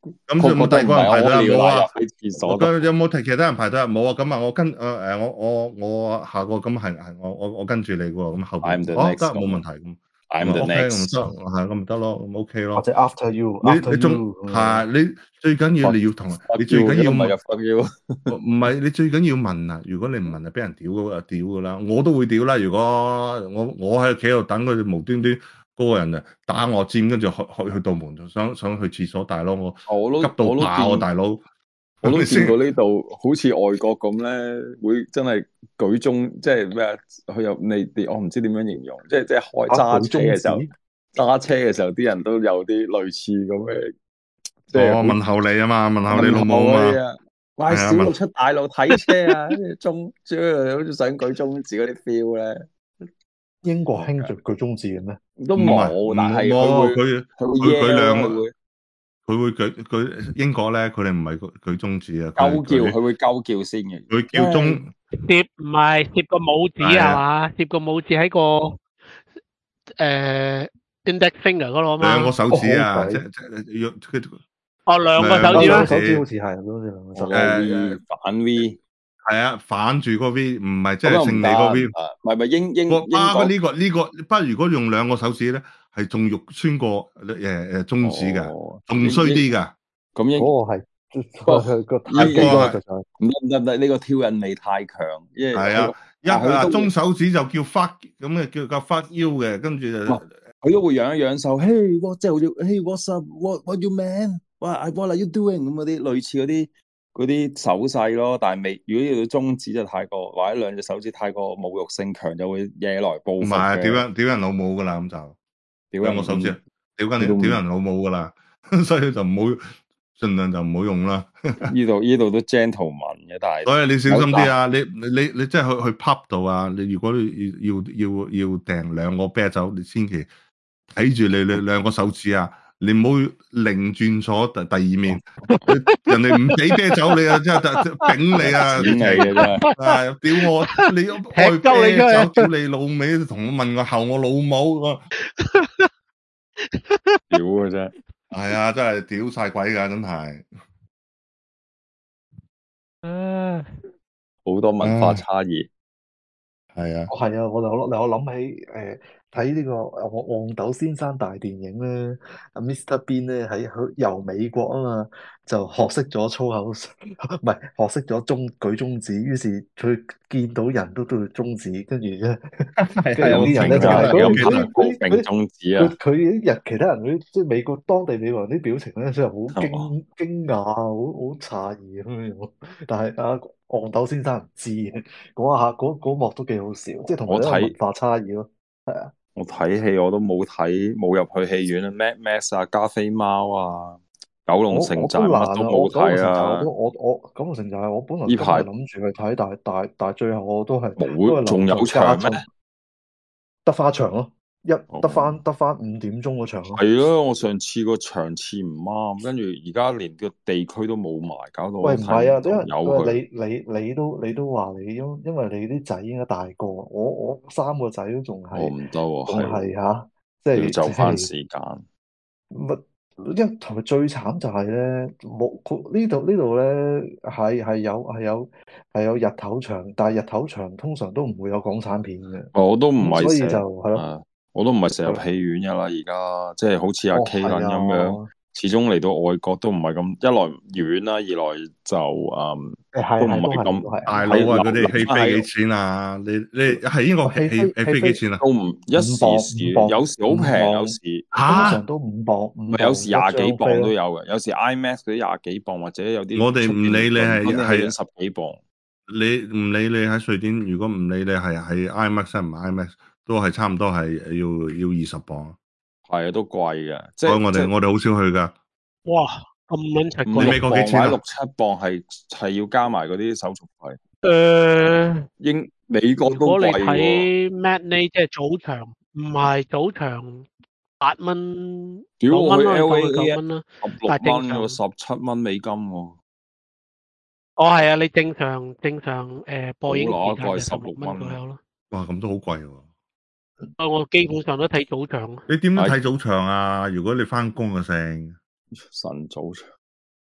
咁有冇第二個人排隊啊？冇啊。 喺廁所度。 咁有冇其他人排隊啊？冇啊。咁啊，我跟我下個咁係我跟住你喎。咁後邊得冇問題咁。 I'm the OK 咁 next。 得係咁咪得咯，咁 OK 咯。 或者 after 你 you 仲係你最緊要你要同你最緊要唔係你最緊要問啊！如果你唔問啊，俾人屌噶啦，我都會屌啦。如果我喺企度等佢哋無端端嗰個人啊打我尖，跟住去到門度想去廁所，大佬我急到爆啊！大佬， 我都見過呢度好似外國咁咧，會真係舉中即係咩啊？佢有你我唔知點樣形容，即係揸車嘅時候，啲人都有啲類似咁嘅，即係問候你啊嘛，問候你老母啊嘛。 喂，小路出大路睇車啊，即係好似想舉中指嗰啲 feel 咧。 英國興舉中指嘅咩？ 都冇，但係佢舉兩個，佢會舉英國咧，佢哋唔係舉中指啊， 佢會鳩叫先嘅。 佢叫中唔係攝個拇指係嘛？攝個拇指喺個index finger 嗰度啊嘛。 兩個手指啊，即兩個手指咩？手指好似係，好似兩個手指。 反 V。 係啊，反住個 V，唔係即係勝利個 V。 唔係英國呢個，不過如果用兩個手指咧，係仲肉酸過中指噶，仲衰啲噶。 咁嗰個係個太極嗰個就唔得，呢個挑釁味太強。 係啊，中手指就叫 fuck 咁嘅，叫個 fuck you 嘅，跟住就佢都會揚一揚手，Hey，即係好似 Hey what's up，what you man，what are you doing 咁嗰啲類似嗰啲手勢咯。但係如果要到中指就太過，或者兩隻手指太過侮辱性強，就會惹來報復嘅。唔係屌人老母噶啦，咁就兩個手指屌人老母噶啦，所以就唔好，盡量就唔好用啦。 呢度都 gentleman 嘅，但係所以你小心啲啊！你即係去 pub 度啊！你如果要訂兩個啤酒，你千祈睇住你兩個手指啊！你唔好擰轉咗第二面，人哋唔俾啤酒你啊！真係頂你啊！ 頂你嘅真係， 屌我！你開啤酒屌你老味，同我問我後我老母啊！ 屌嘅啫， 係啊！真係屌晒鬼噶，真係。 好多文化差異。 係啊， 係啊！我諗起睇呢個黃豆先生大電影咧，阿 Mr. Bean 咧喺遊美國啊嘛，就學識咗粗口，唔係學識咗舉中指，於是佢見到人都對中指，跟住咧，跟住有啲人咧就係佢中指啊！ 佢啲其他人嗰啲即係當地美國人啲表情咧，真係好驚訝，好詫異咁樣。但係阿黃豆先生唔知嘅，嗰幕都幾好笑，即係同埋一個文化差異咯。係啊， 我睇戲我都冇入去戲院啊 ，Mad Max 啊，加菲貓啊，九龍城寨乜都冇睇啊。 我九龍城寨我本來今日諗住去睇，但係最後我都係冇，仲有場咩？ 得花場咯。得翻5點鐘嗰場咯。 係咯，我上次個場次唔啱，跟住而家連個地區都冇埋，搞到喂唔係啊， 因為你都話因為你啲仔應該大個，我3個仔都仲係， 我唔得喎， 仲係吓，即係要就翻時間。 乜？同埋最慘就係咧，冇呢度咧係有日頭場，但係日頭場通常都唔會有港產片嘅。 我都唔係， 所以就係咯。 我都唔係成日入戲院噶啦，而家即係好似阿 K 咁樣，始終嚟到外國都唔係咁，一來遠啦，二來就都唔係咁大佬啊！嗰啲戲飛幾錢啊？你係英國戲飛幾錢啊？ 都唔一時，有時好平，有時通常都5磅， 唔係有時20幾磅都有嘅，有時 IMAX 嗰啲廿幾磅，或者有啲我哋唔理你係 10幾磅， 你唔理你喺瑞典，如果唔理你係 IMAX 唔係 IMAX。都係差唔多係要20磅， 係啊，都貴嘅。 所以我哋好少去噶。 哇，咁撚齊貴！ 你美國幾錢啊 ？6-7磅係要加埋嗰啲手續費。美國都貴喎。 如果你睇 matinee 即係早場，唔係早場8蚊，9蚊啦，9蚊啦，但係正常 17蚊美金喎。 係啊，你正常播映時間就 16 蚊左右咯。 哇，咁都好貴喎。 我基本上都睇早場。 你點樣睇早場啊？如果你翻工嘅聲， 晨早場，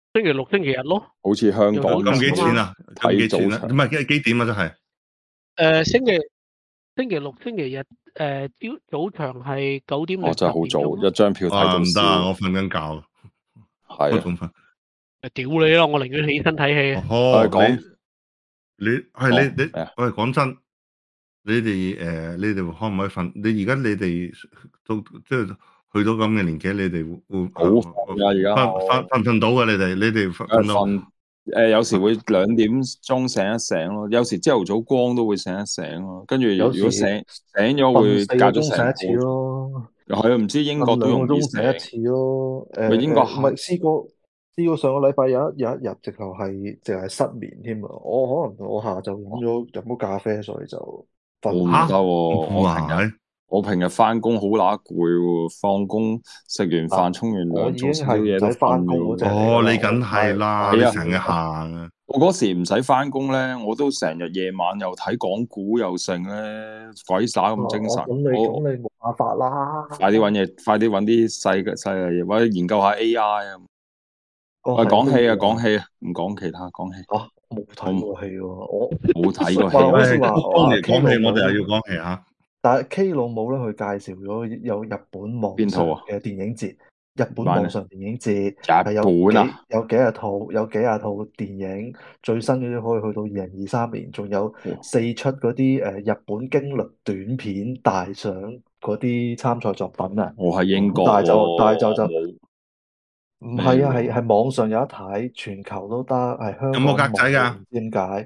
星期六、星期日咯。 好似香港有早咁幾錢場啊嘛。 啊？咁幾錢啊？ 睇早場唔係幾點啊？真係星期六、星期日早場係9點零10 真係好早， 點鐘咯。 一張票睇到唔得啊！我笑。 瞓緊覺， 係啊， 我仲瞓。 屌你咯！我寧願起身睇戲啊。 講你咩啊？ 喂，講真，你哋可唔可以瞓？你而家你哋都即係去到咁嘅年紀，你哋會好瞓㗎而家我瞓到㗎？你哋瞓到？ 有時會2點鐘醒一醒咯，有時朝頭早光都會醒一醒咯，跟住有時如果醒咗瞓會 4個鐘隔咗成醒一次個鐘。 咯， 係啊，唔知英國瞓2個都容易醒。 鐘醒一次咯。唔咪英國係試過上個禮拜有一日直頭係淨係失眠添啊！我可能我下晝飲咗咖啡，所以就瞓唔嚇我唔得喎，我平日翻工好乸攰喎，放工食完飯沖完涼做少少嘢都瞓咗。 哦，你梗係啦，你成日行啊！ 我嗰時唔使翻工咧，我都成日夜晚又睇港股又剩咧，鬼耍咁精神。 咁你冇辦法啦！ 快啲揾嘢，快啲揾啲細嘅嘢，或者研究下 AI 啊！喂，講戲啊，唔講其他，講戲。 冇睇過戲喎，我冇睇過戲。 好似話講 K 老戲，我母哋又要講戲嚇。 但係 K 老母咧，佢介紹咗有日本網上嘅電影節，日本網上電影節係有幾廿套電影，最新嗰啲可以去到2023年，仲有4出嗰啲日本驚慄短片大獎嗰啲參賽作品啊！ 我係英國但係喎， 就唔係啊，係網上有得睇，全球都得，係香港有冇格仔㗎？ 唔知點解。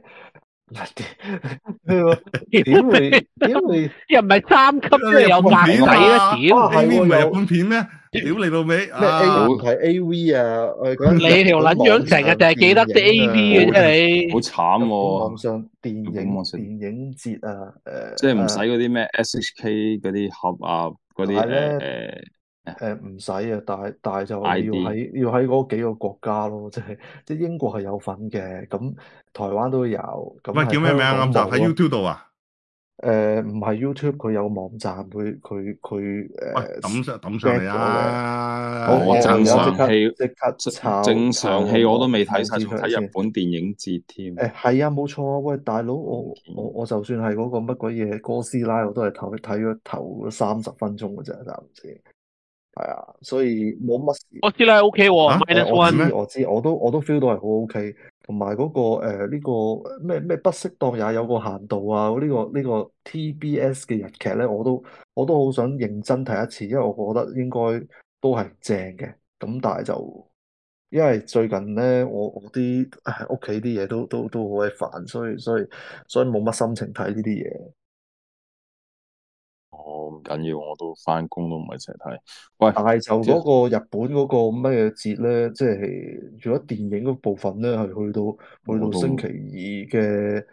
點會又唔係3級，即係有格仔啦！屌 ，A.V. 唔係日本片咩？屌你老味！ 咩 A 唔係 A.V. 啊？ 你條撚樣成日淨係記得啲 A.V. 嘅啫，你好慘喎！ 網上電影節啊， 即係唔使嗰啲咩 S.H.K 嗰啲盒啊，嗰啲唔使啊，但係就你要喺嗰幾個國家咯，即係英國係有份嘅，咁台灣都有。咁喂，叫咩名啊？就喺 YouTube 度啊？ 唔係 YouTube，佢有個網站，佢抌上嚟啊！ 我正常戲我都未睇晒，仲睇日本電影節添。 係啊，冇錯啊！喂，大佬，我就算係嗰個乜鬼嘢哥斯拉，我都係睇咗頭30分鐘嘅啫，暫時。係啊，所以冇乜事。 哥斯拉 OK 喎， 我知，我都 feel 到係好 OK。同埋嗰個呢個咩不適當也有個限度啊！呢個 TBS 嘅日劇咧，我都好想認真睇一次，因為我覺得應該都係正嘅。咁但係就因為最近咧，我啲屋企啲嘢都好鬼煩，所以冇乜心情睇呢啲嘢。 唔緊要，我都翻工都唔係成日睇。喂， 但係就嗰個日本嗰個咩節咧，即係如果電影嗰部分咧，係去到星期2嘅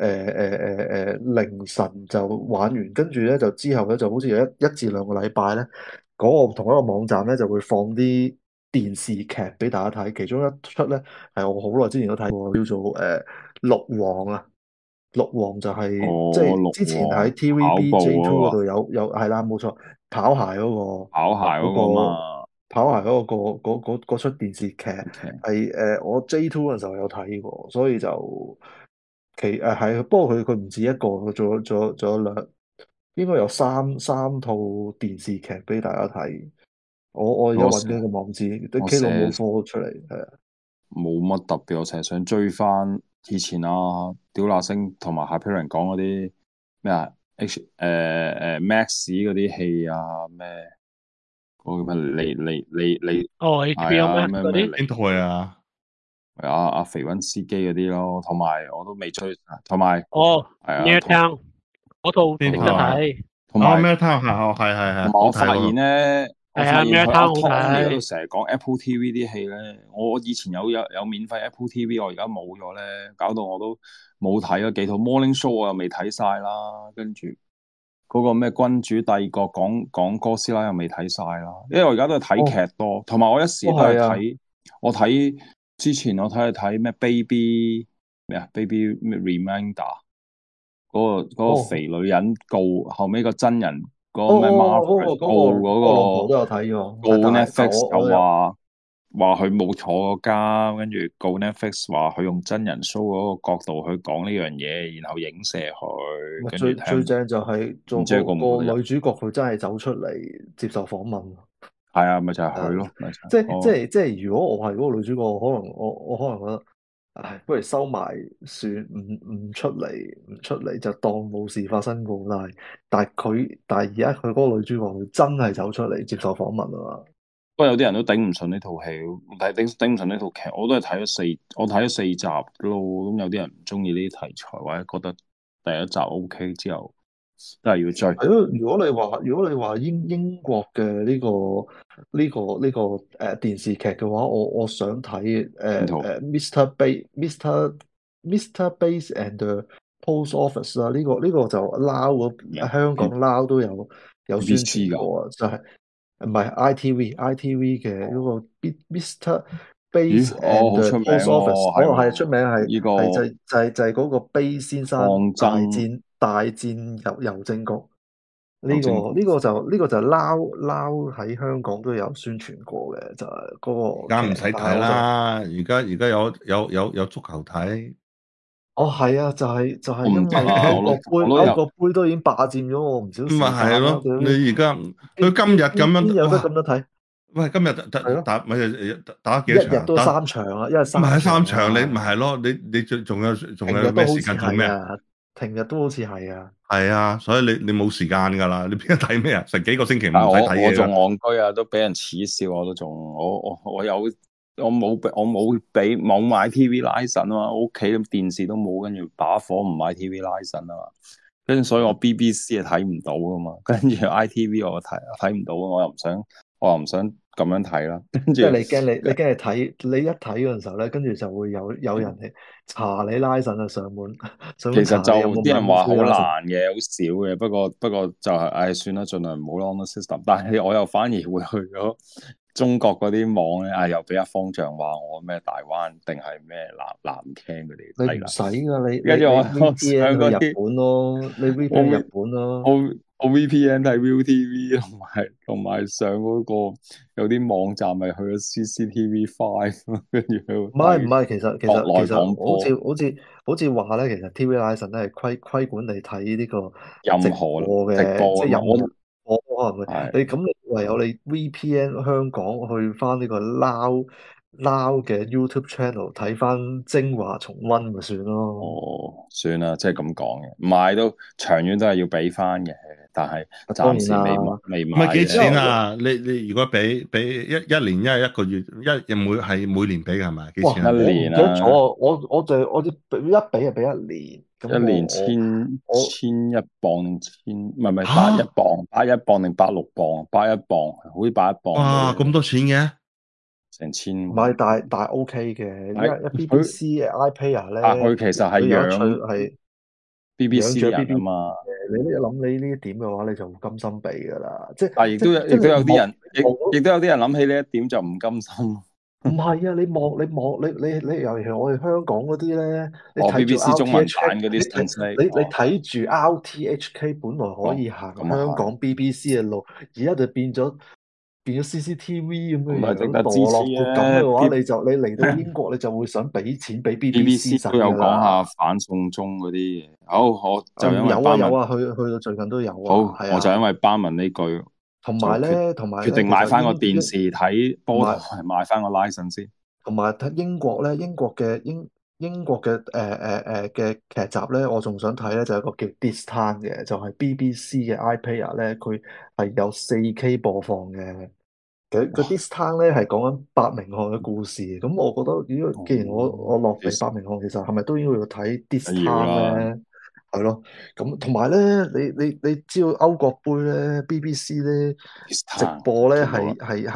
凌晨就玩完，跟住咧就之後咧就好似有一至兩個禮拜咧，嗰個同一個網站咧就會放啲電視劇俾大家睇，其中一出咧係我好耐之前都睇過，叫做鹿王啊。鹿王就係即係之前喺 TVB J2 嗰度有係啦，冇錯，跑鞋嗰個跑鞋嗰出電視劇係我 J2 嗰陣時候有睇過，所以就係，不過佢唔止一個，仲有應該有三套電視劇俾大家睇。我而家揾緊個網址，啲 K 佬冇 follow 出嚟，係啊， 冇乜特別，我成日想追翻以前屌那星同埋 Hyperion 講嗰啲咩Max 嗰啲戲啊，咩嗰個咩你 HBO 咩嗰啲邊套啊？ 阿肥溫司機嗰啲咯，同埋我都未追，同埋 Near Town 嗰套值得睇， 同埋 Near Town 係， 同埋我發現咧。我發現佢阿 Tony 嗰度成日講 Apple TV 啲戲咧，我以前有免費 Apple TV，我而家冇咗咧，搞到我都冇睇咗幾套 Morning Show 我又未睇晒啦，跟住嗰個咩君主帝國講哥斯拉又未睇晒啦，因為我而家都係睇劇多，同埋我一時都係睇，我睇之前我睇咩 Baby 咩 Baby 咩 Reminder 嗰個肥女人告後尾個真人。嗰個咩 Marvel 告嗰個都有睇喎， 告 Netflix 就話話佢冇坐過監，跟住告 Netflix 話佢用真人 show 嗰個角度去講呢樣嘢，然後影射佢，跟住最睇正就係做唔知佢告唔告得入。 個女主角，佢真係走出嚟接受訪問。 係啊，咪就係佢咯，咪就係如果我係嗰個女主角，可能我可能覺得，唉，不如收埋算，唔出嚟就當冇事發生過。但係而家佢嗰個女主角，佢真係走出嚟接受訪問啊嘛。 不過有啲人都頂唔順呢套戲，頂唔順呢套劇，我都係我睇咗四集咯。咁有啲人唔中意呢啲題材，或者覺得第一集 OK 之後，都係要追。 係咯，如果你話英國嘅呢個電視劇嘅話，我想睇邊套 Mr. Base and the Post Office 啦，呢個就 Now 香港 Now 都有宣 BBC 㗎？ 傳過啊，就係唔係 ITV 嘅嗰個 Mr. Base 咦， and 好 the 出名 Post 喎， Office， 係係出名呢個係嗰個 Base 先生抗爭大戰郵政局。呢個郵政局。 呢個就撈喺香港都有宣傳過嘅，就係嗰而家唔使個劇，但係睇我就啦，而家有足球睇， 係啊，就係我唔因為得啊， 歐國杯都已經霸佔咗我唔少時咪間啦。 係咯。 屌你而家佢今日咁邊有樣，哇！ 得咁樣睇？ 喂，今日係咯， 打咪打幾一日多場？ 都三場啊，一日咪係三場三場，你啊， 咪係咯？你仲平有咩日都好似時間做咩啊？ 係啊，平日都好似係啊。 係啊，所以你冇時間㗎啦，你邊度睇咩啊？成幾個星期唔啊！ 使睇我仲嘢㗎。 戇居啊，都俾人恥笑，我都仲我冇買 TV license 啊嘛，我屋企電視都冇，跟住把火唔買 TV license 啊嘛，跟住所以我 BBC 係睇唔到噶嘛，跟住 ITV 我睇唔到，我又唔想咁樣睇啦，跟住即係你驚你睇，你一睇嗰陣時候咧，跟住就會有人嚟查你拉神啊，上門查其實就你有冇買啲人話好 movie 拉神。 難嘅，好少嘅，不過就係算啦，盡量唔好 on the system。但係我又反而會去咗中國嗰啲網咧，又俾阿方丈話我咩大灣定係咩南傾嗰啲係啦。 你唔使噶， 跟住我 VPN 去日上嗰啲本咯，你我 VPN 日本咯。 我 VPN 睇 ViuTV 同埋上嗰個有啲網站咪去咗 CCTV5，跟住去唔係唔係，其實其國實其實內廣播好似話咧，其實 TV license 咧係規管你睇呢個直任何播直嘅，即係播啊嘛，我任何可能會係。 咁你唯有你 VPN 香港去翻呢個 Now 嘅 YouTube channel 睇翻精華重溫咪算咯。 哦，算啦，即係咁講嘅，買都長遠都係要俾翻嘅，但係當然暫時啦， 未唔係幾買嘅。 錢啊？你如果俾一年一個月每年俾嘅係咪？幾哇！ 錢啊？ 我唔記一年得咗， 啊， 我只一俾就俾一年，咁一年我千一磅定唔係八一嚇！ 磅，81磅定86磅，81磅，好似81磅哇！ 到咁多錢嘅？ 成千。 唔係，但係 OK 嘅，因為佢 BBC 嘅 iPlayer 咧， 佢其實係佢有一趣養係 BBC 養住啲人啊 BBC 嘛， 嘅。你一諗你呢一點嘅話，你就甘心俾噶啦。即但係亦即都有亦都即你望有啲人望亦都有啲人諗起呢一點就唔甘心。 唔係啊！你尤其係我哋香港嗰啲咧，你我睇住 BBC 中文 RTHK， 版嗰啲 translate， 你睇住 RTHK，本來可以行咁啊係。 香港 BBC 嘅路，而家就變咗 CCTV 咁唔係嘅樣， 值得支持墮落到咁嘅話， 嘅你嚟到英國，你就會想俾錢俾 BBC BBC 使都有講噶啦。 下反送中嗰啲嘢。好，我就因為有班文， 啊有啊，去到最近都有好， 啊，係我就因啊。 為班文呢句， 同就決埋咧，同埋決咧，其實定買翻個電視睇波同埋台，買翻個 license 先。 同埋睇英國咧，英國嘅嘅劇集咧，我仲想睇咧，就有一個叫 This Time 嘅，就係 BBC 嘅 iPlayer 咧，佢係有4K 播放嘅。佢 This Time 咧係講緊伯明翰嘅故事，咁我覺得，如果既然我落嚟伯明翰，其實係咪都應該要睇 This 要 Time 啦咧？係咯，咁同埋咧，你知道歐國杯咧，BBC 咧 ，This 直 time 播咧見到啦，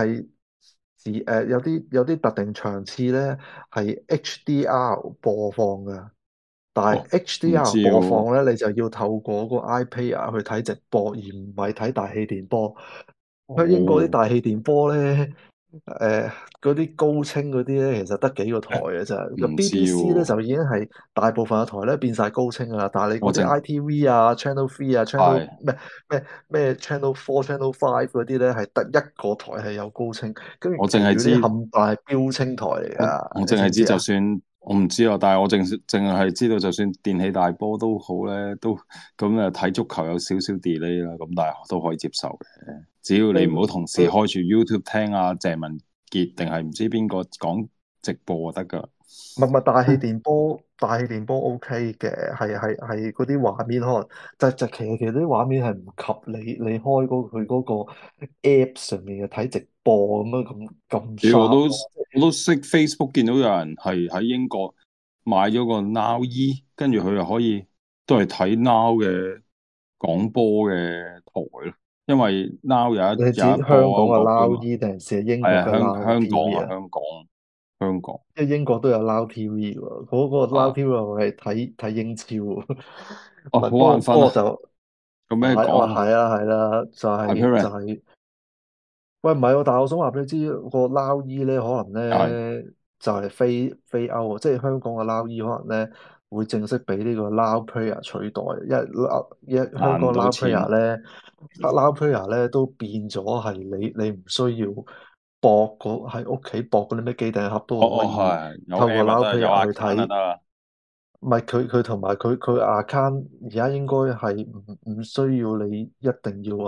有啲特定場次咧係 HDR 播放嘅，但係哦，唔知 HDR 播喎， 放咧你就要透過個 iPlayer 去睇直播，而唔係睇大氣電波。香英國啲哦， 大氣電波咧， 嗰啲高清嗰啲咧，其實得幾個台嘅啫。個唔知 BBC 咧喎， 就已經係大部分嘅台咧變晒高清噶啦，但係你嗰啲我淨 ITV 啊、Channel Three 啊、Channel 係咩 Channel Four、Channel Five 嗰啲咧係得一個台係有高清，跟住我其餘嗰啲淨係知。 冚唪唥係標清台嚟我噶，你淨係知， 知唔知啊？ 就算我唔知啊，但係我淨係知道，就算電器大波都好咧，都咁啊睇足球有少少 delay 啦，咁但係都可以接受嘅。只要你唔好同時開住 YouTube 聽啊鄭文傑定係唔知邊個講直播就得噶。 唔係大氣電波 OK 嘅，係嗰啲畫面可能其實啲畫面係唔及你開佢嗰個 App 上面嘅睇直播咁樣咁屌， sharp 咯。 我都識 Facebook 見到有人係喺英國買咗個 Now E，跟住佢又可以都係睇 Now 嘅廣播嘅台咯，因為 Now 有你指香一個港嘅歐國杯 Now 嘛。 E 定係英係啊， 國嘅 Now 香港 TV 啊， 啊？ 香港因為英國都有 Now TV 喎，嗰個 Now 啊， TV 係睇英超喎。唔哦， 係， 好不過眼瞓啊， 不過就有咩係講啊？ 係啊係啦，就阿係就 Perry 係。喂，唔係喎，但係我想話俾你知，個 Now E 咧，可能係咧就係飛歐啊，即係香港嘅 Now E 可能咧會正式俾呢個 Now Player 取代，因為香港賺唔到 Now 錢 Player 咧，Now Player 咧都變咗係你唔需要喺屋企駁嗰啲咩機頂盒都可以係有透過 app 就 Now 得，有 Player 去 account 就睇。 得啦。 唔係佢同埋佢 account 而家應該係唔需要你一定要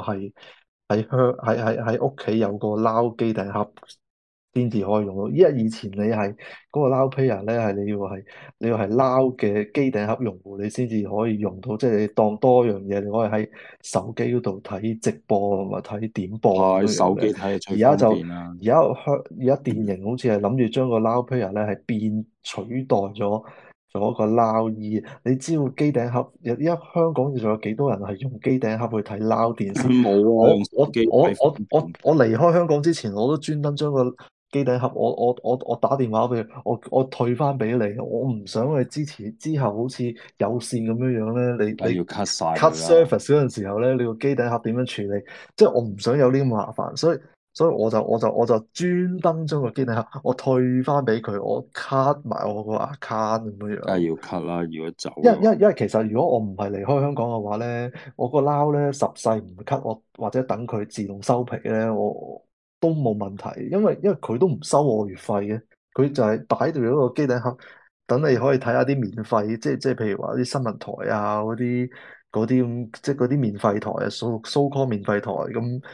喺屋企有個撈機頂盒先至可以用到。因為以前你係嗰個撈 player 咧係你要係撈嘅機頂盒用戶，你先至可以用到，即係你當多樣嘢，你可以喺手機嗰度睇直播同埋睇點播咁係樣樣嘅。 手機睇係最而家就方便啦。 而家電盈好似係諗住將個 Now Player 咧係取代咗個 Now E。你知道機頂盒而家香港仲有幾多人係用機頂盒去睇 Now 電視？ 冇啊，用我我手機睇方我我我便。 我離開香港之前，我都專登將個機頂盒，我打電話俾佢，我退翻俾你，我唔想佢之後好似有線咁樣樣咧，你梗係要 cut 晒 cut 佢啦。 service 嗰陣時候咧，你個機頂盒點樣處理？即係我唔想有呢咁麻煩，所以我就專登將個機頂盒我退翻俾佢，我 cut 埋我個 account 咁樣樣。 梗係要 cut 啦，如果走因嘅話。 因因為其實如果我唔係離開香港嘅話咧，我個撈咧十世唔 cut 我，或者等佢自動收皮咧，我都冇問題，因為佢都唔收我月費嘅，佢就係擺住嗰個機頂盒，等你可以睇下啲免費，即係譬如話啲新聞台啊嗰啲咁，即係嗰啲免費台啊，so call 免費台咁，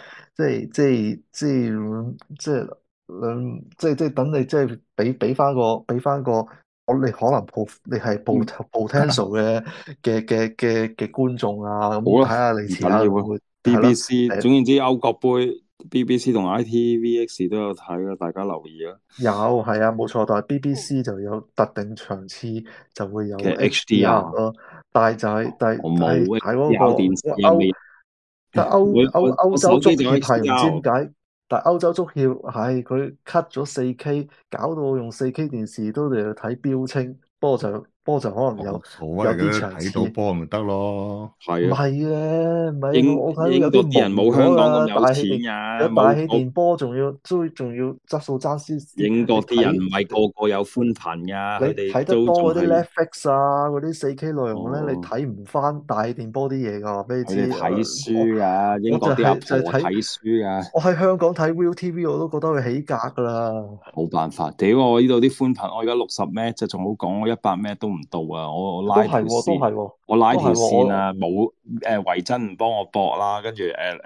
即係等你即係俾翻個。你可能你係嗯， potential 嘅觀眾啊，咁睇好啦， 下你唔遲下會唔緊要啊。 會係咯？ BBC 總言之，歐國杯 BBC 同 ITVX 都有睇啦，大家留意啊。 有係啊，冇錯，但係 BBC 就有特定場次就會有其實 HD HDR 啊， 咯，但係就係但係我冇但係睇嗰 HDR 電視個啊，未。 但係歐歐我歐洲足手機就有協係唔知 HDR。 點解，但係歐洲足協係佢 cut 咗 4K，搞到我用 4K 電視都嚟睇標清，不過就可能有冇所謂有啲嘅， 場次。 睇到波咪得咯。 係啊， 唔係嘅，唔係英我睇到有啲英國啲人冇蒙咗噶， 香港咁有大氣電錢噶， 有大氣冇電波，仲要質素爭啲啲， 英國啲人唔你睇係個個有寬頻噶，佢哋你睇得都仲多嗰啲係 Netflix 啊，嗰啲4K 內容咧，你哦， 睇唔翻大氣電波啲嘢噶，話俾你知。 佢哋睇書噶，英我就國啲阿婆係就係睇， 睇書噶。 我喺香港睇 ViuTV 我都覺得佢起格噶啦。 冇辦法，屌我呢度啲寬頻，我而家60 M 就仲好講，我100 M 都唔到啊！我拉條都係喎，都線， 係喎， 我拉條都係喎， 線啊，冇維珍唔幫我駁啦，跟住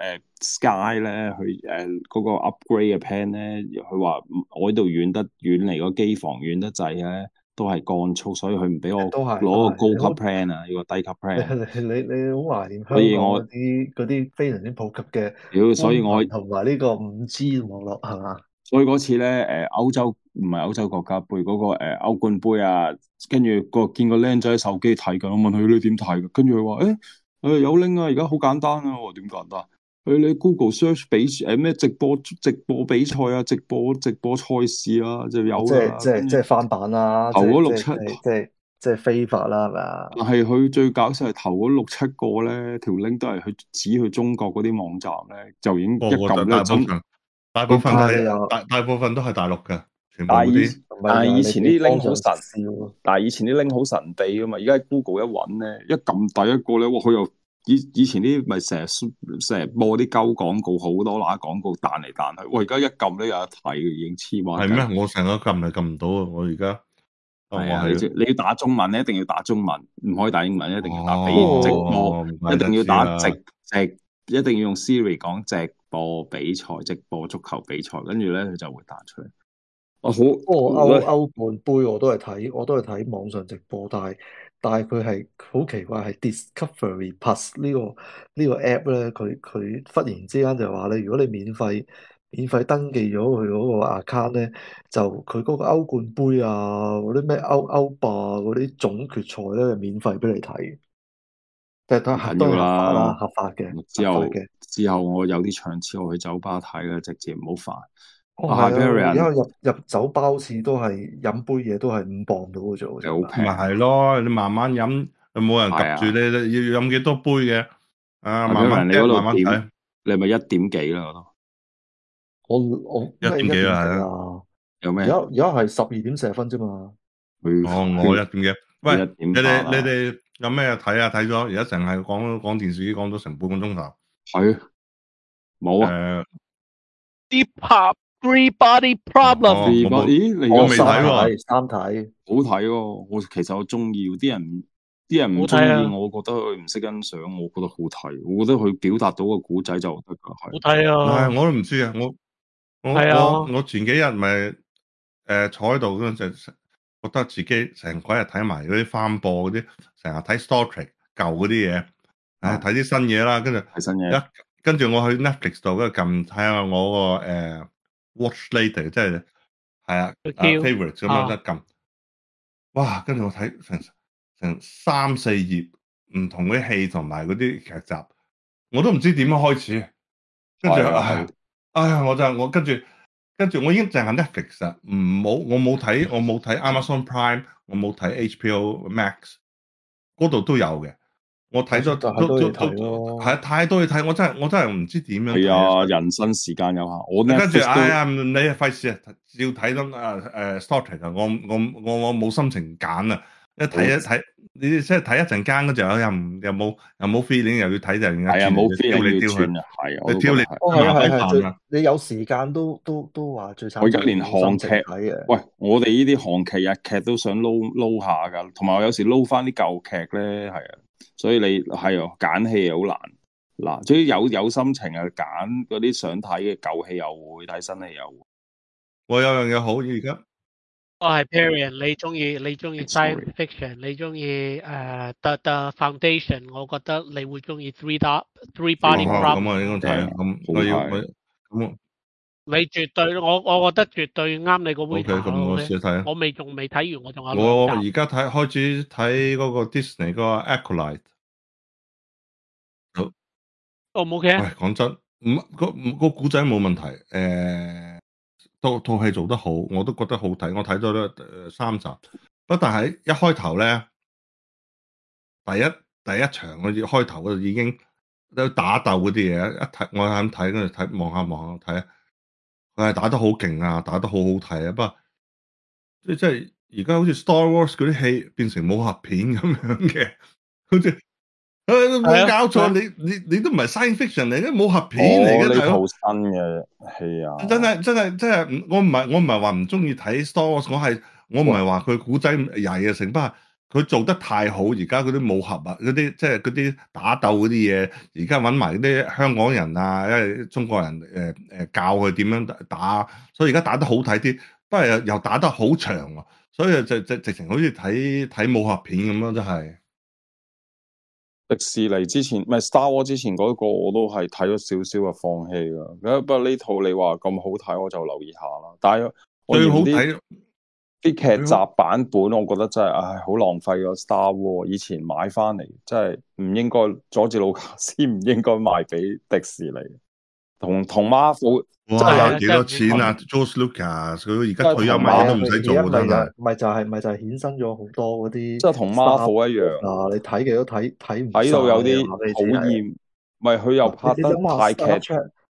Sky 咧，佢嗰個 upgrade 嘅 plan 咧，佢話我呢度遠離個機房遠得滯咧，都係降速，所以佢唔俾我攞個高級 plan 啊，要個低級你 plan， 好懷念香港所以我嗰啲非常之普及嘅屌，所以寬我頻同埋呢個5G 網絡係嘛？ 所以嗰次咧，歐洲唔係歐洲國家杯嗰、個歐冠杯啊，跟住見個僆仔喺手機睇緊，我問佢你點睇嘅，跟住佢話有拎啊，而家好簡單啊，我話點簡單？你 Google search 咩直播比賽啊，直播賽事啊就有即噶啦，跟住係即係即係翻版啦，即頭嗰六七， 係即係即係即係即係非法啦，係咪啊？ 但係佢最搞笑係頭嗰六七個咧，條 link 都係去指去中國嗰啲網站咧，就已經一個個就撳咧真。 大部分大部分係你又大部分都係大陸嘅，全部但係以嗰啲。 唔係㗎， 但係以前你俾啲 link 好方丈神， 笑。 但係以前啲 link 好神秘噶嘛，而家喺 Google 一揾咧，一撳第一個咧，哇！佢又以前啲咪成日播啲鳩廣告，好多乸廣告彈嚟彈去，哇！而家一撳咧有得睇嘅，已經黐孖筋。 係咩？我成個撳係撳唔到啊！我而家我係啊， 係你要打中文咧，一定要打中文，唔可以打英文，一定要打俾直播， 唔怪得一定要知啦。 打一定要用 Siri 講直播比賽，直播足球比賽，跟住咧佢就會彈出嚟。我好， 不過歐冠杯我都係睇網上直播，但係佢係好奇怪，係 Discovery Plus 呢個 app 咧，佢忽然之間就話咧，如果你免費登記咗佢嗰個 account 咧，就佢嗰個歐冠杯啊，嗰啲咩歐霸嗰啲總決賽咧，免費俾你睇，即係都唔緊要係都係合法啦， 啦。 合法嘅， 之後合法嘅。 之後我有啲場次我去酒吧睇嘅，直接唔好煩。 哦， 啊係啊，而家 ，Hyperion 入酒吧好似都係飲杯嘢都係5磅到嘅啫，好似係嘛又好平， 咪係咯，你慢慢飲，冇人係啊及住你，你要飲幾多杯嘅？啊，慢慢 Hyperion 你 get， 嗰慢慢睇度點？，你係咪1點幾啦？我都我咩 1點幾啦，係幾啊。 啊？ 有咩？ 而家係12點40分啫嘛。 我1點幾。喂， 1點8 你啦， 哋有咩睇啊？睇咗而家成係講電視機講咗成半個鐘頭。 係冇啊。 Deep Pop Three Body 哦 Problem， 我冇， 咦？你我而家未睇喎。 三體好睇喎，其實我中意啲人唔中意，我覺得佢唔識欣賞，我覺得好睇，我覺得佢表達到個古仔就得㗎， 好睇啊！ 我都唔知啊， 係啊， 我前幾日咪坐喺度嗰陣時，覺得自己成鬼日睇埋嗰啲翻播嗰啲，成日睇 Star Trek 舊嗰啲嘢，睇啲新嘢啦，跟住睇新嘢， 跟住我去 Netflix 度跟住撳睇下我個Watch Later，即係係啊 favorite 咁樣一撳，哇！跟住我睇成3-4頁唔同嗰啲戲同埋嗰啲劇集，我都唔知點樣開始，跟住我跟住我已經淨係 Netflix 啦，我冇睇 Amazon Prime，我冇睇 HBO Max，嗰度都有嘅。我睇咗都要睇咯。 係太多嘢睇，我真係唔知點樣睇。 係啊，人生時間有限，我跟住 Netflix 呀，你費事啊，照睇咁Star Trek 啊，我冇心情揀啊，一睇你即係睇一陣間嗰陣又冇 feeling，又要睇就係啊，冇 feeling 要跳轉啊，係啊， 你挑你係你有時間都話最慘。 我而家連韓劇睇嘅， 喂，我哋呢啲韓劇日劇都想撈下㗎，同埋我有時撈翻啲舊劇咧，係啊，所以你係啊揀戲好難嗱，所以有心情啊揀嗰啲想睇嘅舊戲又會睇新戲又會。 我有樣嘢好，而家我係 Period，你中意 Science Fiction，你中意The Foundation，我覺得你會中意 Three Body 咁 Problem。 我應該睇，咁我要咁你絕對，我覺得絕對啱你個 OK， Vita 咁我試睇。 我仲未睇完，我仲有我 2集。 而家開始睇嗰個 Disney 嗰個 Acolyte。 O 唔 OK 啊？ 喂，講真，個古仔冇問題，套戲做得好，我都覺得好睇。我睇咗咧3集，不但係一開頭咧，第一場嗰啲開頭嗰度已經有打鬥嗰啲嘢，一睇我係咁睇，跟住睇望下睇，佢係打得好勁啊，打得好好睇啊，不過即係而家好似 Star Wars 嗰啲戲變成武俠片咁樣嘅，好似。冇搞錯，你都唔係 science fiction 嚟嘅，武俠片嚟嘅。 呢套新嘅戲啊， 真係，我唔係話唔中意睇 Star Wars，我唔係話佢古仔曳啊成，不過佢做得太好。而家嗰啲武俠啊，嗰啲即係嗰啲打鬥嗰啲嘢，而家揾埋啲香港人啊，因為中國人教佢點樣打，所以而家打得好睇啲，不過又打得好長啊，所以就直情好似睇武俠片咁咯，真係。 迪士尼之前唔係 Star Wars 之前嗰個我都係睇咗少少就放棄噶，不過呢套你話咁好睇，我就留意下啦。但係我最好睇啲劇集版本，我覺得真係好浪費個 Star Wars。以前買翻嚟真係唔應該，佐治魯卡斯唔應該賣俾迪士尼，同 Marvel。 哇！有幾多錢啊 ？George Lucas 佢而家退休乜都唔使做，真係。 咪就係衍生咗好多嗰啲， 即係同 Marvel 一樣啊！你睇嘅都睇唔睇到有啲討厭，咪佢又拍得太劇。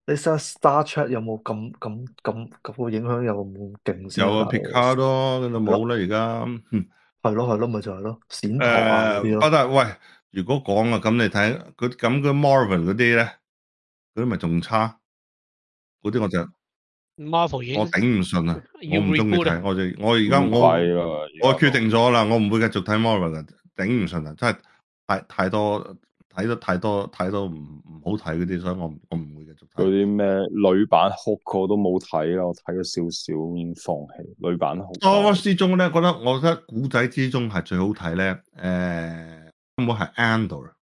你睇下 Star Trek 有冇咁個影響有冇勁先有啊啊，大佬？ Picard 咯，咁就冇啦而家。 係咯，咪就係咯，閃陀啊嗰啲咯。 不得喂，如果講啊，咁你睇咁嘅 Marvel 嗰啲咧，嗰啲咪仲差，嗰啲 Marvel 已我經頂唔順啊， 要我唔中意 reboot 睇， 啊， 我而家唔係啊， 我決定咗啦，我唔會繼續睇 Marvel 噶，頂唔順啊，真係太多睇得太多唔好睇嗰啲，所以我唔會繼續睇。 嗰啲咩女版 Hulk 我都冇睇啦，我睇咗少少已經放棄。女版 Hulk Star Wars 之中咧，我覺得古仔之中係最好睇咧，根本係 Andor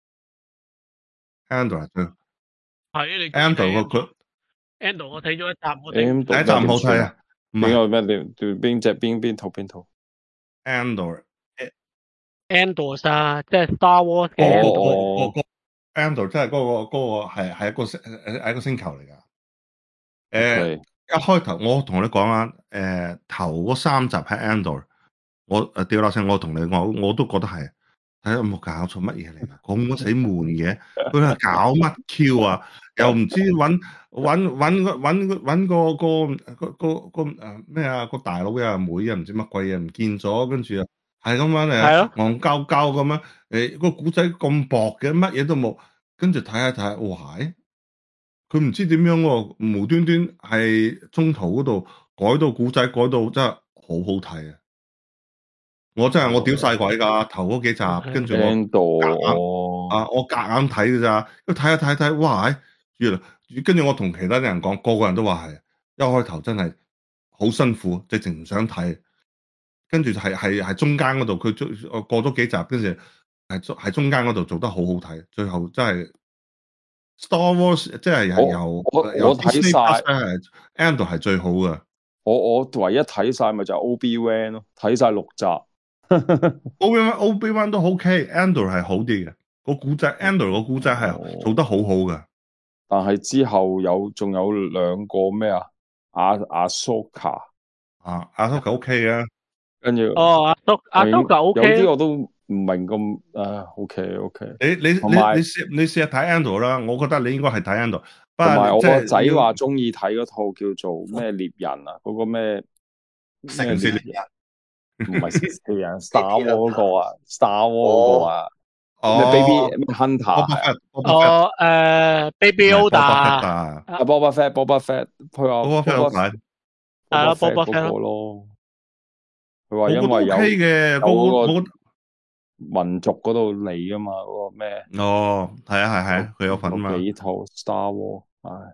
係最係你 Andor 個佢 Andor 我睇咗一集，我 ，M 讀第一集唔好睇啊，唔係邊個咩？邊套邊套？ Andor。 Andor 啊，即係 Star Wars 嘅 Andor。 個 Andor 真係嗰個係一個星球嚟㗎。 OK 一開頭我同你講啊，頭嗰3集喺 Andor，我屌啦聲，我同你講，我都覺得係睇有冇搞錯乜嘢嚟㗎？咁死悶嘅，佢係搞乜 Q 啊？又唔知揾個咩啊個大佬啊妹啊唔知乜鬼嘢唔見咗，跟住啊係咁樣係咯戇鳩鳩咁樣，個古仔咁薄嘅，乜嘢都冇，跟住睇下睇下，哇！佢唔知點樣喎，無端端係中途嗰度改到古仔，改到真係好好睇啊！我屌晒鬼㗎，頭嗰幾集，跟住我夾硬睇㗎咋，睇下睇，哇！越嚟跟住我同其他啲人講，個個人都話係一開頭真係好辛苦，直情唔想睇。跟住係中間嗰度，佢過咗幾集，跟住係中間嗰度做得好好睇，最後真係。Star Wars 即係由我睇晒 Andor 係最好嘅。 我唯一睇晒咪就係 Obi-Wan 咯，睇晒6集。 Obi-Wan 都 OK，Andor 係好啲嘅。個古仔 Andor 個古仔係做得好好嘅。 但係之後仲有2個咩啊？阿蘇卡阿蘇卡 OK 嘅， 跟住阿蘇卡 OK， 有啲我都唔明咁OK。 你試下睇 Andor 啦，我覺得你應該係睇 Andor。 同埋我個仔話中意睇嗰套叫做咩獵人啊，嗰個咩城市獵人， 唔係城市獵人，Star Wars 嗰個啊，Star Wars 嗰個啊。咩 Baby Hunter Baby Yoda Boba Fett，佢話 Boba Fett 嗰個咯，佢話因為有嘅民族嗰度嚟㗎嘛，嗰個咩？ 係啊，佢有份嘛。 幾套 Star Wars，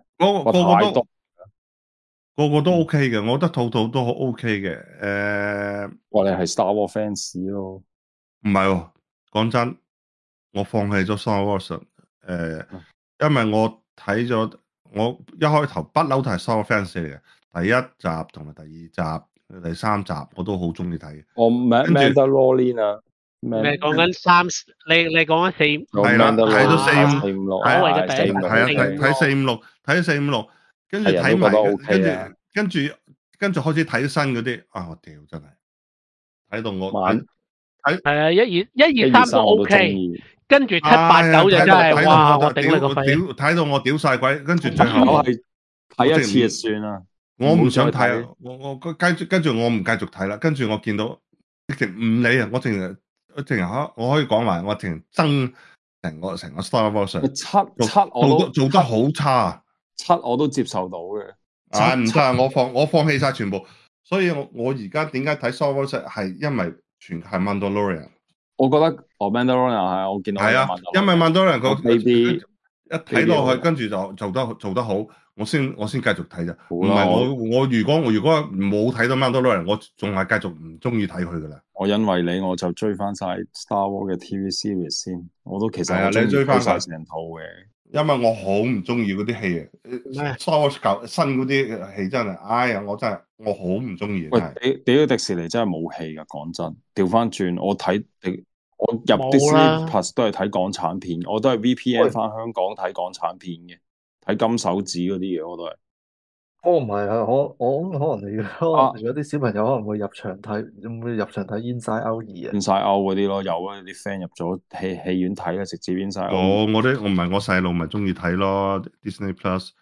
個個都 OK 嘅，我覺得套都 OK 嘅。 你係 Star Wars fans 咯？ 唔係喎，講真。我放棄咗 Star Wars，因為我睇咗，我一開頭不嬲都係 Star Wars fans 嚟嘅，第1集同埋第2集、第3集我都好中意睇。 我 Mandalorian 啊， 你講緊你講緊4， 係啦，睇咗4、5、 6， 係啊， 第一集睇4、5、6，睇咗4、5、6，跟住睇埋，跟住開始睇新嗰啲，我屌真係睇到我係啊，1、2、3都 OK，跟住7、8、9就真係哇！我頂你個肺， 睇到我屌晒鬼，跟住最後係睇一次就算啦。 我唔想睇啊！我跟住我唔繼續睇啦。跟住我見到直情唔理啊！我可以講埋，我直情憎成個 Star Wars。 7我都做得好差 ，7我都接受到嘅。 唔得啊！我放棄晒全部，所以我而家點解睇 Star Wars 係因為全係 Mandalorian。 我覺得Mandalorian 係我見到係啊， 因為 Mandalorian 佢一睇落去，跟住就做得好，我先繼續睇啫。唔係我如果冇睇到 Mandalorian，我仲係繼續唔中意睇佢噶啦。 我因為你我就追翻晒 Star Wars 嘅 TV series 先，我都其實你追翻晒成套嘅。 因為我好唔中意嗰啲戲，Star Wars 新嗰啲戲真係，哎呀，我好唔中意。 喂，屌迪士尼真係冇戲噶，講真。調翻轉，我入 Disney Plus 都係睇港產片，我都係 VPN 翻香港睇港產片嘅，睇金手指嗰啲嘢我都係。 唔係啊，我可能你如果啲小朋友可能會入場睇Inside Out 2啊。 Inside Out 嗰啲咯，有啊，啲 friend 入咗戲院睇啊，直接 Inside Out。 我唔係我細路咪中意睇咯 Disney Plus，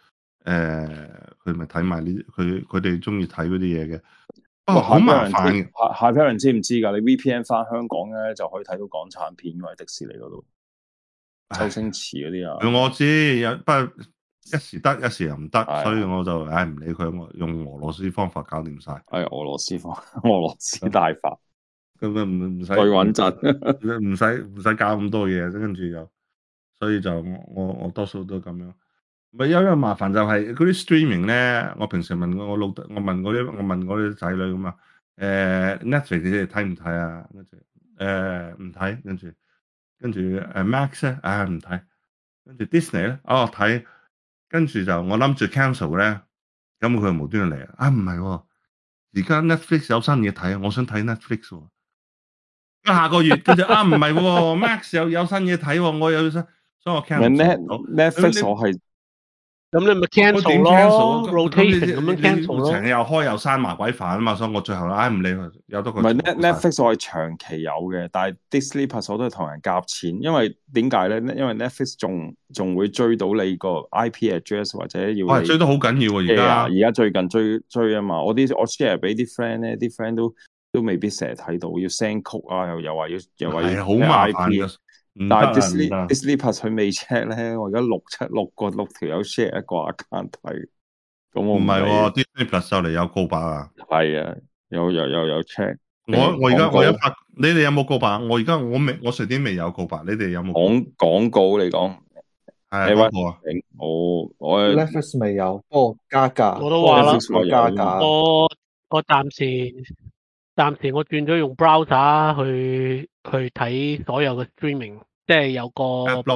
佢咪睇埋呢，佢哋中意睇嗰啲嘢嘅。不過喂， 好麻煩嘅， 下批人知唔知㗎？你 VPN 翻香港咧就可以睇到港產片喺迪士尼嗰度，周星馳嗰啲啊。 我知有，不過一時得一時又唔得， 係所以我就唔理佢，我用俄羅斯方法搞掂晒。 係俄羅斯大法， 咁啊唔使最穩陣， 唔使搞咁多嘢，跟住又，所以就我多數都咁樣。咪有一個麻煩就係嗰啲 streaming 咧，我平時問我老豆，我問我啲仔女咁啊，Netflix 你哋睇唔睇啊？跟住唔睇，跟住Max 咧唔睇，跟住 Disney 咧睇，跟住就我諗住 cancel 咧，咁佢就無端端嚟唔係喎，而家 Netflix 有新嘢睇啊，我想睇 Netflix 喎。下個月跟住唔係喎，Max 有新嘢睇喎，我有新，所以我 cancel 唔到。 Netflix 我係。 咁你咪 cancel 咯，rotation 咁樣 cancel 咯。 成日又開又刪麻鬼煩啊嘛，所以我最後唔理佢，有得佢。 唔係 Netflix 我係長期有嘅，但係 Disney Plus 我都係同人夾錢，因為點解咧？因為 Netflix 仲會追到你個 IP address 或者要你追得好緊要喎而家最近追啊嘛，我 share 俾啲 friend 咧，啲 friend 都未必成日睇到，要 send 曲啊，又話要好麻煩嘅。 但係 Disney Plus 佢未 check 咧，我而家六條友 share 一個 account 睇，咁我唔係喎 ，Disney Plus 就嚟有告白啊！ 係啊，有 check。 我而家發，你哋有冇告白？我而家我上年未有告白，你哋有冇？ 廣告嚟講係廣告啊！ 我 Netflix 未有，不過加價。 我都話啦， 我加價。 我暫時我轉咗用 browser 去睇所有嘅 streaming， 即係有個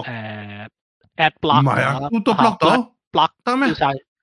ad block 唔係啊，都 block 到 block 得咩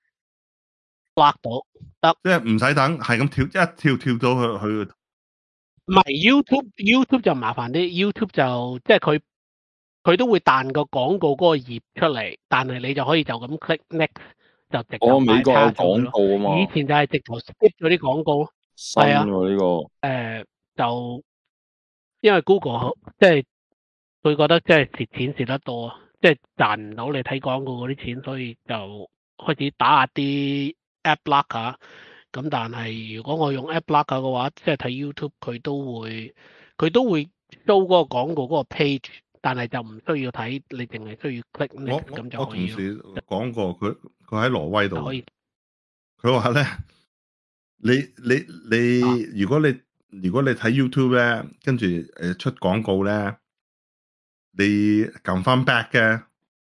？block 到得， 即係唔使等，係咁跳到去。 唔係 YouTube 就麻煩啲 ，YouTube 就即係佢都會彈個廣告嗰個頁出嚟，但係你就可以就咁 click next 就直頭美國有廣告啊嘛， 以前就係直頭 skip 咗啲廣告咯。 係啊，呢個就因為 Google 即係佢覺得即係蝕錢蝕得多，即係賺唔到你睇廣告嗰啲錢，所以就開始打壓啲 ad blocker。咁但係如果我用 ad blocker 嘅話，即係睇 YouTube 佢都會 show 嗰個廣告嗰個 page， 但係就唔需要睇，你淨係需要 click next 咁就可以。 我同事講過，佢喺挪威度，佢話咧，你如果你睇 YouTube 咧，跟住出廣告咧，你撳翻 back 嘅，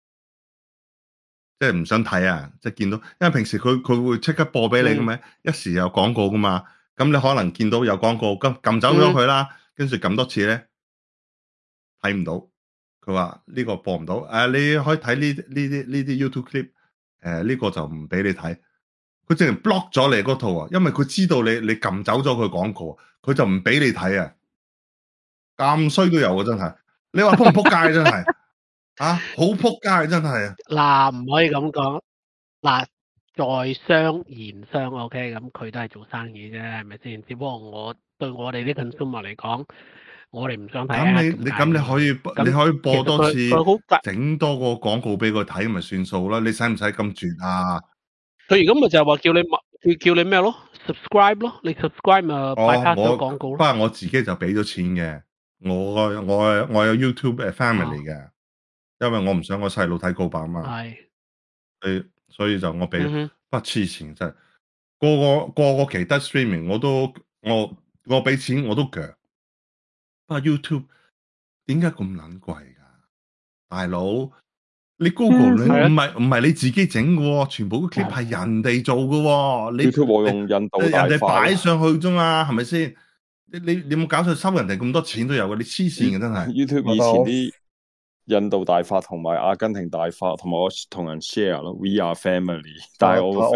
即係唔想睇啊！即係見到，因為平時佢會即刻播俾你嘅咩，一時有廣告噶嘛，咁你可能見到有廣告，咁撳走咗佢啦，跟住撳多次咧，睇唔到。佢話呢個播唔到，你可以睇呢啲 YouTube clip，呢個就唔俾你睇。佢淨係 block 咗你嗰套啊，因為佢知道你撳走咗佢廣告，佢就唔俾你睇啊。咁衰都有啊，真係。你話撲唔撲街真係好撲街真係啊！ 嗱，唔可以咁講。嗱，在商言商 OK， 咁佢都係做生意啫，係咪先？只不過對我哋啲 consumer 嚟講，我哋唔想睇。 咁你可以播多次，整多個廣告俾佢睇，咪算數啦。你使唔使咁絕啊？ 佢如果咪就係話叫你咩咯 ？subscribe 咯，你 subscribe 咪 bypass 咗廣告咯。 不過我自己就俾咗錢嘅，我有 YouTube family 嘅，因為我唔想我細路睇告白嘛。係，所以就我俾，不過黐線真係，個個其他 streaming 我俾錢我都鋸。不過 YouTube 點解咁撚貴㗎？大佬，你 Google 你唔係你自己整嘅喎，全部啲 clip 係人哋做嘅喎。你 YouTube 我用印度大法， 人哋擺上去啫嘛，係咪先？你有冇搞錯？收人哋咁多錢都有嘅，你黐線嘅真係。 YouTube 以前啲印度大法同埋阿根廷大法，同埋我同人 share 咯 ，We are family。但係我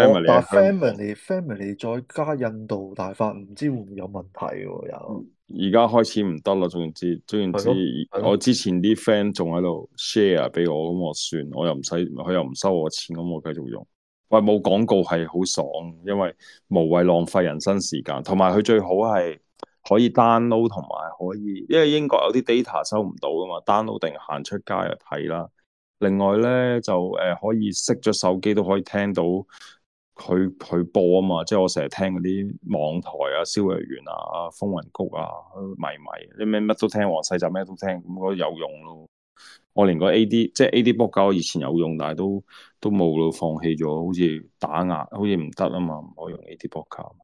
family 再加印度大法，唔知會唔會有問題喎？有。 而家開始唔得啦，總言之，我之前啲 friend 仲喺度 share 俾我，咁我算，我又唔使，佢又唔收我錢，咁我繼續用。喂，冇廣告係好爽，因為無謂浪費人生時間，同埋佢最好係可以 download 同埋可以，因為英國有啲 data 收唔到噶嘛，download 定行出街就睇啦。 另外咧就可以熄咗手機都可以聽到佢播啊嘛，即係我成日聽嗰啲網台啊、蕭若元啊、風雲谷啊、迷迷啲咩乜都聽，黃世澤咩都聽，咁我覺得有用咯。我連個 AD 即係 AD block 架我以前有用，但係都冇咯，放棄咗，好似打壓，好似唔得啊嘛，唔可以用 AD block 架。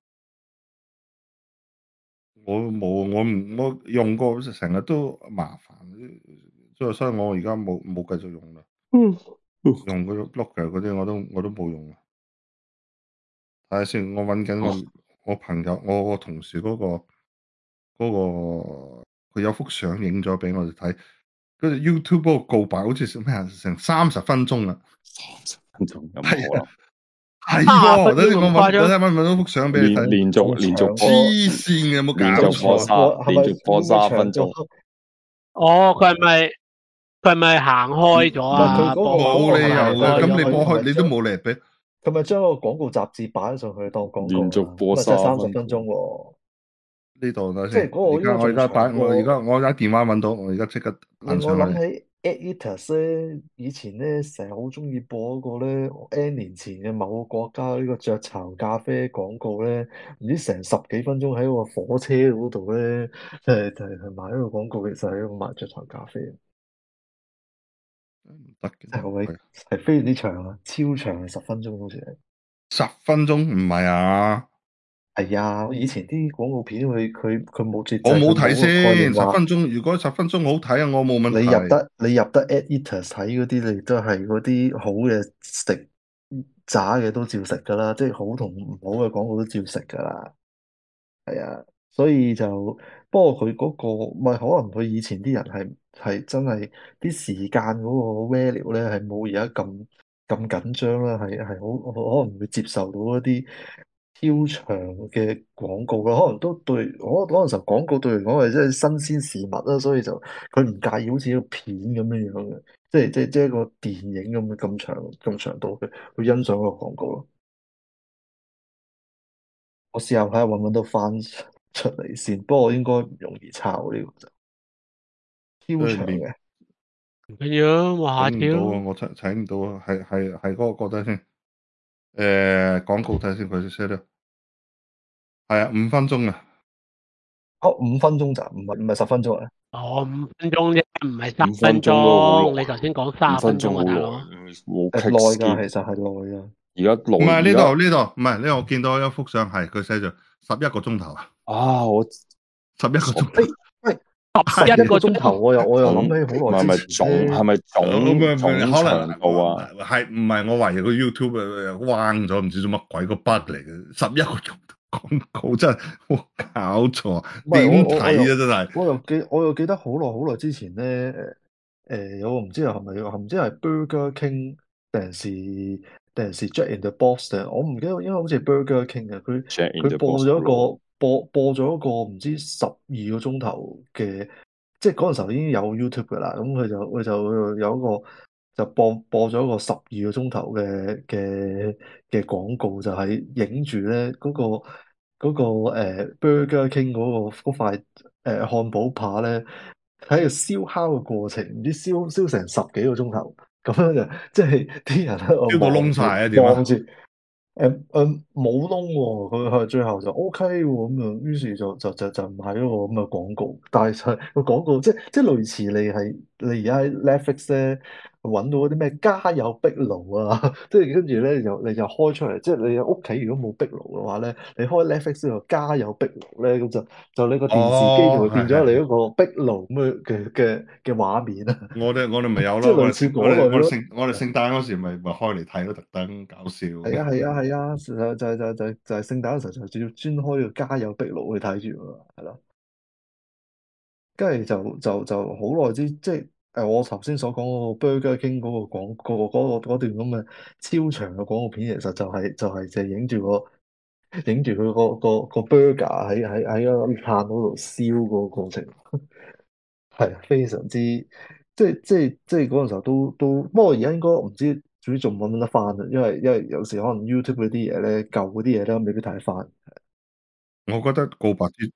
我冇，我用過，成日都麻煩，所以我而家冇繼續用啦。用嗰個 Blogger 嗰啲我都冇用啊。睇下先，我揾緊我朋友我個同事嗰個佢有幅相影咗俾我哋睇，跟住 YouTube 嗰個告白好似咩啊，成30分鐘啦。 30分鐘有冇可係能？ 啊，係 30 喎，等陣我分鐘咁誇張揾到幅相俾你睇。 連續播黐線嘅，有冇連搞續播錯？ 連續播30分鐘。 哦，佢係咪行開咗唔係佢啊？ 嗰個播放冇理由行嘅，咁開咗你播開佢你都冇理由俾。 佢咪將個廣告雜誌擺咗上去當廣告啊？ 連續播咁啊，真係 30 30分鐘喎。 呢度睇下即係先。 嗰個應該我而家擺， 仲長過。 我而家電話揾到，我而家即刻彈令我上去。 諗起 Editus 咧，以前咧成日好中意播嗰個咧 N 年前嘅某個國家呢個雀巢咖啡廣告咧，唔知成10幾分鐘喺個火車嗰度咧，就係賣呢個廣告，其實係喺度賣雀巢咖啡， 唔得嘅， 係好係係非常之長啊，超長10分鐘好似係。 10分鐘唔係啊？ 係啊，以前啲廣告片佢冇節制， 我冇睇佢冇個概念先，十話。 分鐘。如果10分鐘好睇啊，我冇問題。 你入得 Editus 睇嗰啲，你都係嗰啲好嘅食，渣嘅都照食噶啦，即係好同唔好嘅廣告都照食噶啦。係啊，所以就不過佢嗰個咪可能佢以前啲人係真係啲時間嗰個 value 咧係冇而家咁緊張啦，係好可能會接受到一啲超長嘅廣告啦，可能都對我嗰陣時候廣告對嚟講係真係新鮮事物啦，所以就佢唔介意好似一個片咁樣樣嘅，即係一個電影咁長度去欣賞個廣告咯。我試下睇下揾唔揾到翻出嚟先，不過應該唔容易抄呢個就超長連嘅。 唔緊要，我下次睇唔到啊， 咯。 我睇唔到啊，係嗰個覺得先。廣告睇先，佢 set 咧，係啊，5分鐘啊。 哦，5分鐘咋？唔係10分鐘啊？ 哦，5分鐘啫，唔係 5 3 分鐘分鐘。 都好耐， 你頭先講 5 30分分鐘好鐘啊，大佬。 耐，冇耐 click 㗎， skip。 其實係耐㗎。 而家唔係呢而家度呢度，唔係呢度，我見到一幅相係佢寫住11個鐘頭啊， 我 11個鐘頭。 誒喂， 11 11個個鐘頭， 鐘頭，我又諗總起好耐唔係之前咧。 係咪總可長能度啊？ 係唔係？我懷疑個 YouTube 彎咗，唔知做乜鬼個 bug 嚟嘅。11個鐘頭廣告真係冇搞錯， 唔係點我睇啊？真係。 我又記得好耐之前咧，有個唔知係 Burger King 定係 Jack in the Box 定我唔記得，因為好似係 Burger King 嘅，佢 Jack in 佢 the 播 Box 咗一好耐。 個唔知12個鐘頭嘅，即係嗰陣時候已經有 YouTube 噶啦，咁佢就有一個就播咗一個12個鐘頭嘅廣告，就係影住咧嗰個Burger King 嗰塊漢堡扒咧喺度燒烤嘅過程，唔知燒成10幾個鐘頭，咁樣就即係啲人喺度燒到窿晒啊？點啊？ 望住。冇窿喎，佢最後就 OK 喎，咁樣，於是就買咗個咁嘅廣告，但係就係個廣告即係類似你而家喺 Netflix 咧揾到嗰啲咩家有壁爐啊，即係跟住咧你就開出嚟，即係你屋企如果冇壁爐嘅話咧，你開 Netflix 呢個家有壁爐咧，咁就你個電視機就哦， 會變咗你一個壁爐咁嘅畫面啊， 我哋咪有咯， 即係類似嗰類咯。 我哋聖誕嗰時咪開嚟睇咯，特登搞笑。 係啊係啊係啊，就係聖誕嗰時候就要專開個家有壁爐去睇住啊，係咯，跟住就好耐即係我頭先所講嗰個 Burger King 嗰個廣嗰段咁嘅超長嘅廣告片，其實就係影住佢個 burger 喺個炭嗰度燒個過程，係非常之即係嗰陣時候都，不過而家應該唔知仲揾唔揾得翻啊，因為有時可能 YouTube 嗰啲嘢咧，舊嗰啲嘢咧未必睇得翻。 我覺得告白之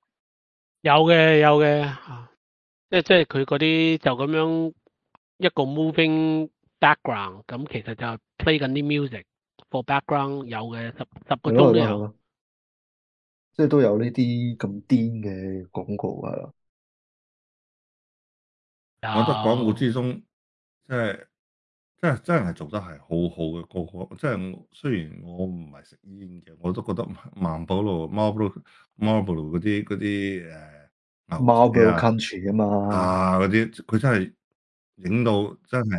有嘅，即係佢嗰啲就咁樣一個 moving background，咁其實就 play 緊啲 music for background 有嘅十個係鐘都有。 咯係咯係咯，即係都有呢啲咁癲嘅廣告啊！ 我覺得廣告有之中，即係真係做得係好好嘅個，即係雖然我唔係食煙嘅，我都覺得萬寶路、Marlboro 嗰啲牛仔 Marlboro 啊 Country 啊嘛， 嗰啲，佢真係影到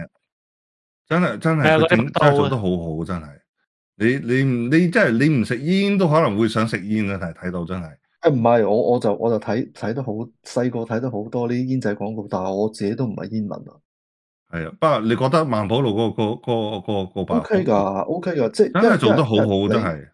真係係啊， 佢嗰啲真係做拍到得好好，真係你真係你唔食煙都可能會想食煙啊！睇到真係唔係我就睇得好細個睇得好多呢啲煙仔廣告，但係我自己都唔係煙民啊。 係啊。不過你覺得萬寶路個白 OK 㗎，OK 㗎，即係真係做得好好，真係。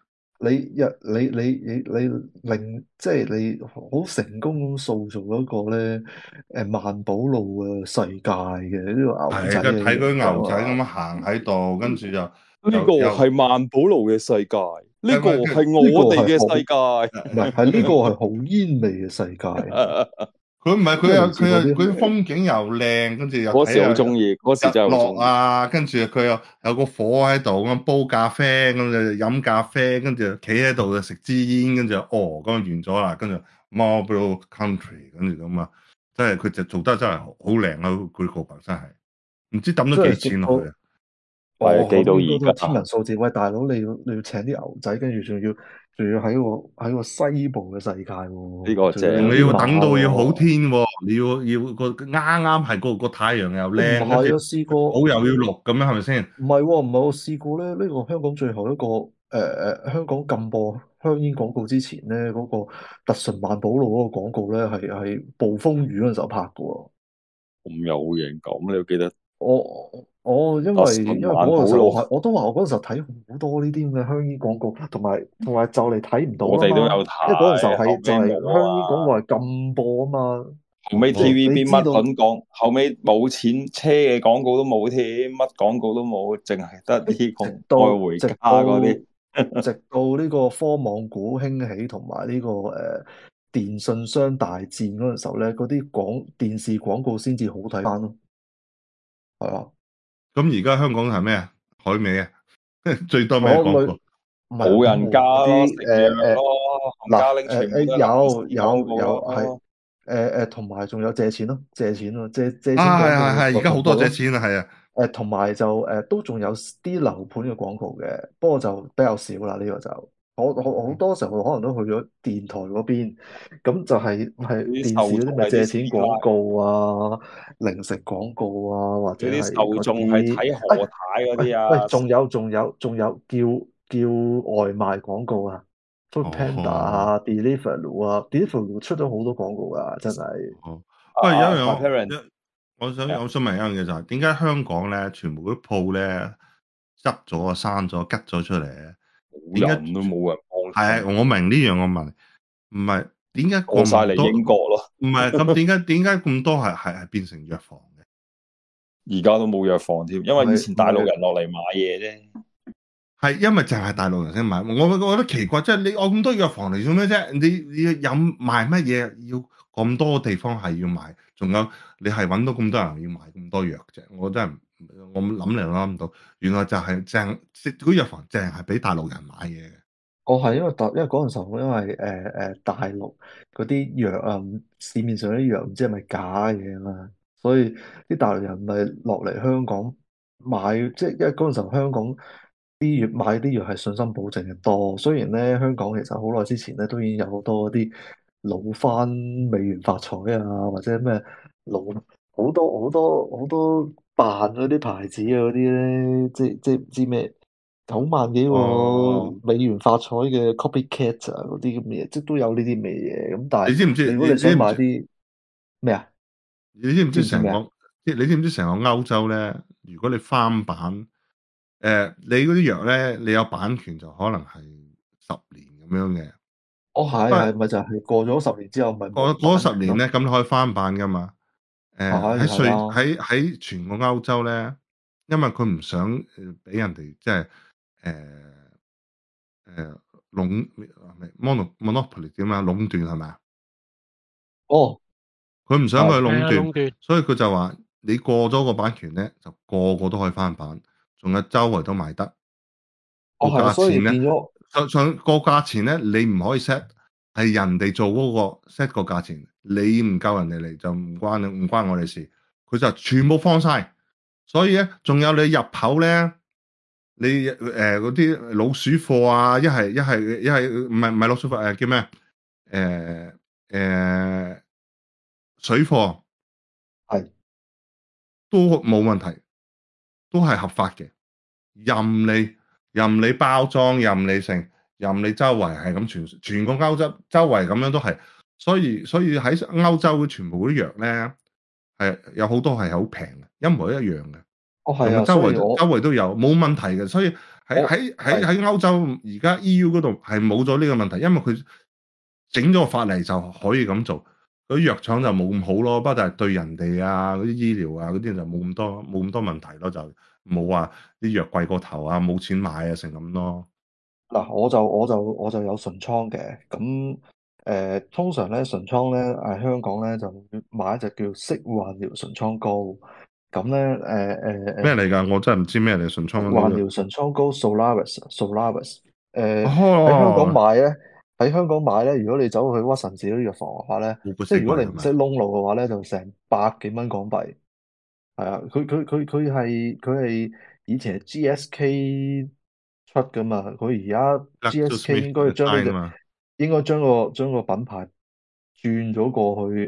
你令即係你好成功咁塑造一個咧萬寶路嘅世界嘅呢個牛係仔嘅形佢睇佢牛仔咁象啊！ 樣行喺度，跟住就呢個係萬寶路嘅世界，呢個係呢個我哋嘅係好世界。 唔係係呢個係好煙味嘅世界， 佢唔係即係佢有佢有嚟自嗰啲佢啲風景又靚，跟住又嗰時好睇中意，嗰時真係日落好中意。 啊，跟住佢有個火喺度咁煲咖啡，咁就飲咖啡，跟住企喺度就食支煙，跟住咁完咗啦，跟住 Marlboro Country，跟住咁啊，真係佢就做得真係好靚啊！佢個白真係唔知抌咗幾即係直到錢落去啊！ 係記到應該都係天而家。 文數字。喂，大佬你要請啲牛仔，跟住仲要喺個西部嘅世界喎， 呢個正仲要有你要啲馬等到要好喎。 天喎，你要個啱啱係個太陽又唔靚，跟住係啊，試過好又要綠咁樣，係咪先？ 唔係喎，唔係我試過咧。呢個香港最後一個香港禁播香煙廣告之前咧，嗰個特純萬寶路嗰個廣告咧，係暴風雨嗰陣時候拍嘅喎。 咁有型咁，你要記得我因特為因為純萬寶嗰個時候路， 我都話我嗰陣時候睇好多呢啲咁嘅香煙廣告，同埋就嚟睇唔到我啦嘛， 哋都有因為嗰陣時候睇，後係就係尾冇香煙廣告啊。 係禁播啊嘛， 後尾即係你 TVB 乜知道撚廣，後尾冇錢車嘅廣告都冇添，乜廣告都冇，淨係得呢個直到愛回家直到嗰啲。 直到呢個科網股興起同埋呢個電信商大戰嗰陣時候咧，嗰啲電視廣告先至好睇翻咯，係啊， 咁而家香港係咩啊？海味啊，最多咩我廣告？ 唔係老人家嗰咯， 啲食藥咯，冚家拎全部都係臨時有有廣告有係咯。 同埋仲有借錢咯，借錢咯，借錢廣告係係係，而家好多咯， 借錢啊，係啊。 同埋就都仲有啲樓盤嘅廣告嘅，不過就比較少啦。呢個就我好多時候可能都去咗電台嗰邊，咁就係嗰啲電視嗰啲咪受眾係啲借錢師奶， 廣告啊、零食廣告啊，或者嗰啲係嗰受眾係啲睇何太嗰啲喂， 啊。 仲有叫外賣廣告啊，Food Panda 哦啊、Deliveroo 出咗好多廣告啊，真係。 哦，不過有一 My 樣 parent 我想問一樣嘢就係點解香港咧全部啲鋪咧執咗啊、閂咗、吉咗出嚟咧？點解冇人都冇人幫係啊？ 襯， 我明呢樣我問，唔係點解過晒嚟咁多？ 英國咯。 唔係咁點解咁多係變成藥房嘅？ 而家都冇藥房添，因為以前大陸人落嚟買嘢啫。 係因為淨係大陸人先買，我覺得奇怪，即係你我咁多藥房嚟做咩啫？你要飲賣乜嘢？要咁多地方係要賣，仲有你係揾到咁多人要買咁多藥啫？我真係我諗嚟諗唔到，原來就係淨嗰藥房淨係俾大陸人買嘢嘅。 我係因為嗰陣時候，因為大陸嗰啲藥啊，市面上啲藥唔知係咪假嘢啊嘛，所以啲大陸人咪落嚟香港買，即係因為嗰陣時候香港買啲藥係信心保證嘅多。雖然咧香港其實好耐之前咧都已經有好多啲老番美源髮彩啊，或者咩老好多扮嗰啲牌子啊嗰啲咧，即係唔知咩。9萬幾個哦， 美元發彩嘅 copycat 啊，嗰啲咁嘅嘢，即係都有呢啲咁嘅嘢。咁但係你知唔知？ 你如果你想你知唔知？ 買啲咩啊？ 你知唔知知唔知咩啊？ 你知唔知成個歐洲咧？如果你翻版，你嗰啲藥咧，你有版權就可能係10年咁樣嘅。 哦，係不過係咪就係過咗10年之後咪冇過咗版權咯？ 十年咧，咁你可以翻版噶嘛？ 係係啊， 喺全個歐洲咧，因為佢唔想俾人哋即係誒monopoly 點啊壟斷係咪啊？ 哦， 佢唔想佢係壟斷， 壟斷。 所以佢就話你過咗個版權咧，就個個都可以翻版，仲有周圍都買得。個係啊，所以價錢咧， 變咗上個價錢咧，你唔可以 set，係人哋做嗰個 set 個價錢，你唔夠人哋嚟就唔關我哋事，佢就全部放晒。所以咧，仲有你入口咧，你嗰啲老鼠貨啊，一係唔係老鼠貨叫咩？誒水貨係都冇問題，都係合法嘅。任你包裝，任你周圍係咁全個歐洲周圍咁樣都係，所以喺歐洲嘅全部嗰啲藥咧係有好多係好平嘅，一模一樣嘅，同係啊， 埋周圍周所以圍都有冇問題嘅，所以喺我喺喺係喺歐洲而家 EU 嗰度係冇咗呢個問題，因為佢整咗個法例就可以咁做，嗰啲藥廠就冇咁好咯，不過係對人哋啊嗰啲醫療啊嗰啲就冇咁多問題咯，就冇話啲藥貴過頭啊，冇錢買啊成咁咯。 嗱，我就有唇瘡嘅，咁通常咧唇瘡咧香港咧就會買一隻叫色幻療唇瘡膏，咁咧咩嚟㗎？我真係唔知咩嚟，唇瘡嗰啲。 幻療唇瘡膏 Solaris，喺香港哦， 買咧，如果你走去屈臣氏嗰啲藥房嘅話咧， 冇個即係色環係咪？ 如果你唔識窿路嘅話咧，就成百幾蚊港幣。係啊，佢係以前係 GSK 出噶嘛，佢而家 GSK Lactose 應該將呢 Design 啊隻嘛， 應該將個品牌轉咗過去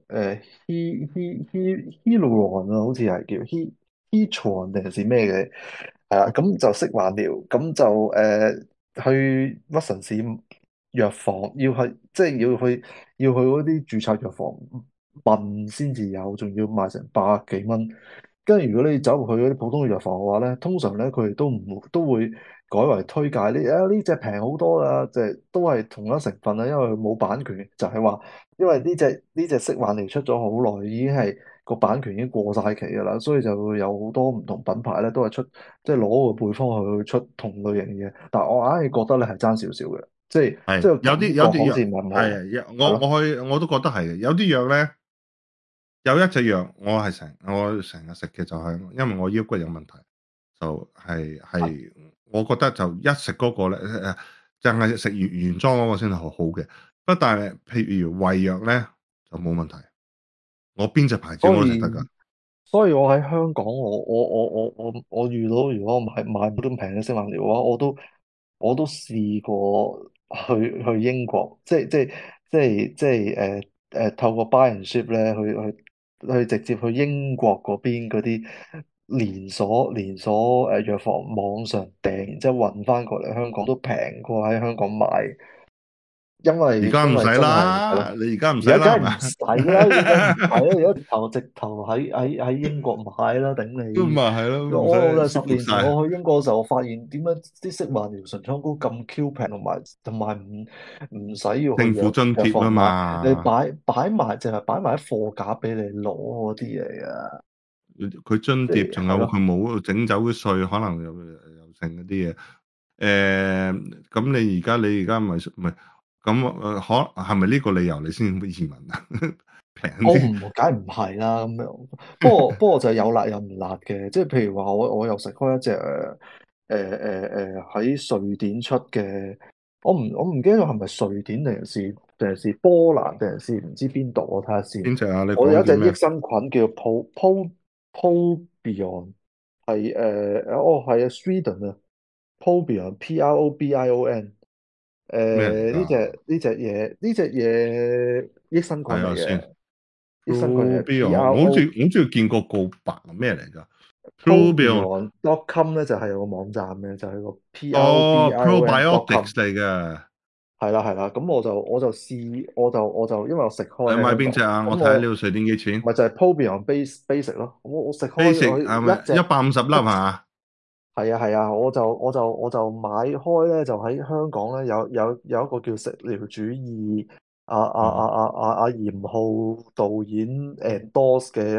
Hyaluron 啊，好似係叫 Heatron 定係咩嘅？係啊，咁就識玩療，咁就去屈臣氏藥房即係要去嗰啲註冊藥房問先至有，仲要賣成百幾蚊。跟住如果你走入去嗰啲普通嘅藥房嘅話咧，通常咧佢哋都會改為推介呢隻平好多啦，即係都係同一成分啦，因為佢冇版權，就係話因為呢隻色幻靈出咗好耐，已經係個版權已經過晒期㗎啦，所以就會有好多唔同品牌咧都係出即係攞個配方去出同類型嘅嘢，但係我硬係覺得咧係爭少少嘅，即係係個感覺好似唔係咁好， 係係咯。 我都覺得係嘅。有啲藥咧，有一隻藥我成日食嘅就係、因為我腰骨有問題，就係我覺得就一食嗰個咧淨係食原裝嗰個先係好嘅。不但係譬如胃藥咧就冇問題，我邊隻牌子我所都食得㗎。 以所以我喺香港，我遇到如果我買咁平嘅星幻療嘅話，我都試過去英國，透過 buy and ship 咧去直接去英國嗰邊嗰啲連鎖藥房網上訂，然之後運翻過嚟香港都平過喺香港買。因而為家唔使因為真係係咯， 啦，你而家唔使而家梗係唔啦係咪？ 使啦，而家梗係唔使啦，而家直頭喺英國買啦，頂都咪你！ 係咯，唔我使舒服 10年前晒。 我去英國嘅時候，我發現點解啲色曼療唇瘡膏咁 Q 平，同埋唔使要去藥政府津貼啊藥房買，你嘛， 淨係擺埋喺貨架俾你攞嗰啲嚟啊！ 佢津即貼，仲有係係咯， 佢冇整走啲稅，可能又剩嗰啲嘢。咁你而家咪咁可係咪呢個理由你先移民啊？平啲。 梗唔係啦咁樣。不過就有辣有唔辣嘅，即係譬如話我又食開一隻喺瑞典出嘅，我唔記得咗係咪瑞典定係波蘭定係唔知邊度，我睇下先。 邊隻啊？你我有一隻益講叫咩？ 生菌叫 Probion，係係啊 Sweden 啊 Probion Probion。 咩嚟呢㗎？ 隻嘢益生菌睇下先。 嚟嘅，益生菌嚟嘅 Probion，我好似見過告白啊，咩嚟㗎？Probion， probion.com 咧就係有個網站嘅，就係個哦 probion.com。 ，probiotics 嚟嘅。 係啦係啦，咁我就試，我就因為我食開你買喺香港， 邊隻啊？我睇下呢咁我度瑞典幾錢咪就係 probion basic 咯，我食開 ？Basic 佢係咪一隻 150粒係嘛？ 係啊係啊，我就買開咧，就喺香港咧有一個叫食療主義哦， 嚴浩導演 endorse 嘅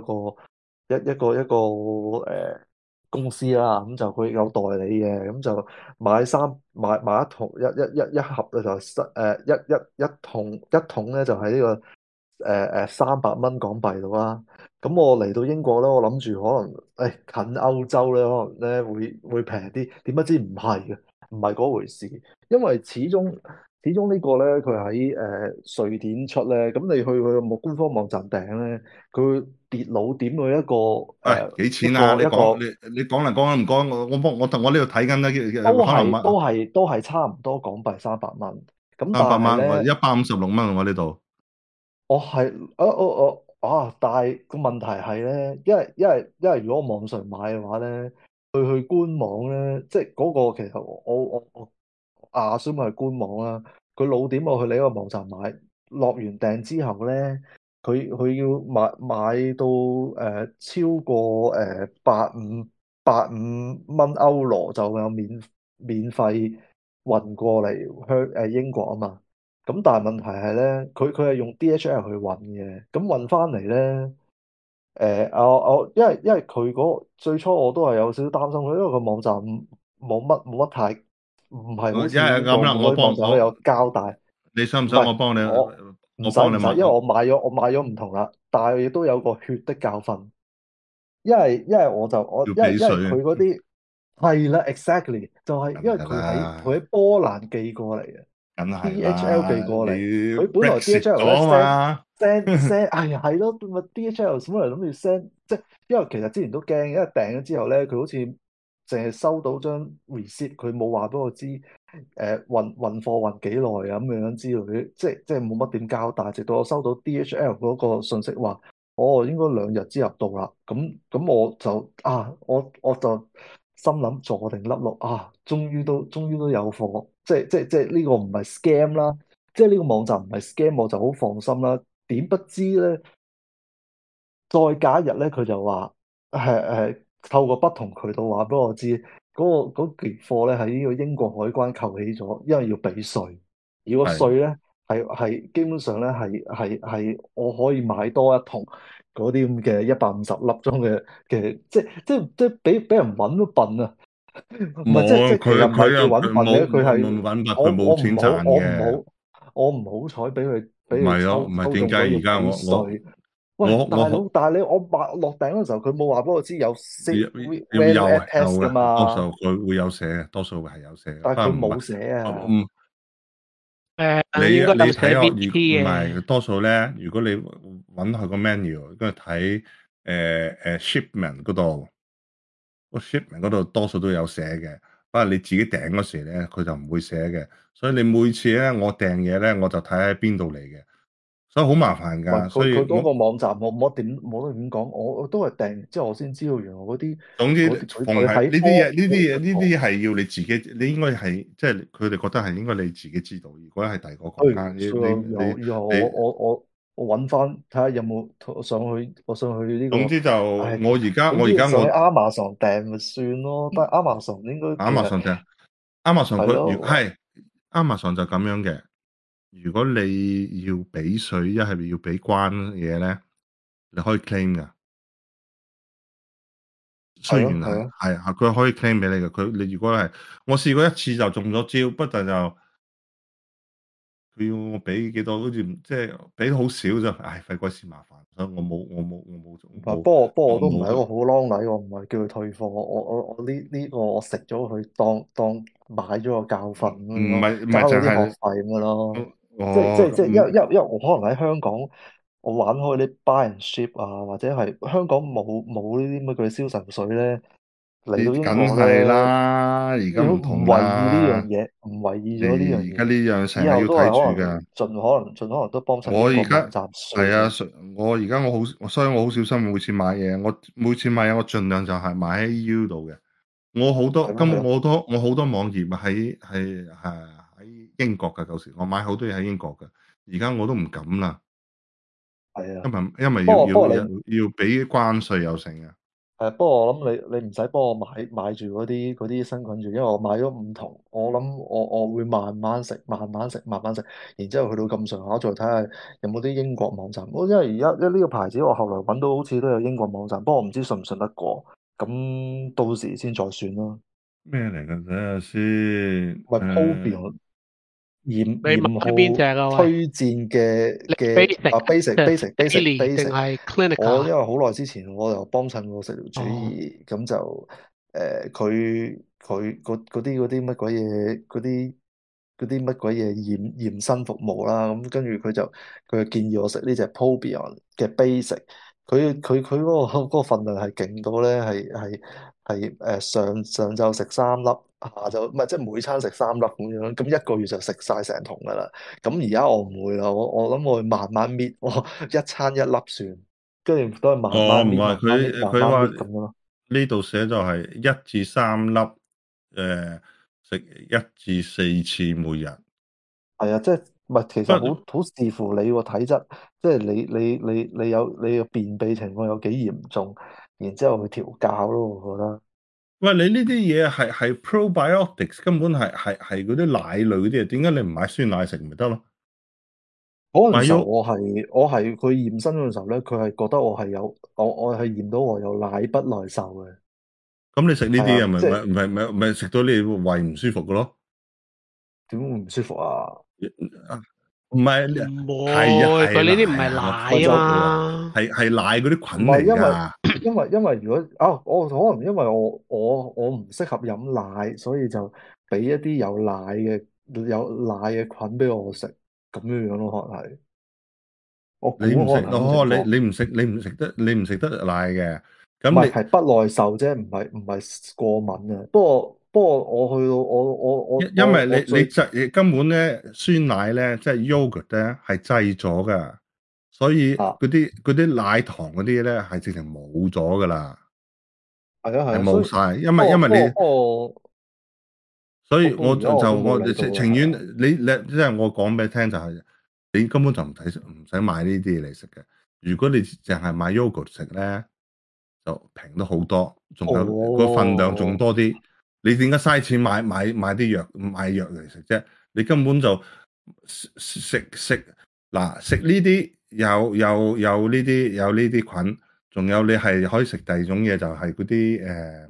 一個公司啦，咁就佢有代理嘅，咁就買一桶一盒咧就一桶咧就喺呢個 300蚊港幣到啦。咁我嚟到英國咧，我諗住可能近歐洲咧，可能咧會平啲。點不知唔係嘅，唔係嗰回事。因為始終呢個咧，佢喺瑞典出咧，咁你去佢個官方網站訂咧，佢會跌老點去一個幾一錢啊？你講個一個你講嚟講唔講？我呢度睇緊咧， 都可能乜係差唔多港幣300蚊。咁但係 300蚊，我咧。 156蚊我呢度。 我係但係個問題係咧，因為如果我網上買嘅話咧，去官網咧，即係嗰個其實我assume 係官網啦。佢老點我去你個網站買，落完訂之後咧，佢要買到超過百五蚊歐羅就有免費運過嚟英國啊嘛。咁但係問題係咧，佢係用 DHL 去運嘅，咁運翻嚟咧，因為佢最初我都係有少少擔心佢，因為個網站冇乜太唔係好一似英國係咁啦， 嗰啲網站都有交代。 你想唔唔係想我幫你？ 我唔我使唔使，因為幫你問。 我買咗唔同啦，但係亦都有個血的教訓，因為要因為因為俾水， 佢嗰啲係啦，exactly 就係因為梗係佢喺波蘭寄過嚟嘅。 梗係 DHL 寄啦， 過嚟， 你佢本來 Brexit DHL 咧咗嘛？ 哎呀係咯，咪 DHL 本來諗住 send，即係因為其實之前都驚，因為訂咗之後咧，佢好似淨係收到張 receipt，佢冇話俾我知，運貨運幾耐啊咁樣之類，即係冇乜點交代，直到我收到 DHL 嗰個信息話，哦應該2日之後到啦，咁我就心諗坐定粒六啊，終於都有貨，即係呢個唔係 scam 啦，即係呢個網站唔係 scam，我就好放心啦。點不知咧，再隔一日咧，佢就話透過不同渠道話俾我知，嗰件貨咧喺呢個英國海關扣起咗，因為要俾稅，而個稅係咧係基本上咧係我可以買多一桶嗰啲咁嘅150粒裝嘅，即係俾人揾都笨啊！唔係即係即冇係其實唔係叫揾佢笨嘅，佢係冇揾白， 我佢冇錢賺嘅。 我唔好彩俾佢唔係咯，唔係抽點解而家中咗要俾稅。喂，大佬， 我但係我落訂嗰時候，佢冇話俾我知有要 value 有 add test 噶嘅，多數嘛， 佢會有寫嘅，多數係有寫嘅， 但係佢不過唔係冇寫啊。 唔你應該有寫睇我如 VT 唔嘅。 係多數咧，如果你揾佢個 menu，跟住睇shipment 嗰度，個 shipment 嗰度多數都有寫嘅，不過你自己訂嗰時咧，佢就唔會寫嘅，所以你每次咧我訂嘢咧，我就睇喺邊度嚟嘅，所以好麻煩唔係㗎，所以佢嗰個網站冇得點講，我都係訂完之後我先知道原來嗰啲總之，逢係佢喺呢啲嘢，呢啲嘢，呢波啲係要你自己，你應該係即係佢哋覺得係應該你自己知道。如果係第二個國家， 以後我揾翻睇下有冇我上去呢個， 總之就唉， 我而家我總之上去 Amazon 訂咪算咯，但係 Amazon 應該其實 Amazon 訂 Amazon 係佢咯， 係 Amazon 就咁樣嘅。如果你要俾水，一係要俾關嘢咧，你可以 claim 噶。雖然係係咯， 係啊，佢可以 claim 俾你嘅。你如果係我試過一次就中咗招，不但就。佢要我俾幾多，好似即係俾好少啫。唉，費鬼事麻煩，所以不過我都唔係一個我冇好 long 禮，我唔係叫佢退貨，我呢個我食咗佢當買咗個教訓咁唔樣咯， 係唔係交咗啲學淨係費咁樣咯。即係因為我可能喺香港，我玩開啲 buy and ship 啊，或者係香港冇呢啲乜嘅銷售水咧，嚟到英梗國係咧， 啦，而家唔同如果唔為意呢樣啦。 嘢，唔為意咗呢樣你而家嘢， 呢樣成以後都係日要睇住可能㗎。 盡可能都幫襯英國我而家網站算。 係啊，我而家所以我好小心每次買嘢。我每次買嘢，我盡量就係買喺 EU 度嘅。 係咯， 我好多網頁喺英國㗎。舊時我買好多嘢喺英國㗎，而家我都唔敢啦。 係啊。 因為要俾關稅又成啊。 不過我諗你唔使幫我買住嗰啲新菌住，因為我買咗5桶，我諗我會慢慢食，慢慢食，慢慢食，然之後去到咁上下再睇下有冇啲英國網站。因為而家呢個牌子我後來揾到好似都有英國網站，不過我唔知信唔信得過，咁到時先再算啦。 咩嚟㗎？睇下先。 咪 Probion 你買邊隻啊？喂， 推薦嘅你嘅 basic basic 即係 basic basic daily 定 basic。 係我因 clinical？ 為好耐之前我又幫襯過食療主哦， 義，咁就佢嗰啲乜鬼嘢嗰啲乜鬼嘢驗身服務啦，咁跟住佢就建議我食呢隻 Probion 嘅 basic。佢嗰個份量係勁到咧，係上晝食3粒，下晝唔係即係每餐食3粒咁樣，咁一個月就食晒成桶噶啦。咁而家我唔會啦，我諗我會慢慢搣，我一餐一粒算，跟住都係慢慢搣、 我唔係慢慢搣、慢慢佢話搣咁樣咯。 呢度寫就係1至3粒，食1至4次每日。 係啊，即係唔係其實不好視乎你個體質，即係你個便秘情況有幾嚴重，然之後去調教咯，我覺得。 喂，你呢啲嘢係 probiotics，根本係嗰啲奶類嗰啲嘢，點解你唔買酸奶食咪得咯？ 嗰陣時候買咗我係佢驗身嗰陣時候咧，佢係覺得我係驗到我有奶不耐受嘅。 咁你食呢係啊， 啲嘢咪即係咪咪咪咪食到你胃唔舒服嘅咯？ 點會唔舒服啊？ 啊唔係唔係啊會，佢係啦呢啲唔係係啊，我奶啊錯咗啊， 嘛。 係奶嗰啲菌唔係因為嚟㗎。 因為如果我可能因為我唔適合飲奶，所以就俾一啲有奶嘅菌俾我食，咁樣樣咯，可能係我估你唔食可能係咁情哦，你況。 你唔食你唔食得奶嘅，咁唔係你係不耐受啫，唔係過敏啊。不過我去到因為你我最製根本咧酸奶咧即係 yogurt 咧係製咗㗎，所以啊嗰啲奶糖嗰啲咧係直情冇咗㗎啦，係係啊係啊，所以冇晒。因不過不過為因為你，所以我不過而家我都冇我理到嘅， 情願係啊。 你即係我講俾你聽就係、你根本就唔使買呢啲嘢嚟食嘅。如果你淨係買 yogurt 食咧，就平咗好多，仲有個份量仲哦， 多啲。你點解嘥錢買啲藥嚟食啫？你根本就食嗱食呢啲有呢啲菌，仲有你係可以食第二種嘢，就係嗰啲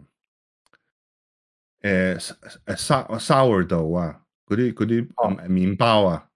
sourdough 啊，嗰啲哦麵包啊，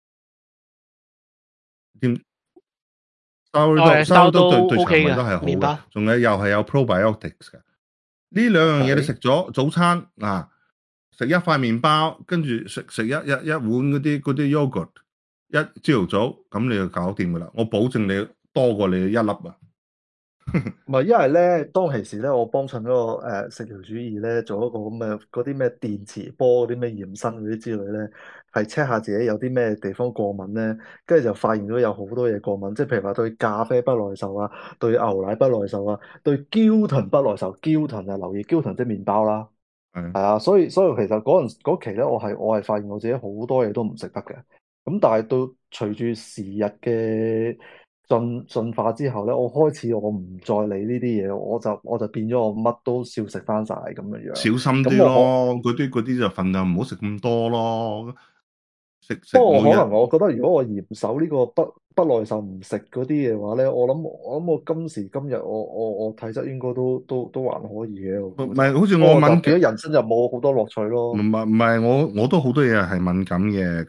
點我 sourdough 係收 sourdough 對都對腸 OK 胃都嘅係好嘅， 麵包。 仲有又係有 probiotics 嘅。呢兩樣嘢你食 OK。 咗早餐啊，食一塊麵包，跟住食一碗嗰啲 yogurt，朝頭早咁你就搞掂噶啦。我保證你多過你一粒啊！ 唔係，因為咧當其時咧，我幫襯嗰個食療主義咧，做一個咁嘅嗰啲咩電磁波嗰啲咩驗身嗰啲之類咧，係 check 下自己有啲咩地方過敏咧，跟住就發現到有好多嘢過敏，即係譬如話對咖啡不耐受啊，對牛奶不耐受啊，對焦糖不耐受。焦糖啊，留意焦糖即係麵包啦。 係係啊，所以其實嗰期咧，我係發現我自己好多嘢都唔食得嘅。咁但係到隨住時日嘅進化之後咧，我唔再理呢啲嘢，我就變咗我乜都少食翻晒咁樣樣。 小心啲咁我可咯，嗰啲就份量唔好食咁多咯。食食不過每日可能我覺得如果我嚴守呢個不耐受唔食嗰啲嘢嘅話咧，我諗我今時今日我體質應該都還可以嘅，我估就。 唔係好似不過就我敏感， 變咗人生就冇好多樂趣咯。 唔係我都好多嘢係敏感嘅。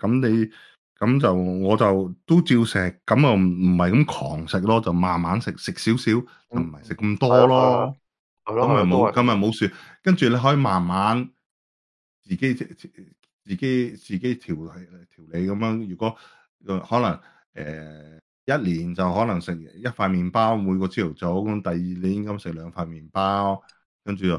咁我就都照食，咁啊唔係咁狂食咯，就慢慢食少少，就嗯， 唔係食咁係多啊係啊咯。咁咪係咯係咯，都冇咁係咁樣。 咪冇事。跟住你可以慢慢自己調理咁樣。如果可能1年就可能食一塊麵包，每個朝頭早咁，第二年咁食2塊麵包，跟住就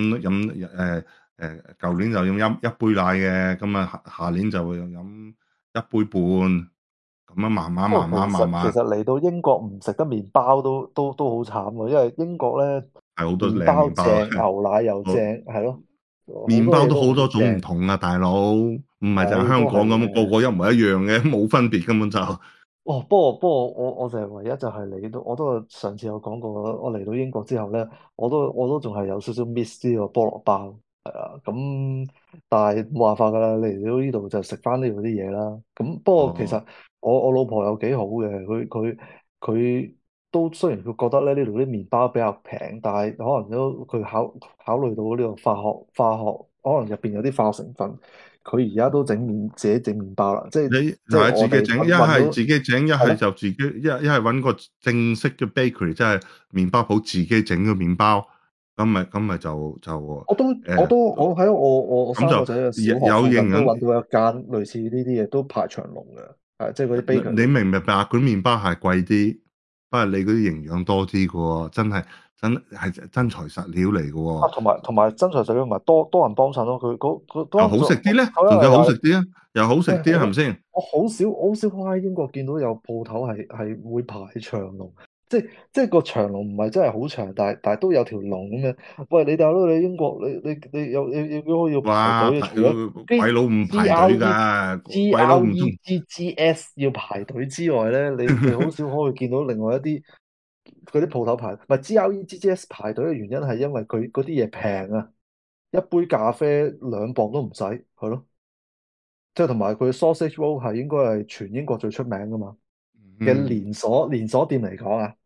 舊年就飲一杯奶嘅，咁啊下年就會飲1杯半，咁樣慢慢慢不過其慢慢慢實其實嚟到英國唔食得麵包都好慘喎，因為英國咧係好多麵靚麵包。 包正，牛奶又正， 好係咯，好麵多嘢都好包都好多種唔正。 同啊，大佬，唔係就係係都係香港咁，個嘅。 個一模一樣嘅，冇分別根本就。 哦，不過我就係唯一就係嚟到，我都上次有講過，我嚟到英國之後咧，我都仲係有少少 miss 呢個菠蘿包。係啊，咁但係冇辦法㗎啦，嚟到呢度就食翻呢度啲嘢啦。咁不過其哦， 實我老婆有幾好嘅，佢都雖然佢覺得咧呢度啲麵包比較平，但係可能都佢考慮到呢個化學可能入邊有啲化學成分， 佢而家都自己整麵包啦，即係你即係我哋自己整，一揾到係自己整，一係咯， 係就自己一係揾個正式嘅 bakery，即係麵包鋪自己整嘅麵包，咁咪就我喺我咁就三個仔嘅小學有附近都營養。 揾到一間類似呢啲嘢，都排長龍嘅，係即係嗰啲你 bakery。 明唔明白？嗰啲麵包係貴啲，不過你嗰啲營養多啲嘅喎，真係真材實料嚟嘅喎， 同埋真材實料，同埋多人幫襯咯。佢又好食啲咧，仲要佢因為話好食啲啊，又好食喂， 啲啊，係咪先？ 我好少喺英國見到有鋪頭係會排長龍，即係個長龍唔係真係好長，但係都有條龍咁樣。喂，你大佬你英國你要排哇！ 隊，除咗鬼佬唔排隊㗎，鬼佬唔中。 GREGGS 要排隊之外咧，你好少可以見到另外一啲嗰啲鋪頭排，唔係 GREGGS 排隊嘅原因係因為佢嗰啲嘢平啊，一杯咖啡2磅都唔使，係咯。即係同埋佢 sausage roll 係應該係全英國最出名噶嘛嘅嗯， 連鎖店嚟講啊，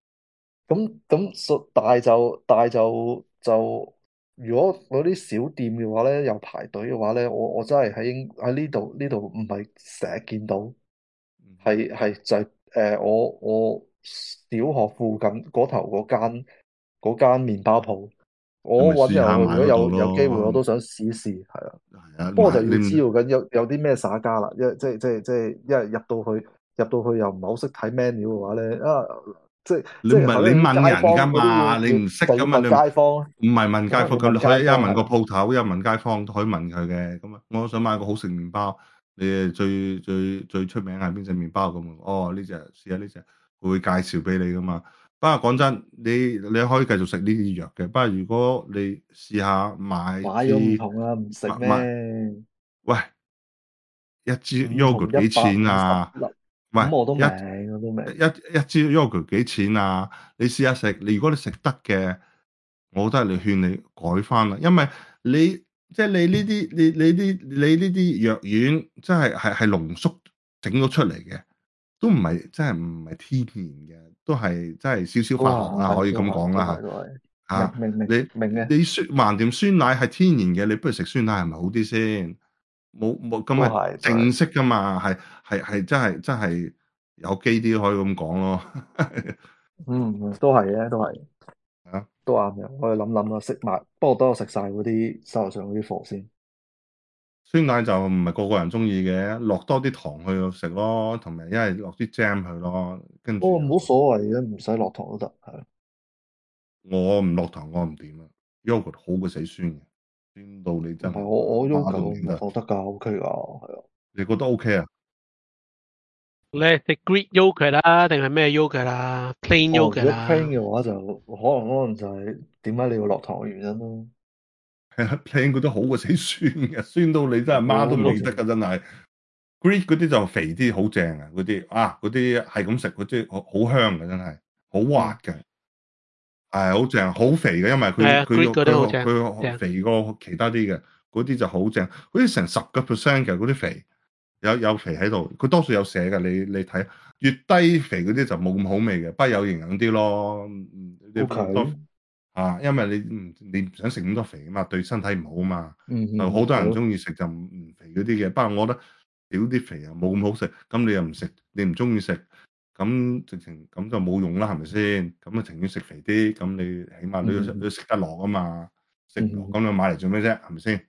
但係就如果嗰啲小店嘅話咧，又排隊嘅話咧，我真係喺呢度唔係成日見到，係就係我小學附近嗰頭嗰間麵包鋪， 你咪我揾人， 試下買如果嗰度有機會， 咯。 我都想試一試，係啊。 係啊， 不過就要你唔知道緊有啲咩耍家啦，即係因為入到去又唔係好識睇 menu 嘅話咧，即係你唔係即係係咯， 你問街坊人㗎嗰啲嘛？你唔識㗎嘛？ 就要問你街坊， 唔係問街係咯， 坊， 要問咁你可以一係街坊係問個鋪頭，一係問街坊都可以問佢嘅。咁啊，我想買個好食麵包，你誒最出名係邊隻麵包咁啊？哦，呢隻試下呢隻，佢會介紹俾你㗎嘛。不過講真，你可以繼續食呢啲藥嘅。不過如果你試下買買咗唔支同啦，唔食買， 咩？ 喂，一支五同 yogurt 幾錢啊？ 150粒， 喂， 咁我都一明，我都明。 一支 yogurt 幾錢啊？你試下食，如果你食得嘅，我都係勸你改翻啦，因為你即係你呢啲你呢啲藥丸，真係濃縮整咗出嚟嘅，都唔係真係唔係天然嘅，都係真係少少都化學啦，可以咁係， 講啦都係， 嚇嚇。 明你明嘅， 你橫掂酸奶係天然嘅，你不如食酸奶係咪好啲先？冇咁係都係， 正式噶嘛，係真係有機啲可以咁講咯。 都係嘅，都係。 啊， 都啱嘅，我哋諗諗啦，食埋，不過等我食晒嗰啲手頭上嗰啲貨先。 酸奶就唔係個個人中意嘅，落多啲糖去食咯，同埋一係落啲 jam 去咯，跟住冇所謂嘅，唔使落糖都得，係。 我唔落糖我唔掂啊，yogurt 好過死酸嘅，酸到你唔係真係我媽 yogurt 都唔認得。 我得㗎，OK 㗎，係啊。 你覺得 OK 啊？ 你係食 Greek yogurt 啦，定係咩 yogurt 啦？Plain 哦，如 yogurt 果 plain 啦。 嘅話就可能就係點解你要落糖嘅原因咯。 係啊，plain 嗰啲好過死酸嘅，酸到你真係媽都唔我認得㗎，真係。Greek 嗰啲就肥啲，好正啊！嗰啲係咁食，嗰啲好香嘅，真係好滑嘅，係好正，好肥嘅，因為係啊，Greek 嗰啲好正， 佢肥過其他啲嘅，嗰啲就好正，好似成10%嘅嗰啲肥，有肥喺度，佢多數有寫嘅，你睇，越低肥嗰啲就冇咁好味嘅，不過有營養啲咯，你多 OK， 因為你唔想食咁多肥啊嘛，對身體唔好啊嘛。就好多係咯， 人中意食就唔肥嗰啲嘅，不過我覺得少啲肥又冇咁好食，咁你又唔食，你唔中意食，咁直情咁就冇用啦，係咪先？咁啊情願食肥啲，咁你起碼都食得落啊嘛，食唔落咁你買嚟做咩啫？係咪先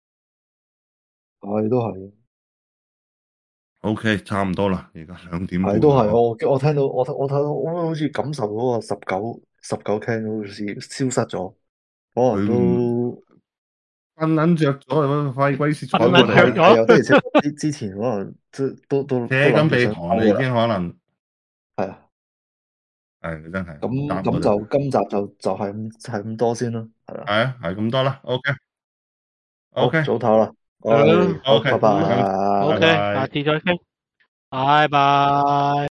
係都係， ？OK，差唔多啦，而家2點半係都係。 啦， 我聽到我睇到，我好似感受到個十九 can 好似消失咗，可能佢唔都。 瞓撚着咗，費鬼事睬瞓我哋啊！ 撚着咗係啊，的而且確之前可能都扯諗住緊鼻想走噶啦， 鼾你已經可能係啊。 係真係唔咁答我哋， 咁就今集就係咁多先啦，係啦。 係啊，係咁多啦，OK 好， OK 早唞啦， 係咯， 好， OK， 拜係咁，拜拜。 OK，下拜。 次再傾，拜拜。